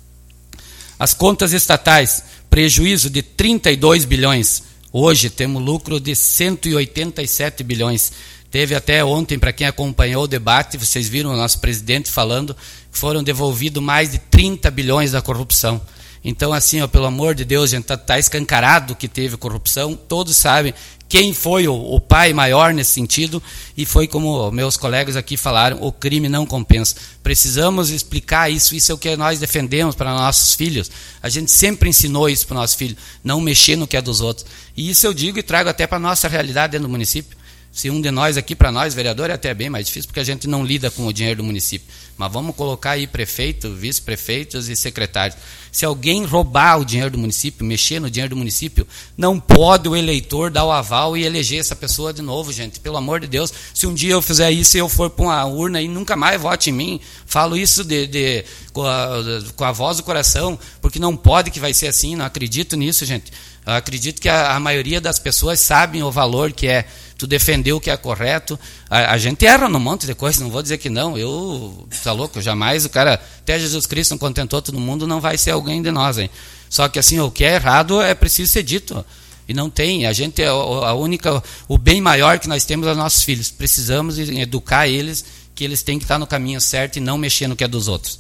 As contas estatais, prejuízo de trinta e dois bilhões, hoje temos lucro de cento e oitenta e sete bilhões. Teve até ontem, para quem acompanhou o debate, vocês viram o nosso presidente falando que foram devolvidos mais de trinta bilhões da corrupção. Então, assim, ó, pelo amor de Deus, gente, está tá escancarado que teve corrupção, todos sabem quem foi o, o pai maior nesse sentido, e foi como meus colegas aqui falaram, o crime não compensa. Precisamos explicar isso, isso é o que nós defendemos para nossos filhos. A gente sempre ensinou isso para os nossos filhos, não mexer no que é dos outros. E isso eu digo e trago até para a nossa realidade dentro do município. Se um de nós aqui, para nós, vereador, é até bem mais difícil, porque a gente não lida com o dinheiro do município. Mas vamos colocar aí prefeito, vice-prefeitos e secretários. Se alguém roubar o dinheiro do município, mexer no dinheiro do município, não pode o eleitor dar o aval e eleger essa pessoa de novo, gente. Pelo amor de Deus, se um dia eu fizer isso e eu for para uma urna e nunca mais vote em mim, falo isso de, de, com, a, com a voz do coração, porque não pode que vai ser assim, não acredito nisso, gente. Eu acredito que a, a maioria das pessoas sabem o valor que é tu defender o que é correto. A, a gente erra num monte de coisa, não vou dizer que não. Eu, tá louco, jamais o cara, até Jesus Cristo não contentou todo mundo, não vai ser alguém de nós, hein? Só que assim, o que é errado é preciso ser dito. E não tem, a gente é a única, o bem maior que nós temos é os nossos filhos. Precisamos educar eles, que eles têm que estar no caminho certo e não mexer no que é dos outros.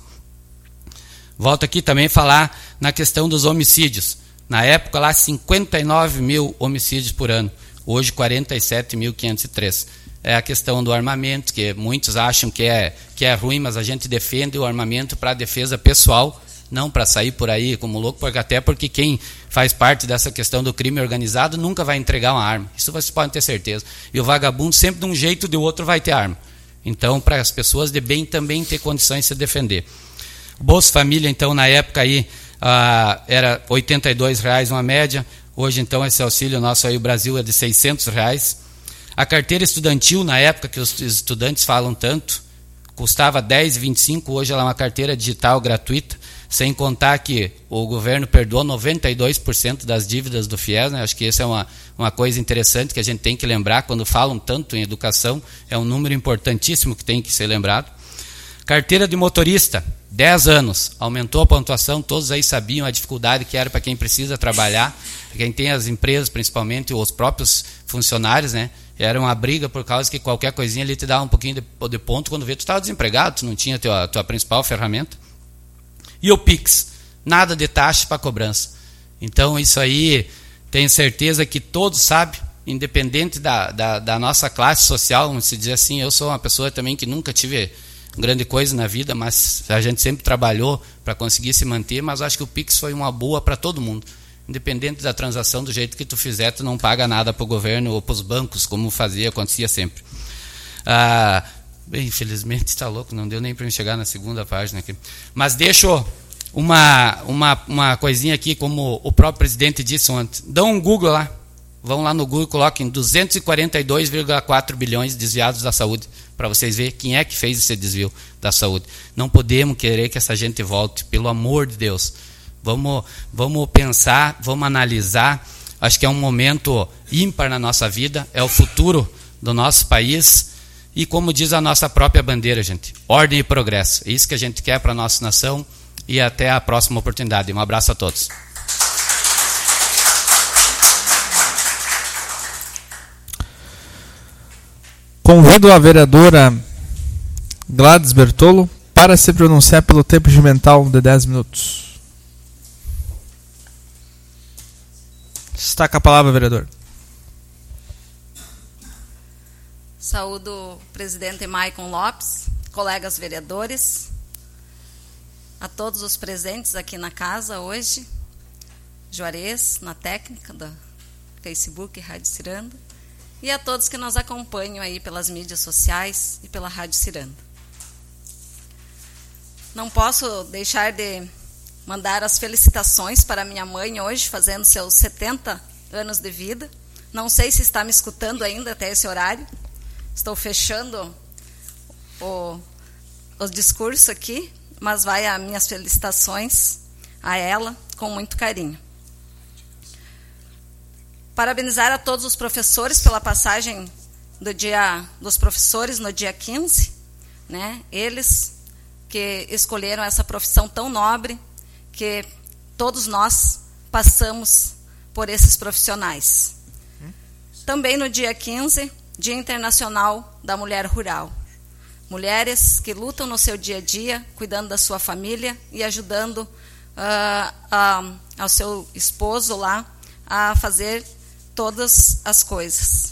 Volto aqui também a falar na questão dos homicídios. Na época lá, cinquenta e nove mil homicídios por ano. Hoje, quarenta e sete mil quinhentos e três. É a questão do armamento, que muitos acham que é, que é ruim, mas a gente defende o armamento para a defesa pessoal, não para sair por aí como louco, porque até porque quem faz parte dessa questão do crime organizado nunca vai entregar uma arma. Isso vocês podem ter certeza. E o vagabundo sempre de um jeito ou de outro vai ter arma. Então, para as pessoas de bem também ter condições de se defender. O Bolsa Família, então, na época aí, ah, era oitenta e dois reais uma média. Hoje, então, esse auxílio nosso aí, o Brasil, é de seiscentos reais. A carteira estudantil, na época que os estudantes falam tanto, custava dez reais e vinte e cinco centavos, hoje ela é uma carteira digital gratuita, sem contar que o governo perdoou noventa e dois por cento das dívidas do FIES, né? Acho que essa é uma, uma coisa interessante que a gente tem que lembrar quando falam tanto em educação, é um número importantíssimo que tem que ser lembrado. Carteira de motorista, dez anos, aumentou a pontuação, todos aí sabiam a dificuldade que era para quem precisa trabalhar, quem tem as empresas principalmente, os próprios funcionários, né? Era uma briga por causa que qualquer coisinha ali te dava um pouquinho de, de ponto quando vê tu estava desempregado, tu não tinha a tua, a tua principal ferramenta. E o Pix, nada de taxa para cobrança. Então isso aí, tenho certeza que todos sabem, independente da, da, da nossa classe social, vamos dizer assim, eu sou uma pessoa também que nunca tive grande coisa na vida, mas a gente sempre trabalhou para conseguir se manter, mas acho que o Pix foi uma boa para todo mundo. Independente da transação, do jeito que tu fizer, tu não paga nada para o governo ou para os bancos, como fazia, acontecia sempre. Ah, bem, infelizmente está louco, não deu nem para me chegar na segunda página aqui. Mas deixo uma, uma, uma coisinha aqui, como o próprio presidente disse ontem. Dão um Google lá, vão lá no Google e coloquem duzentos e quarenta e dois vírgula quatro bilhões desviados da saúde, para vocês verem quem é que fez esse desvio da saúde. Não podemos querer que essa gente volte, pelo amor de Deus. Vamos, vamos pensar, vamos analisar. Acho que é um momento ímpar na nossa vida, é o futuro do nosso país. E como diz a nossa própria bandeira, gente, ordem e progresso. É isso que a gente quer para a nossa nação e até a próxima oportunidade. Um abraço a todos. Convido a vereadora Gladys Bertolo para se pronunciar pelo tempo regimental de dez minutos. Está com a palavra, vereador. Saúdo o presidente Maicon Lopes, colegas vereadores, a todos os presentes aqui na casa hoje, Juarez, na técnica do Facebook e Rádio Ciranda, e a todos que nos acompanham aí pelas mídias sociais e pela Rádio Ciranda. Não posso deixar de mandar as felicitações para minha mãe hoje, fazendo seus setenta anos de vida. Não sei se está me escutando ainda até esse horário. Estou fechando o, o discurso aqui, mas vai as minhas felicitações a ela com muito carinho. Parabenizar a todos os professores pela passagem do dia dos professores no dia quinze, né? Eles que escolheram essa profissão tão nobre, que todos nós passamos por esses profissionais. Também no dia quinze, Dia Internacional da Mulher Rural. Mulheres que lutam no seu dia a dia, cuidando da sua família e ajudando uh, uh, ao seu esposo lá a fazer todas as coisas.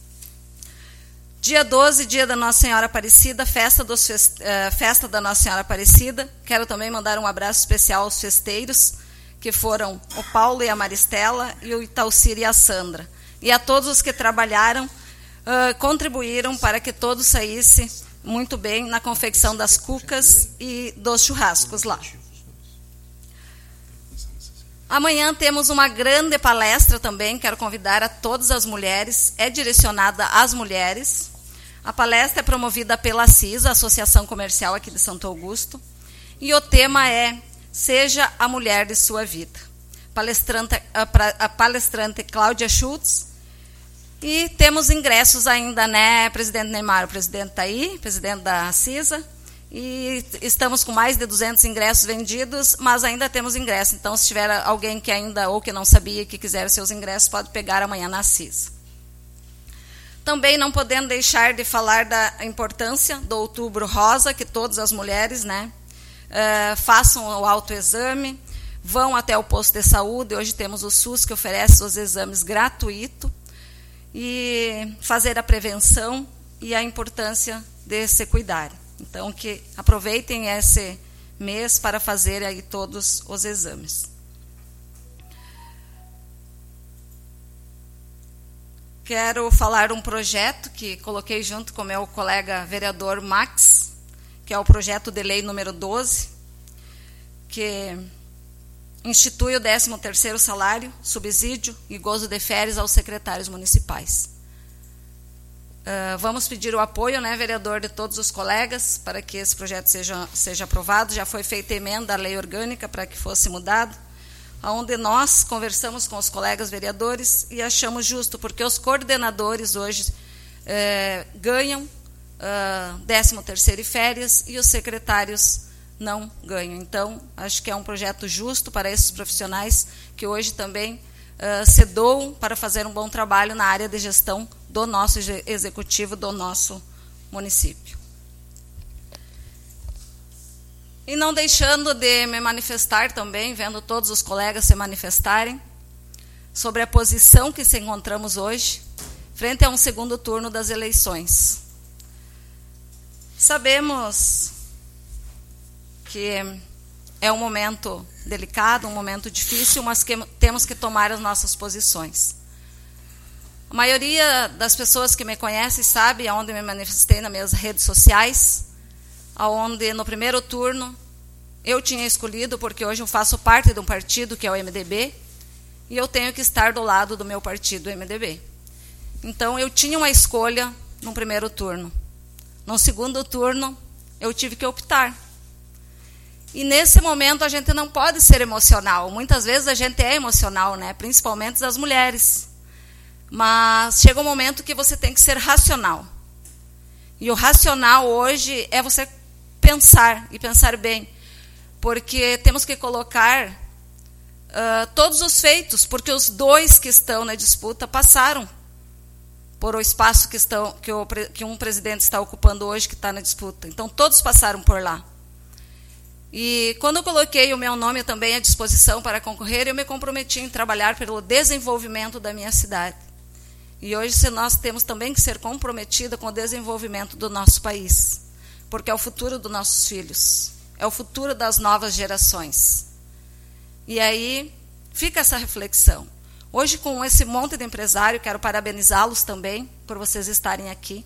Dia doze, dia da Nossa Senhora Aparecida, festa, dos fest... uh, festa da Nossa Senhora Aparecida. Quero também mandar um abraço especial aos festeiros, que foram o Paulo e a Maristela, e o Itaucir e a Sandra. E a todos os que trabalharam, uh, contribuíram para que todos saísse muito bem na confecção das cucas e dos churrascos lá. Amanhã temos uma grande palestra também, quero convidar a todas as mulheres, é direcionada às mulheres. A palestra é promovida pela CISA, Associação Comercial aqui de Santo Augusto, e o tema é Seja a Mulher de Sua Vida. Palestrante, a palestrante Cláudia Schultz, e temos ingressos ainda, né, presidente Neymar? O presidente está aí, presidente da CISA, e estamos com mais de duzentos ingressos vendidos, mas ainda temos ingressos. Então, se tiver alguém que ainda, ou que não sabia, que quiser os seus ingressos, pode pegar amanhã na CISA. Também não podendo deixar de falar da importância do Outubro Rosa, que todas as mulheres, né, uh, façam o autoexame, vão até o posto de saúde. Hoje temos o SUS que oferece os exames gratuitos, e fazer a prevenção e a importância de se cuidar. Então, que aproveitem esse mês para fazer aí todos os exames. Quero falar um projeto que coloquei junto com o meu colega vereador Max, que é o projeto de lei número doze, que institui o décimo terceiro salário, subsídio e gozo de férias aos secretários municipais. Uh, vamos pedir o apoio, né, vereador, de todos os colegas para que esse projeto seja, seja aprovado. Já foi feita emenda à lei orgânica para que fosse mudado, onde nós conversamos com os colegas vereadores e achamos justo, porque os coordenadores hoje eh, ganham uh, décimo terceiro e férias e os secretários não ganham. Então, acho que é um projeto justo para esses profissionais que hoje também uh, se doam para fazer um bom trabalho na área de gestão do nosso executivo, do nosso município. E não deixando de me manifestar também, vendo todos os colegas se manifestarem, sobre a posição que se encontramos hoje, frente a um segundo turno das eleições. Sabemos que é um momento delicado, um momento difícil, mas que temos que tomar as nossas posições. A maioria das pessoas que me conhecem sabe aonde me manifestei nas minhas redes sociais, aonde no primeiro turno eu tinha escolhido, porque hoje eu faço parte de um partido que é o M D B, e eu tenho que estar do lado do meu partido, o M D B. Então eu tinha uma escolha no primeiro turno. No segundo turno eu tive que optar. E nesse momento a gente não pode ser emocional. Muitas vezes a gente é emocional, né? Principalmente as mulheres. Mas chega um momento que você tem que ser racional. E o racional hoje é você pensar, e pensar bem. Porque temos que colocar uh, todos os feitos, porque os dois que estão na disputa passaram por o espaço que, estão, que, o, que um presidente está ocupando hoje, que está na disputa. Então, todos passaram por lá. E quando eu coloquei o meu nome também à disposição para concorrer, eu me comprometi em trabalhar pelo desenvolvimento da minha cidade. E hoje nós temos também que ser comprometida com o desenvolvimento do nosso país, porque é o futuro dos nossos filhos, é o futuro das novas gerações. E aí fica essa reflexão. Hoje, com esse monte de empresário, quero parabenizá-los também por vocês estarem aqui.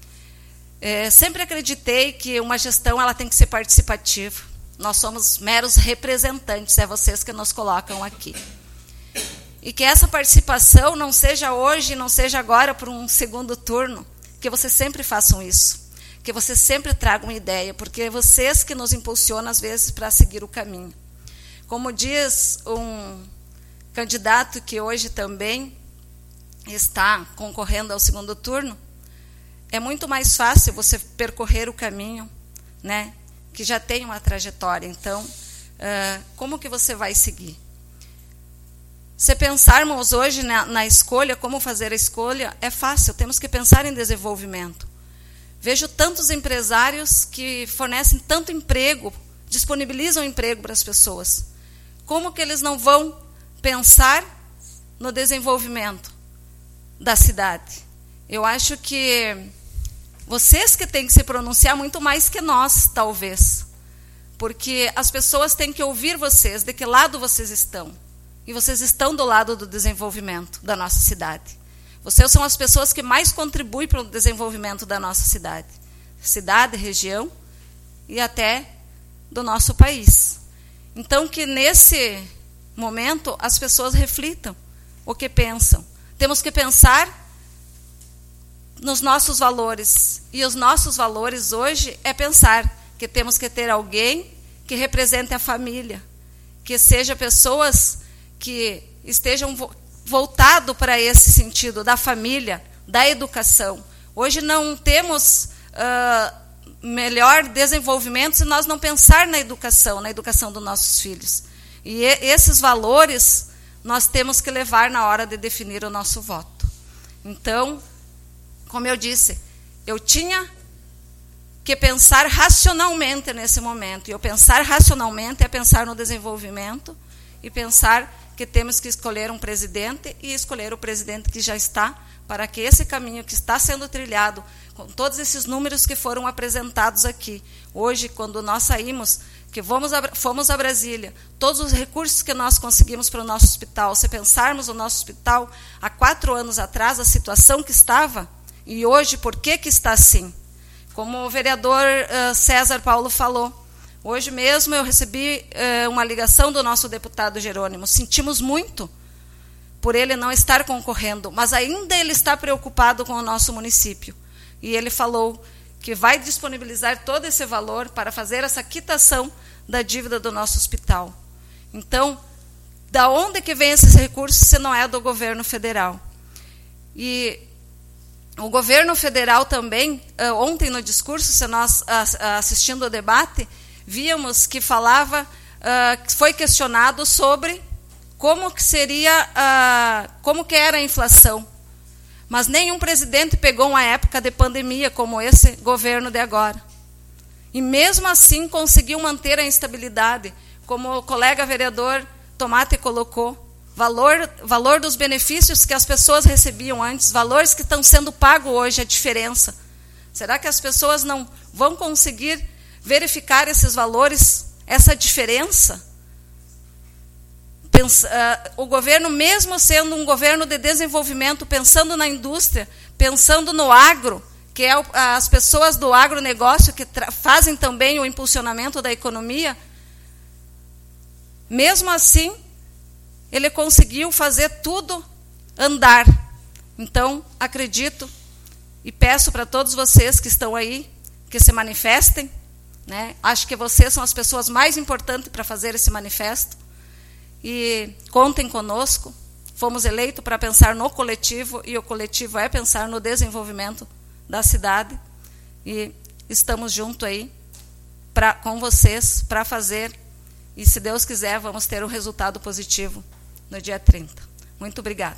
É, sempre acreditei que uma gestão ela tem que ser participativa. Nós somos meros representantes, é vocês que nos colocam aqui. E que essa participação não seja hoje, não seja agora por um segundo turno, que vocês sempre façam isso, que vocês sempre tragam uma ideia, porque é vocês que nos impulsionam, às vezes, para seguir o caminho. Como diz um candidato que hoje também está concorrendo ao segundo turno, é muito mais fácil você percorrer o caminho, né, que já tem uma trajetória. Então, uh, como que você vai seguir? Se pensarmos hoje na, na escolha, como fazer a escolha, é fácil, temos que pensar em desenvolvimento. Vejo tantos empresários que fornecem tanto emprego, disponibilizam emprego para as pessoas. Como que eles não vão pensar no desenvolvimento da cidade? Eu acho que vocês que têm que se pronunciar muito mais que nós, talvez. Porque as pessoas têm que ouvir vocês, de que lado vocês estão. E vocês estão do lado do desenvolvimento da nossa cidade. Vocês são as pessoas que mais contribuem para o desenvolvimento da nossa cidade. Cidade, região e até do nosso país. Então, que nesse momento as pessoas reflitam o que pensam. Temos que pensar nos nossos valores. E os nossos valores hoje é pensar que temos que ter alguém que represente a família. Que seja pessoas que estejam voltados para esse sentido da família, da educação. Hoje não temos uh, melhor desenvolvimento se nós não pensar na educação, na educação dos nossos filhos. E esses valores nós temos que levar na hora de definir o nosso voto. Então, como eu disse, eu tinha que pensar racionalmente nesse momento. E eu pensar racionalmente é pensar no desenvolvimento e pensar que temos que escolher um presidente e escolher o presidente que já está, para que esse caminho que está sendo trilhado, com todos esses números que foram apresentados aqui, hoje, quando nós saímos, que fomos a, fomos a Brasília, todos os recursos que nós conseguimos para o nosso hospital, se pensarmos o nosso hospital há quatro anos atrás, a situação que estava, e hoje, por que que está assim? Como o vereador uh, César Paulo falou, hoje mesmo eu recebi uh, uma ligação do nosso deputado Jerônimo. Sentimos muito por ele não estar concorrendo, mas ainda ele está preocupado com o nosso município, e ele falou que vai disponibilizar todo esse valor para fazer essa quitação da dívida do nosso hospital. Então, da onde que vem esses recursos se não é do governo federal? E o governo federal também, ontem no discurso, se nós assistindo ao debate, víamos que falava, foi questionado sobre como que seria, como que era a inflação. Mas nenhum presidente pegou uma época de pandemia como esse governo de agora. E mesmo assim conseguiu manter a instabilidade, como o colega vereador Tomate colocou, valor, valor dos benefícios que as pessoas recebiam antes, valores que estão sendo pagos hoje, a diferença. Será que as pessoas não vão conseguir verificar esses valores, essa diferença? Pensa, uh, o governo, mesmo sendo um governo de desenvolvimento, pensando na indústria, pensando no agro, que é o, as pessoas do agronegócio que fazem também o impulsionamento da economia, mesmo assim, ele conseguiu fazer tudo andar. Então, acredito e peço para todos vocês que estão aí, que se manifestem, né? Acho que vocês são as pessoas mais importantes para fazer esse manifesto. E contem conosco. Fomos eleitos para pensar no coletivo, e o coletivo é pensar no desenvolvimento da cidade. E estamos juntos aí pra, com vocês para fazer. E, se Deus quiser, vamos ter um resultado positivo no dia trinta. Muito obrigada.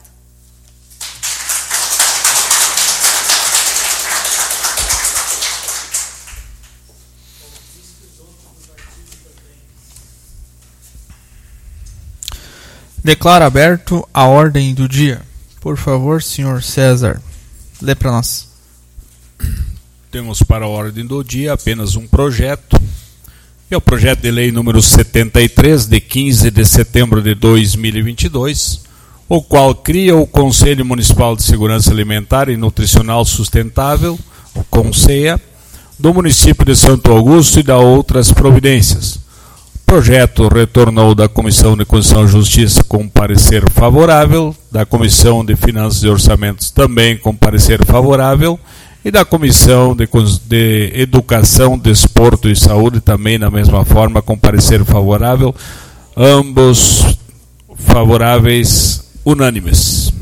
Declaro aberto a ordem do dia. Por favor, senhor César, lê para nós. Temos para a ordem do dia apenas um projeto. É o projeto de lei número setenta e três, de quinze de setembro de dois mil e vinte e dois, o qual cria o Conselho Municipal de Segurança Alimentar e Nutricional Sustentável, o CONSEA, do município de Santo Augusto e da outras providências. O projeto retornou da Comissão de Constituição e Justiça com parecer favorável, da Comissão de Finanças e Orçamentos também com parecer favorável, e da Comissão de, de Educação, Desporto e Saúde, também na mesma forma, com parecer favorável, ambos favoráveis unânimes.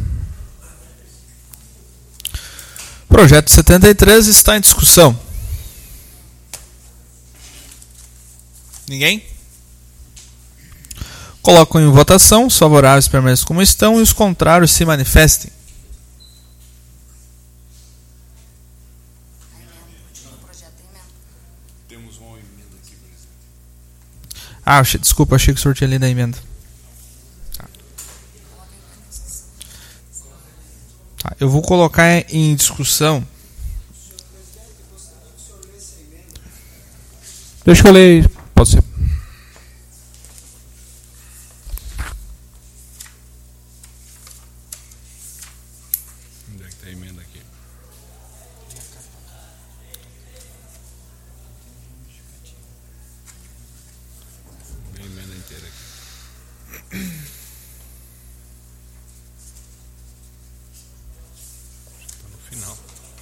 Projeto setenta e três está em discussão. Ninguém? Coloco em votação, os favoráveis permaneçam como estão e os contrários se manifestem. Ah, achei, desculpa, achei que o senhor tinha lido a emenda. Tá. Tá, eu vou colocar em discussão. Deixa eu ler, pode ser. Onde é que está a emenda aqui? A emenda inteira aqui. Está no final.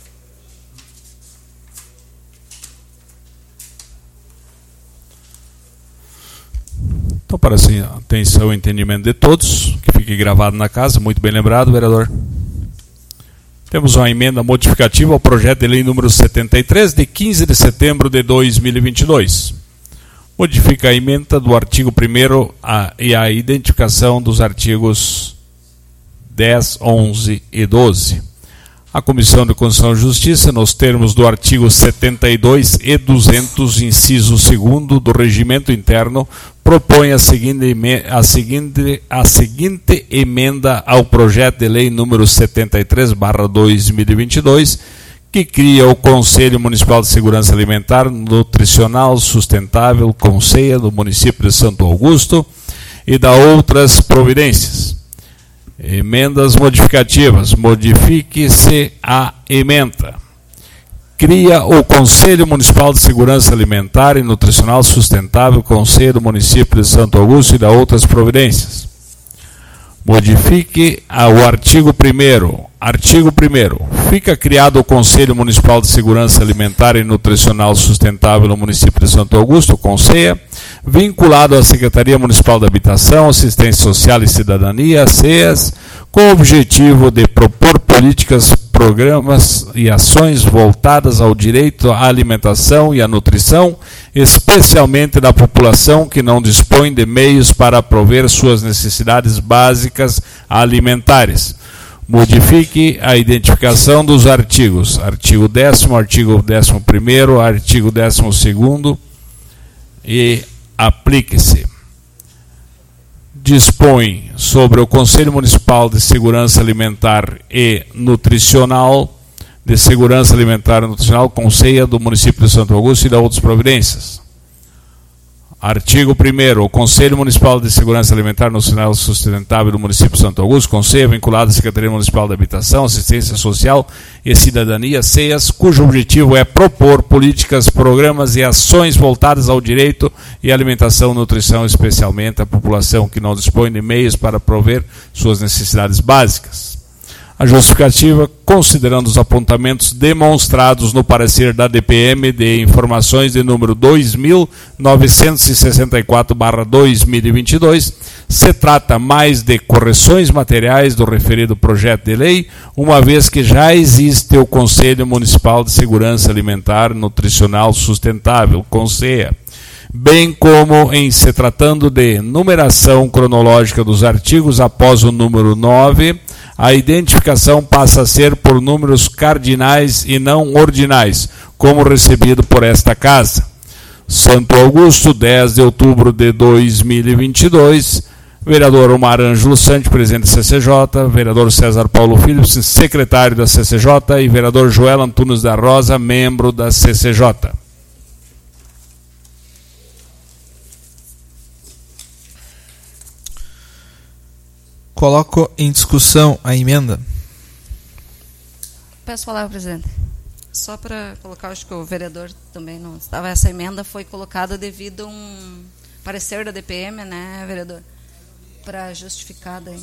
Então, para assim, atenção e entendimento de todos, que fique gravado na casa, muito bem lembrado, vereador. Temos uma emenda modificativa ao projeto de lei número setenta e três, de quinze de setembro de dois mil e vinte e dois. Modifica a emenda do artigo primeiro a, e a identificação dos artigos dez, onze e doze. A Comissão de Constituição e Justiça, nos termos do artigo setenta e dois e duzentos, inciso segundo do Regimento Interno, propõe a seguinte, a, seguinte, a seguinte emenda ao projeto de lei número setenta e três barra dois mil e vinte e dois, que cria o Conselho Municipal de Segurança Alimentar, Nutricional Sustentável, CONSEA, do município de Santo Augusto, e da outras providências. Emendas modificativas. Modifique-se a emenda. Cria o Conselho Municipal de Segurança Alimentar e Nutricional Sustentável, Conselho do município de Santo Augusto e da outras providências. Modifique o artigo primeiro. Artigo primeiro. Fica criado o Conselho Municipal de Segurança Alimentar e Nutricional Sustentável no município de Santo Augusto, o CONSEA, vinculado à Secretaria Municipal da Habitação, Assistência Social e Cidadania, a SEAS, com o objetivo de propor políticas, programas e ações voltadas ao direito à alimentação e à nutrição, especialmente da população que não dispõe de meios para prover suas necessidades básicas alimentares. Modifique a identificação dos artigos. Artigo décimo, artigo décimo primeiro, artigo décimo segundo e aplique-se. Dispõe sobre o Conselho Municipal de Segurança Alimentar e Nutricional, de Segurança Alimentar e Nutricional, CONSEA do município de Santo Augusto e da outras providências. Artigo primeiro. O Conselho Municipal de Segurança Alimentar e Nutricional Sustentável do município de Santo Augusto, CONSEA, vinculado à Secretaria Municipal da Habitação, Assistência Social e Cidadania, SEAS, cujo objetivo é propor políticas, programas e ações voltadas ao direito e alimentação e nutrição, especialmente à população que não dispõe de meios para prover suas necessidades básicas. A justificativa, considerando os apontamentos demonstrados no parecer da D P M de informações de número dois mil novecentos e sessenta e quatro barra dois mil e vinte e dois, se trata mais de correções materiais do referido projeto de lei, uma vez que já existe o Conselho Municipal de Segurança Alimentar e Nutricional Sustentável, CONSEA, bem como em se tratando de numeração cronológica dos artigos após o número nove, a identificação passa a ser por números cardinais e não ordinais, como recebido por esta Casa. Santo Augusto, dez de outubro de dois mil e vinte e dois, vereador Omar Ângelo Santos, presidente da C C J, vereador César Paulo Philips, secretário da C C J, e vereador Joel Antunes da Rosa, membro da C C J. Coloco em discussão a emenda. Peço palavra, presidente. Só para colocar, acho que o vereador também não estava. Essa emenda foi colocada devido a um parecer da D P M, né, vereador? Para justificar daí.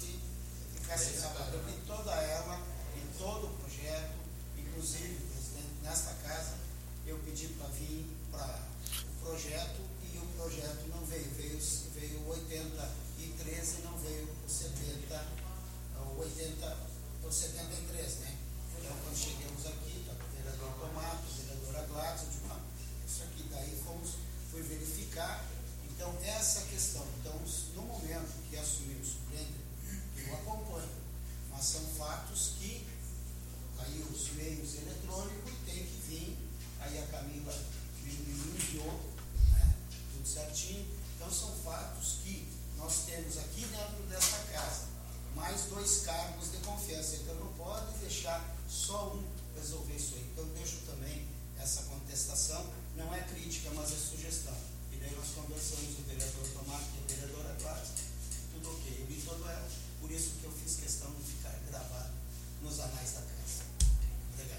Toda ela e todo o projeto, inclusive, presidente, nesta casa, eu pedi para vir para o projeto e o projeto não veio. Veio, veio oitenta e três e não veio o setenta, o oitenta, o setenta e três, né? Então, quando chegamos aqui, tá, o vereador Tomato, a vereadora Gladys, eu digo, não, isso aqui daí fomos, fui verificar. Então, essa questão. Então, no momento que assumiu o suplente, eu acompanho, mas são fatos que aí os meios eletrônicos têm que vir, aí a Camila me enviou, né, tudo certinho. Então, são fatos que nós temos aqui dentro desta casa, mais dois cargos de confiança. Então, não pode deixar só um resolver isso aí. Então, deixo também essa contestação. Não é crítica, mas é sugestão. E daí nós conversamos, o vereador Tomás e a vereadora Gladys, tudo ok. Eu vi todo ela, por isso que eu fiz questão de ficar gravado nos anais da casa. Obrigado.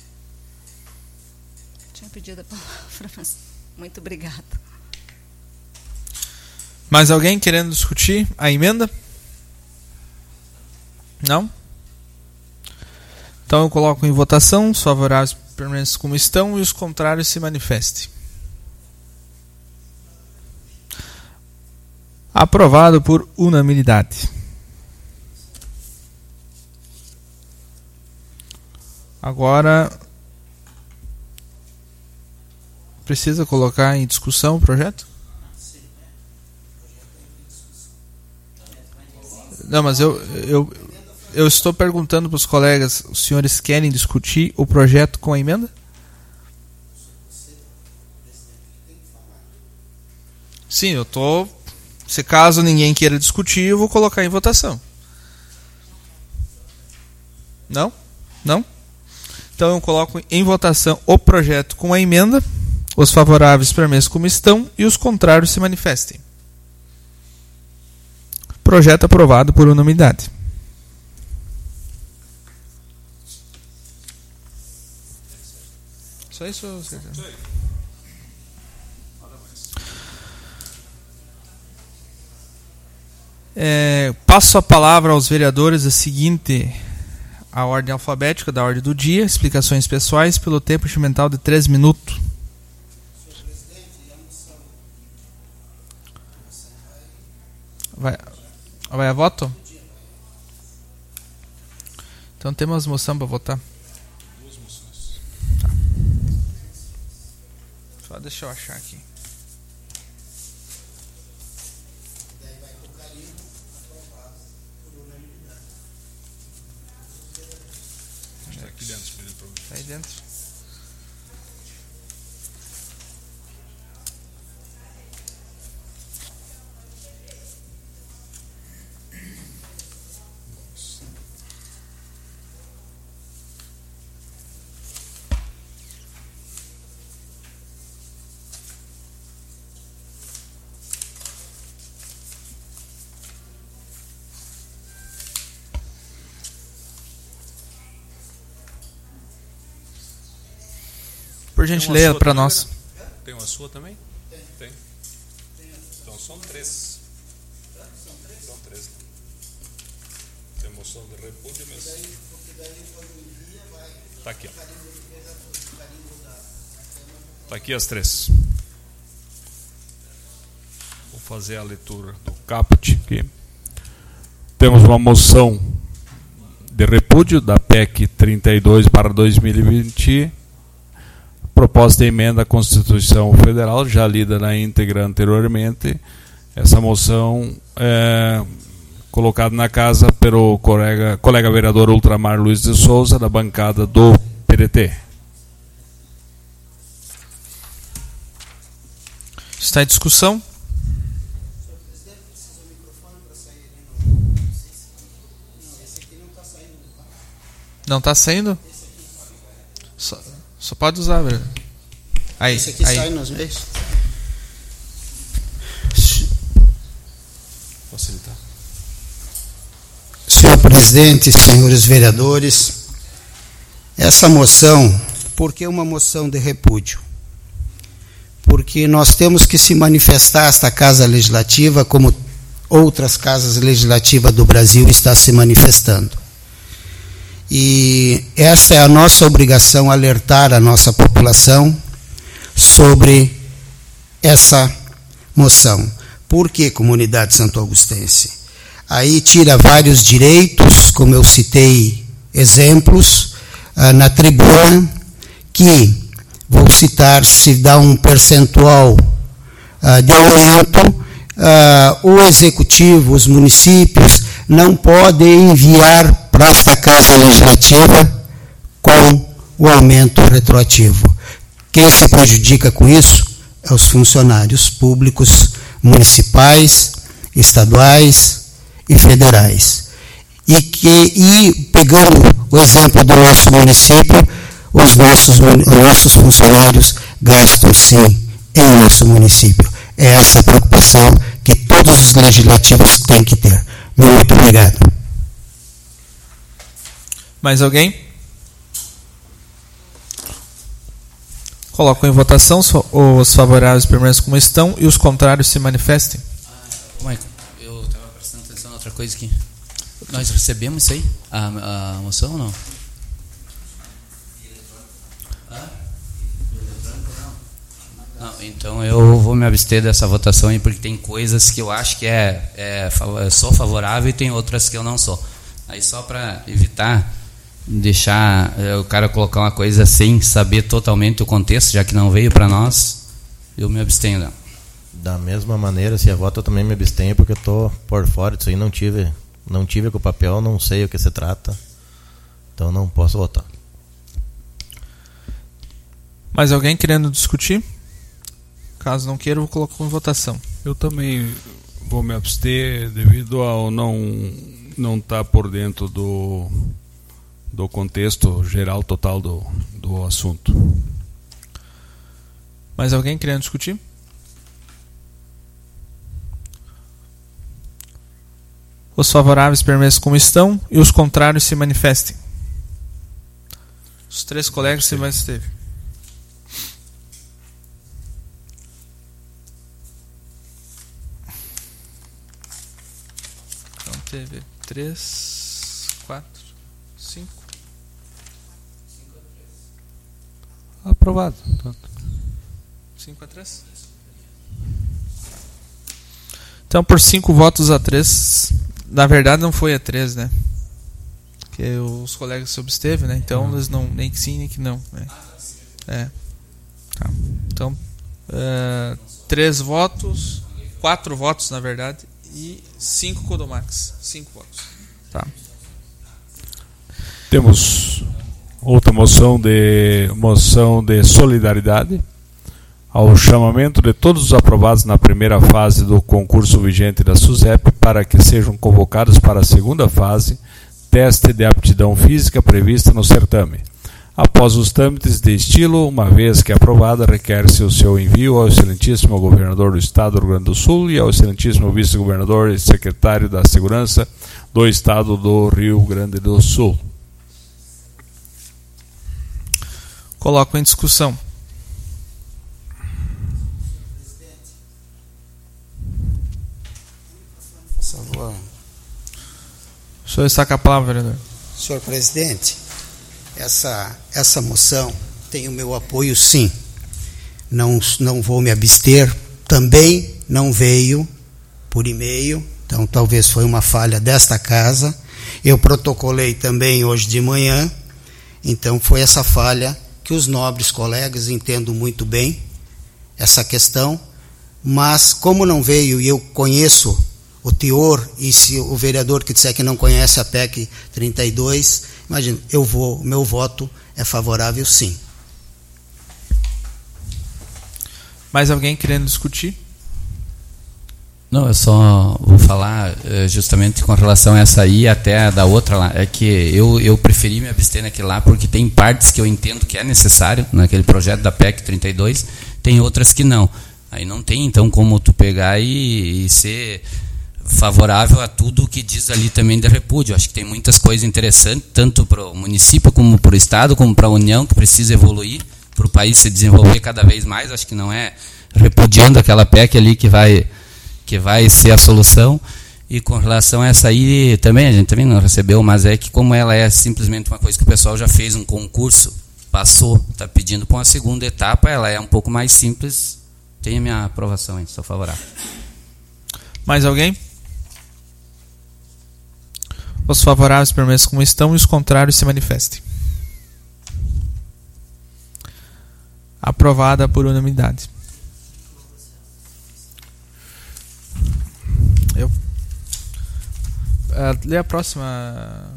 Tinha pedido a palavra, mas muito obrigada. Mais alguém querendo discutir a emenda? Não? Então eu coloco em votação. Os favoráveis permaneçam como estão e os contrários se manifestem. Aprovado por unanimidade. Agora precisa colocar em discussão o projeto? Não, mas eu, eu, eu estou perguntando para os colegas, os senhores querem discutir o projeto com a emenda? Sim, eu estou... Se caso ninguém queira discutir, eu vou colocar em votação. Não? Não? Então eu coloco em votação o projeto com a emenda. Os favoráveis permaneçam como estão e os contrários se manifestem. Projeto aprovado por unanimidade. Só isso? É, passo a palavra aos vereadores a seguinte a ordem alfabética da ordem do dia, explicações pessoais pelo tempo instrumental de três minutos. Vai, vai a voto? Então temos moção para votar. Duas moções. Tá. Só deixa eu achar aqui. Está aqui dentro, espírito providência. Tá aí dentro. Por gentileza, para nós. Tem uma sua também? Tem. Tem. Então são três. São três. Tem moção de repúdio mesmo. Está aqui, ó. Está aqui as três. Vou fazer a leitura do caput aqui. Temos uma moção de repúdio da P E C trinta e dois barra dois mil e vinte. Proposta de emenda à Constituição Federal, já lida na íntegra anteriormente. Essa moção é colocada na casa pelo colega, colega vereador Ultramar Luiz de Souza, da bancada do P D T. Está em discussão? Não está saindo? Só, só pode usar, velho. Aí, Esse aqui aí. sai nos meios. Facilitar. Senhor presidente, senhores vereadores, essa moção, por que uma moção de repúdio? Porque nós temos que se manifestar, esta Casa Legislativa, como outras casas legislativas do Brasil está se manifestando. E essa é a nossa obrigação, alertar a nossa população sobre essa moção. Por que comunidade santo augustense? Aí tira vários direitos, como eu citei exemplos, ah, na tribuna, que, vou citar, se dá um percentual ah, de aumento, ah, o executivo, os municípios, não podem enviar para esta Casa Legislativa com o aumento retroativo. Quem se prejudica com isso é os funcionários públicos municipais, estaduais e federais. E, que, e pegando o exemplo do nosso município, os nossos, os nossos funcionários gastam sim em nosso município. É essa a preocupação que todos os legislativos têm que ter. Muito obrigado. Mais alguém? Coloco em votação os favoráveis permaneçam como estão e os contrários se manifestem. Ah, Michael, eu estava prestando atenção em outra coisa aqui. Nós recebemos isso aí? A, a moção ou não? Não, então eu vou me abster dessa votação aí, porque tem coisas que eu acho que é, é eu sou favorável e tem outras que eu não sou. Aí só para evitar deixar é, o cara colocar uma coisa sem saber totalmente o contexto, já que não veio para nós, eu me abstenho. Não. Da mesma maneira, se a voto eu também me abstenho, porque eu estou por fora disso aí, não tive, não tive com o papel, não sei o que se trata, então não posso votar. Mais alguém querendo discutir? Caso não queira, eu vou colocar em votação. Eu também vou me abster devido ao não não estar por dentro do, do contexto geral total do, do assunto. Mais alguém querendo discutir? Os favoráveis permaneçam como estão e os contrários se manifestem. Os três colegas se manifestem. Então teve três, quatro, cinco. Aprovado. cinco a três? Então, por cinco votos a três, na verdade não foi a três, né? Porque os colegas se absteve, né? Então, uhum. eles não, nem que sim, nem que não. Né? É. Tá. Então, uh, três votos, quatro votos, na verdade, e cinco Codomax. Cinco votos. Tá. Temos outra moção de moção de solidariedade ao chamamento de todos os aprovados na primeira fase do concurso vigente da SUSEP para que sejam convocados para a segunda fase, teste de aptidão física prevista no certame. Após os trâmites de estilo, uma vez que aprovada, requer-se o seu envio ao excelentíssimo governador do Estado do Rio Grande do Sul e ao excelentíssimo vice-governador e secretário da Segurança do Estado do Rio Grande do Sul. Coloco em discussão. O senhor está com a palavra, vereador. Senhor presidente, essa, essa moção tem o meu apoio, sim. Não, não vou me abster. Também não veio por e-mail, então talvez foi uma falha desta casa. Eu protocolei também hoje de manhã, então foi essa falha que os nobres colegas entendem muito bem essa questão, mas como não veio e eu conheço o teor, e se o vereador que disser que não conhece a P E C trinta e dois, imagina, eu vou, o meu voto é favorável, sim. Mais alguém querendo discutir? Não, eu só vou falar justamente com relação a essa aí até a da outra lá. É que eu, eu preferi me abster naquele lá porque tem partes que eu entendo que é necessário naquele projeto da P E C trinta e dois, tem outras que não. Aí não tem, então, como tu pegar e, e ser favorável a tudo o que diz ali também de repúdio. Acho que tem muitas coisas interessantes, tanto para o município, como para o Estado, como para a União, que precisa evoluir, para o país se desenvolver cada vez mais. Acho que não é repudiando aquela P E C ali que vai, que vai ser a solução. E com relação a essa aí, também, a gente também não recebeu, mas é que como ela é simplesmente uma coisa que o pessoal já fez um concurso, passou, está pedindo para uma segunda etapa, ela é um pouco mais simples, tem a minha aprovação aí, sou favorável. Mais alguém? Os favoráveis permaneçam como estão e os contrários se manifestem. Aprovada por unanimidade. Eu. Uh, lê a próxima.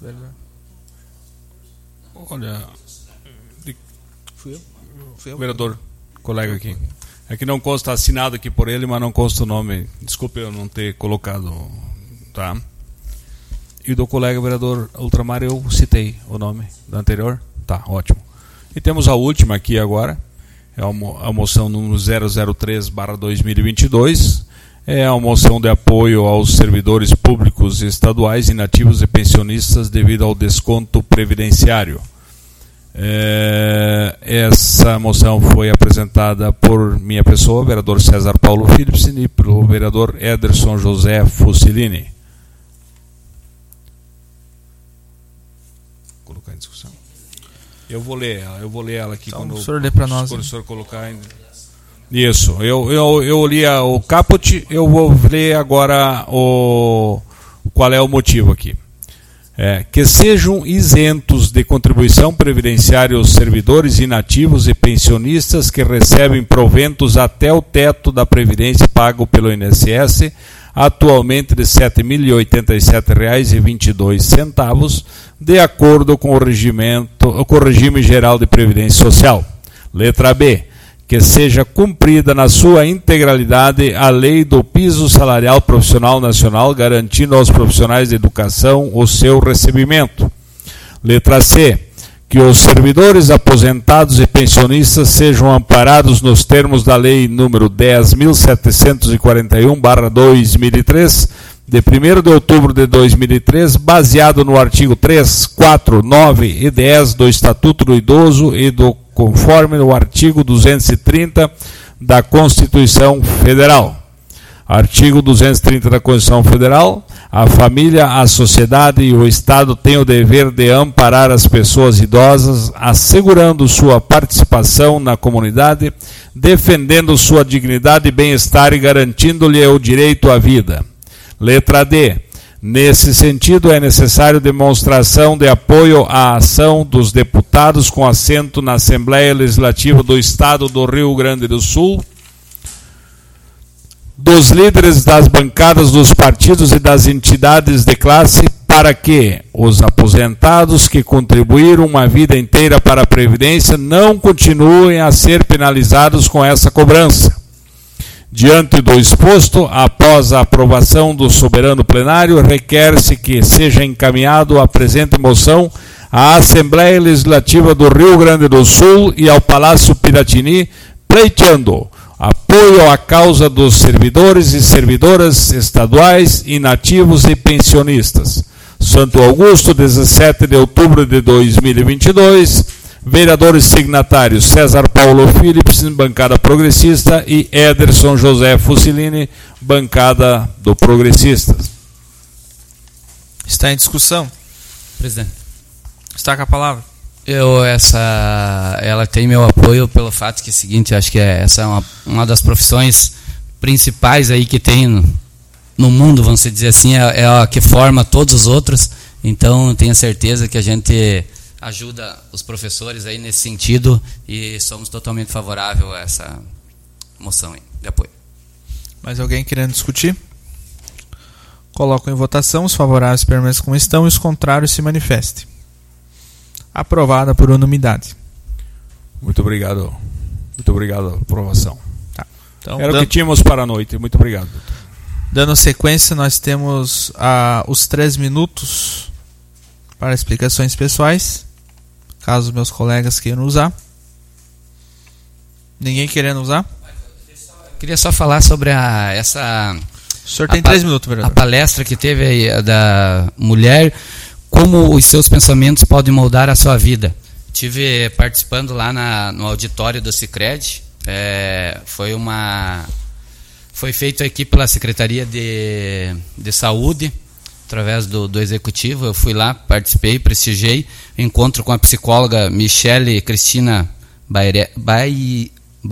Olha. Fui eu? Fui eu? Vereador, colega aqui. É que não consta assinado aqui por ele, mas não consta o nome. Desculpe eu não ter colocado. Tá? E do colega vereador Ultramar eu citei o nome da anterior. Tá, ótimo. E temos a última aqui agora. É a moção número zero zero três barra dois mil e vinte e dois. É a moção de apoio aos servidores públicos estaduais, inativos e pensionistas devido ao desconto previdenciário. É, essa moção foi apresentada por minha pessoa, vereador César Paulo Philipson, e pelo vereador Ederson José Fusilini. Vou colocar em discussão. Eu vou ler, eu vou ler ela aqui então, quando o senhor lê para nós. Quando o senhor colocar em... Isso, eu, eu, eu li o caput, eu vou ler agora o, qual é o motivo aqui. É, que sejam isentos de contribuição previdenciária os servidores inativos e pensionistas que recebem proventos até o teto da previdência pago pelo I N S S, atualmente de sete mil e oitenta e sete reais e vinte e dois centavos, de acordo com o, regimento, com o regime geral de previdência social. Letra B. Que seja cumprida na sua integralidade a lei do piso salarial profissional nacional, garantindo aos profissionais de educação o seu recebimento. Letra C. Que os servidores aposentados e pensionistas sejam amparados nos termos da lei número dez mil setecentos e quarenta e um barra dois mil e três, de primeiro de outubro de dois mil e três, baseado no artigo três, quatro, nove e dez do Estatuto do Idoso e do conforme no artigo duzentos e trinta da Constituição Federal. Artigo duzentos e trinta da Constituição Federal. A família, a sociedade e o Estado têm o dever de amparar as pessoas idosas, assegurando sua participação na comunidade, defendendo sua dignidade e bem-estar e garantindo-lhe o direito à vida. Letra D. Nesse sentido, é necessário demonstração de apoio à ação dos deputados com assento na Assembleia Legislativa do Estado do Rio Grande do Sul, dos líderes das bancadas dos partidos e das entidades de classe, para que os aposentados que contribuíram uma vida inteira para a Previdência não continuem a ser penalizados com essa cobrança. Diante do exposto, após a aprovação do soberano plenário, requer-se que seja encaminhado a presente moção à Assembleia Legislativa do Rio Grande do Sul e ao Palácio Piratini, pleiteando apoio à causa dos servidores e servidoras estaduais, inativos e pensionistas. Santo Augusto, dezessete de outubro de dois mil e vinte e dois, vereadores signatários César Paulo Philips, bancada progressista, e Ederson José Fusilini, bancada do Progressistas. Está em discussão. Presidente. Está com a palavra. Eu, essa, ela tem meu apoio pelo fato que é o seguinte, acho que é, essa é uma, uma das profissões principais aí que tem no, no mundo, vamos dizer assim, é, é a que forma todos os outros, então tenho certeza que a gente ajuda os professores aí nesse sentido e somos totalmente favoráveis a essa moção aí de apoio. Mais alguém querendo discutir? Coloco em votação, os favoráveis permaneçam como estão e os contrários se manifestem. Aprovada por unanimidade. Muito obrigado. Muito obrigado pela aprovação. Tá. Então, Era dando, o que tínhamos para a noite. Muito obrigado. Dando sequência, nós temos ah, os três minutos para explicações pessoais, caso meus colegas queiram usar. Ninguém querendo usar? Queria só falar sobre a, essa... O senhor tem três minutos, vereador. A palestra que teve aí da mulher, como os seus pensamentos podem moldar a sua vida. Tive participando lá na, no auditório do Sicredi, é, foi uma foi feito aqui pela Secretaria de, de Saúde, através do, do Executivo. Eu fui lá, participei, prestigiei, encontro com a psicóloga Michele Cristina Baierli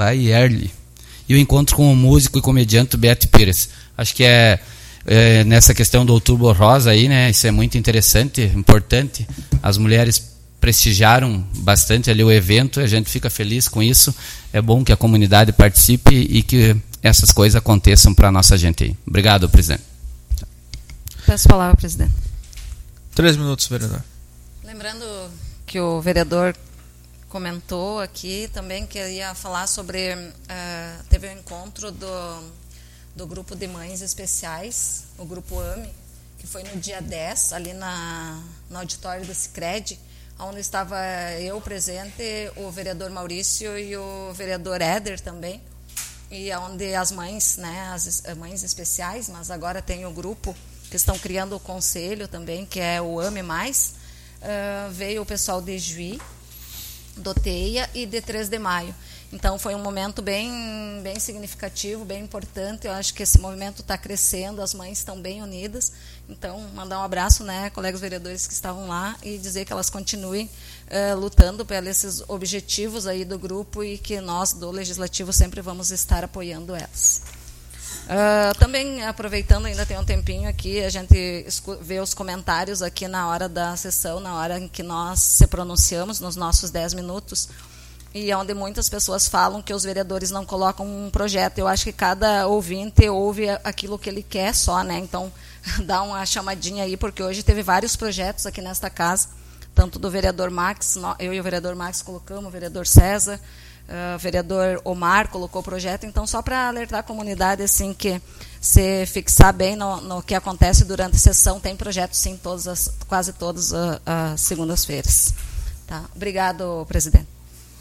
e o encontro com o músico e comediante Beto Pires. Acho que é É, nessa questão do Outubro Rosa aí, né? Isso é muito interessante, importante. As mulheres prestigiaram bastante ali o evento, a gente fica feliz com isso. É bom que a comunidade participe e que essas coisas aconteçam para a nossa gente aí. Obrigado, presidente. Peço a palavra, presidente. Três minutos, vereador. Lembrando que o vereador comentou aqui também que ia falar sobre uh, teve um encontro do do grupo de mães especiais, o grupo A M E, que foi no dia dez, ali na, no auditório do Sicredi, onde estava eu presente, o vereador Maurício e o vereador Éder também, e onde as mães, né, as mães especiais, mas agora tem o grupo que estão criando o conselho também, que é o A M E mais, uh, veio o pessoal de Juí, do Teia e de três de maio. Então, foi um momento bem, bem significativo, bem importante. Eu acho que esse movimento está crescendo, as mães estão bem unidas. Então, mandar um abraço, né, colegas vereadores que estavam lá, e dizer que elas continuem uh, lutando por esses objetivos aí do grupo e que nós, do Legislativo, sempre vamos estar apoiando elas. Uh, também, aproveitando, ainda tem um tempinho aqui, a gente vê os comentários aqui na hora da sessão, na hora em que nós se pronunciamos, nos nossos dez minutos, e onde muitas pessoas falam que os vereadores não colocam um projeto. Eu acho que cada ouvinte ouve aquilo que ele quer só, né? Então, dá uma chamadinha aí, porque hoje teve vários projetos aqui nesta casa, tanto do vereador Max, eu e o vereador Max colocamos, o vereador César, o uh, vereador Omar colocou o projeto. Então, só para alertar a comunidade, assim, que se fixar bem no, no que acontece durante a sessão, tem projeto, sim, todas as, quase todas as uh, uh, segundas-feiras. Tá? Obrigado, presidente.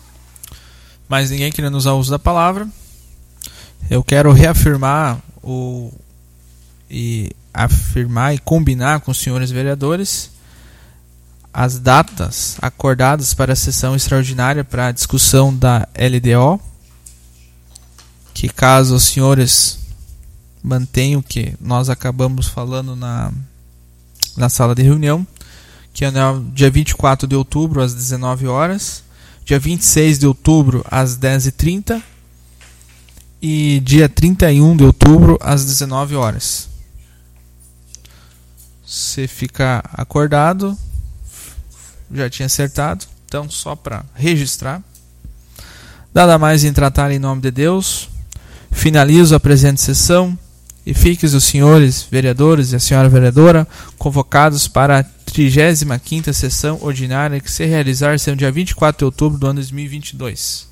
Mais ninguém querendo usar o uso da palavra. Eu quero reafirmar o, e afirmar e combinar com os senhores vereadores as datas acordadas para a sessão extraordinária para a discussão da L D O, que caso os senhores mantém o que nós acabamos falando na, na sala de reunião, que é no dia vinte e quatro de outubro, às dezenove horas, dia vinte e seis de outubro, às dez e trinta, e dia trinta e um de outubro, às dezenove horas. Você fica acordado, já tinha acertado, então só para registrar. Nada mais em tratar em nome de Deus. Finalizo a presente sessão e fiquem os senhores vereadores e a senhora vereadora convocados para a trigésima quinta sessão ordinária que se realizar no dia vinte e quatro de outubro do ano dois mil e vinte e dois.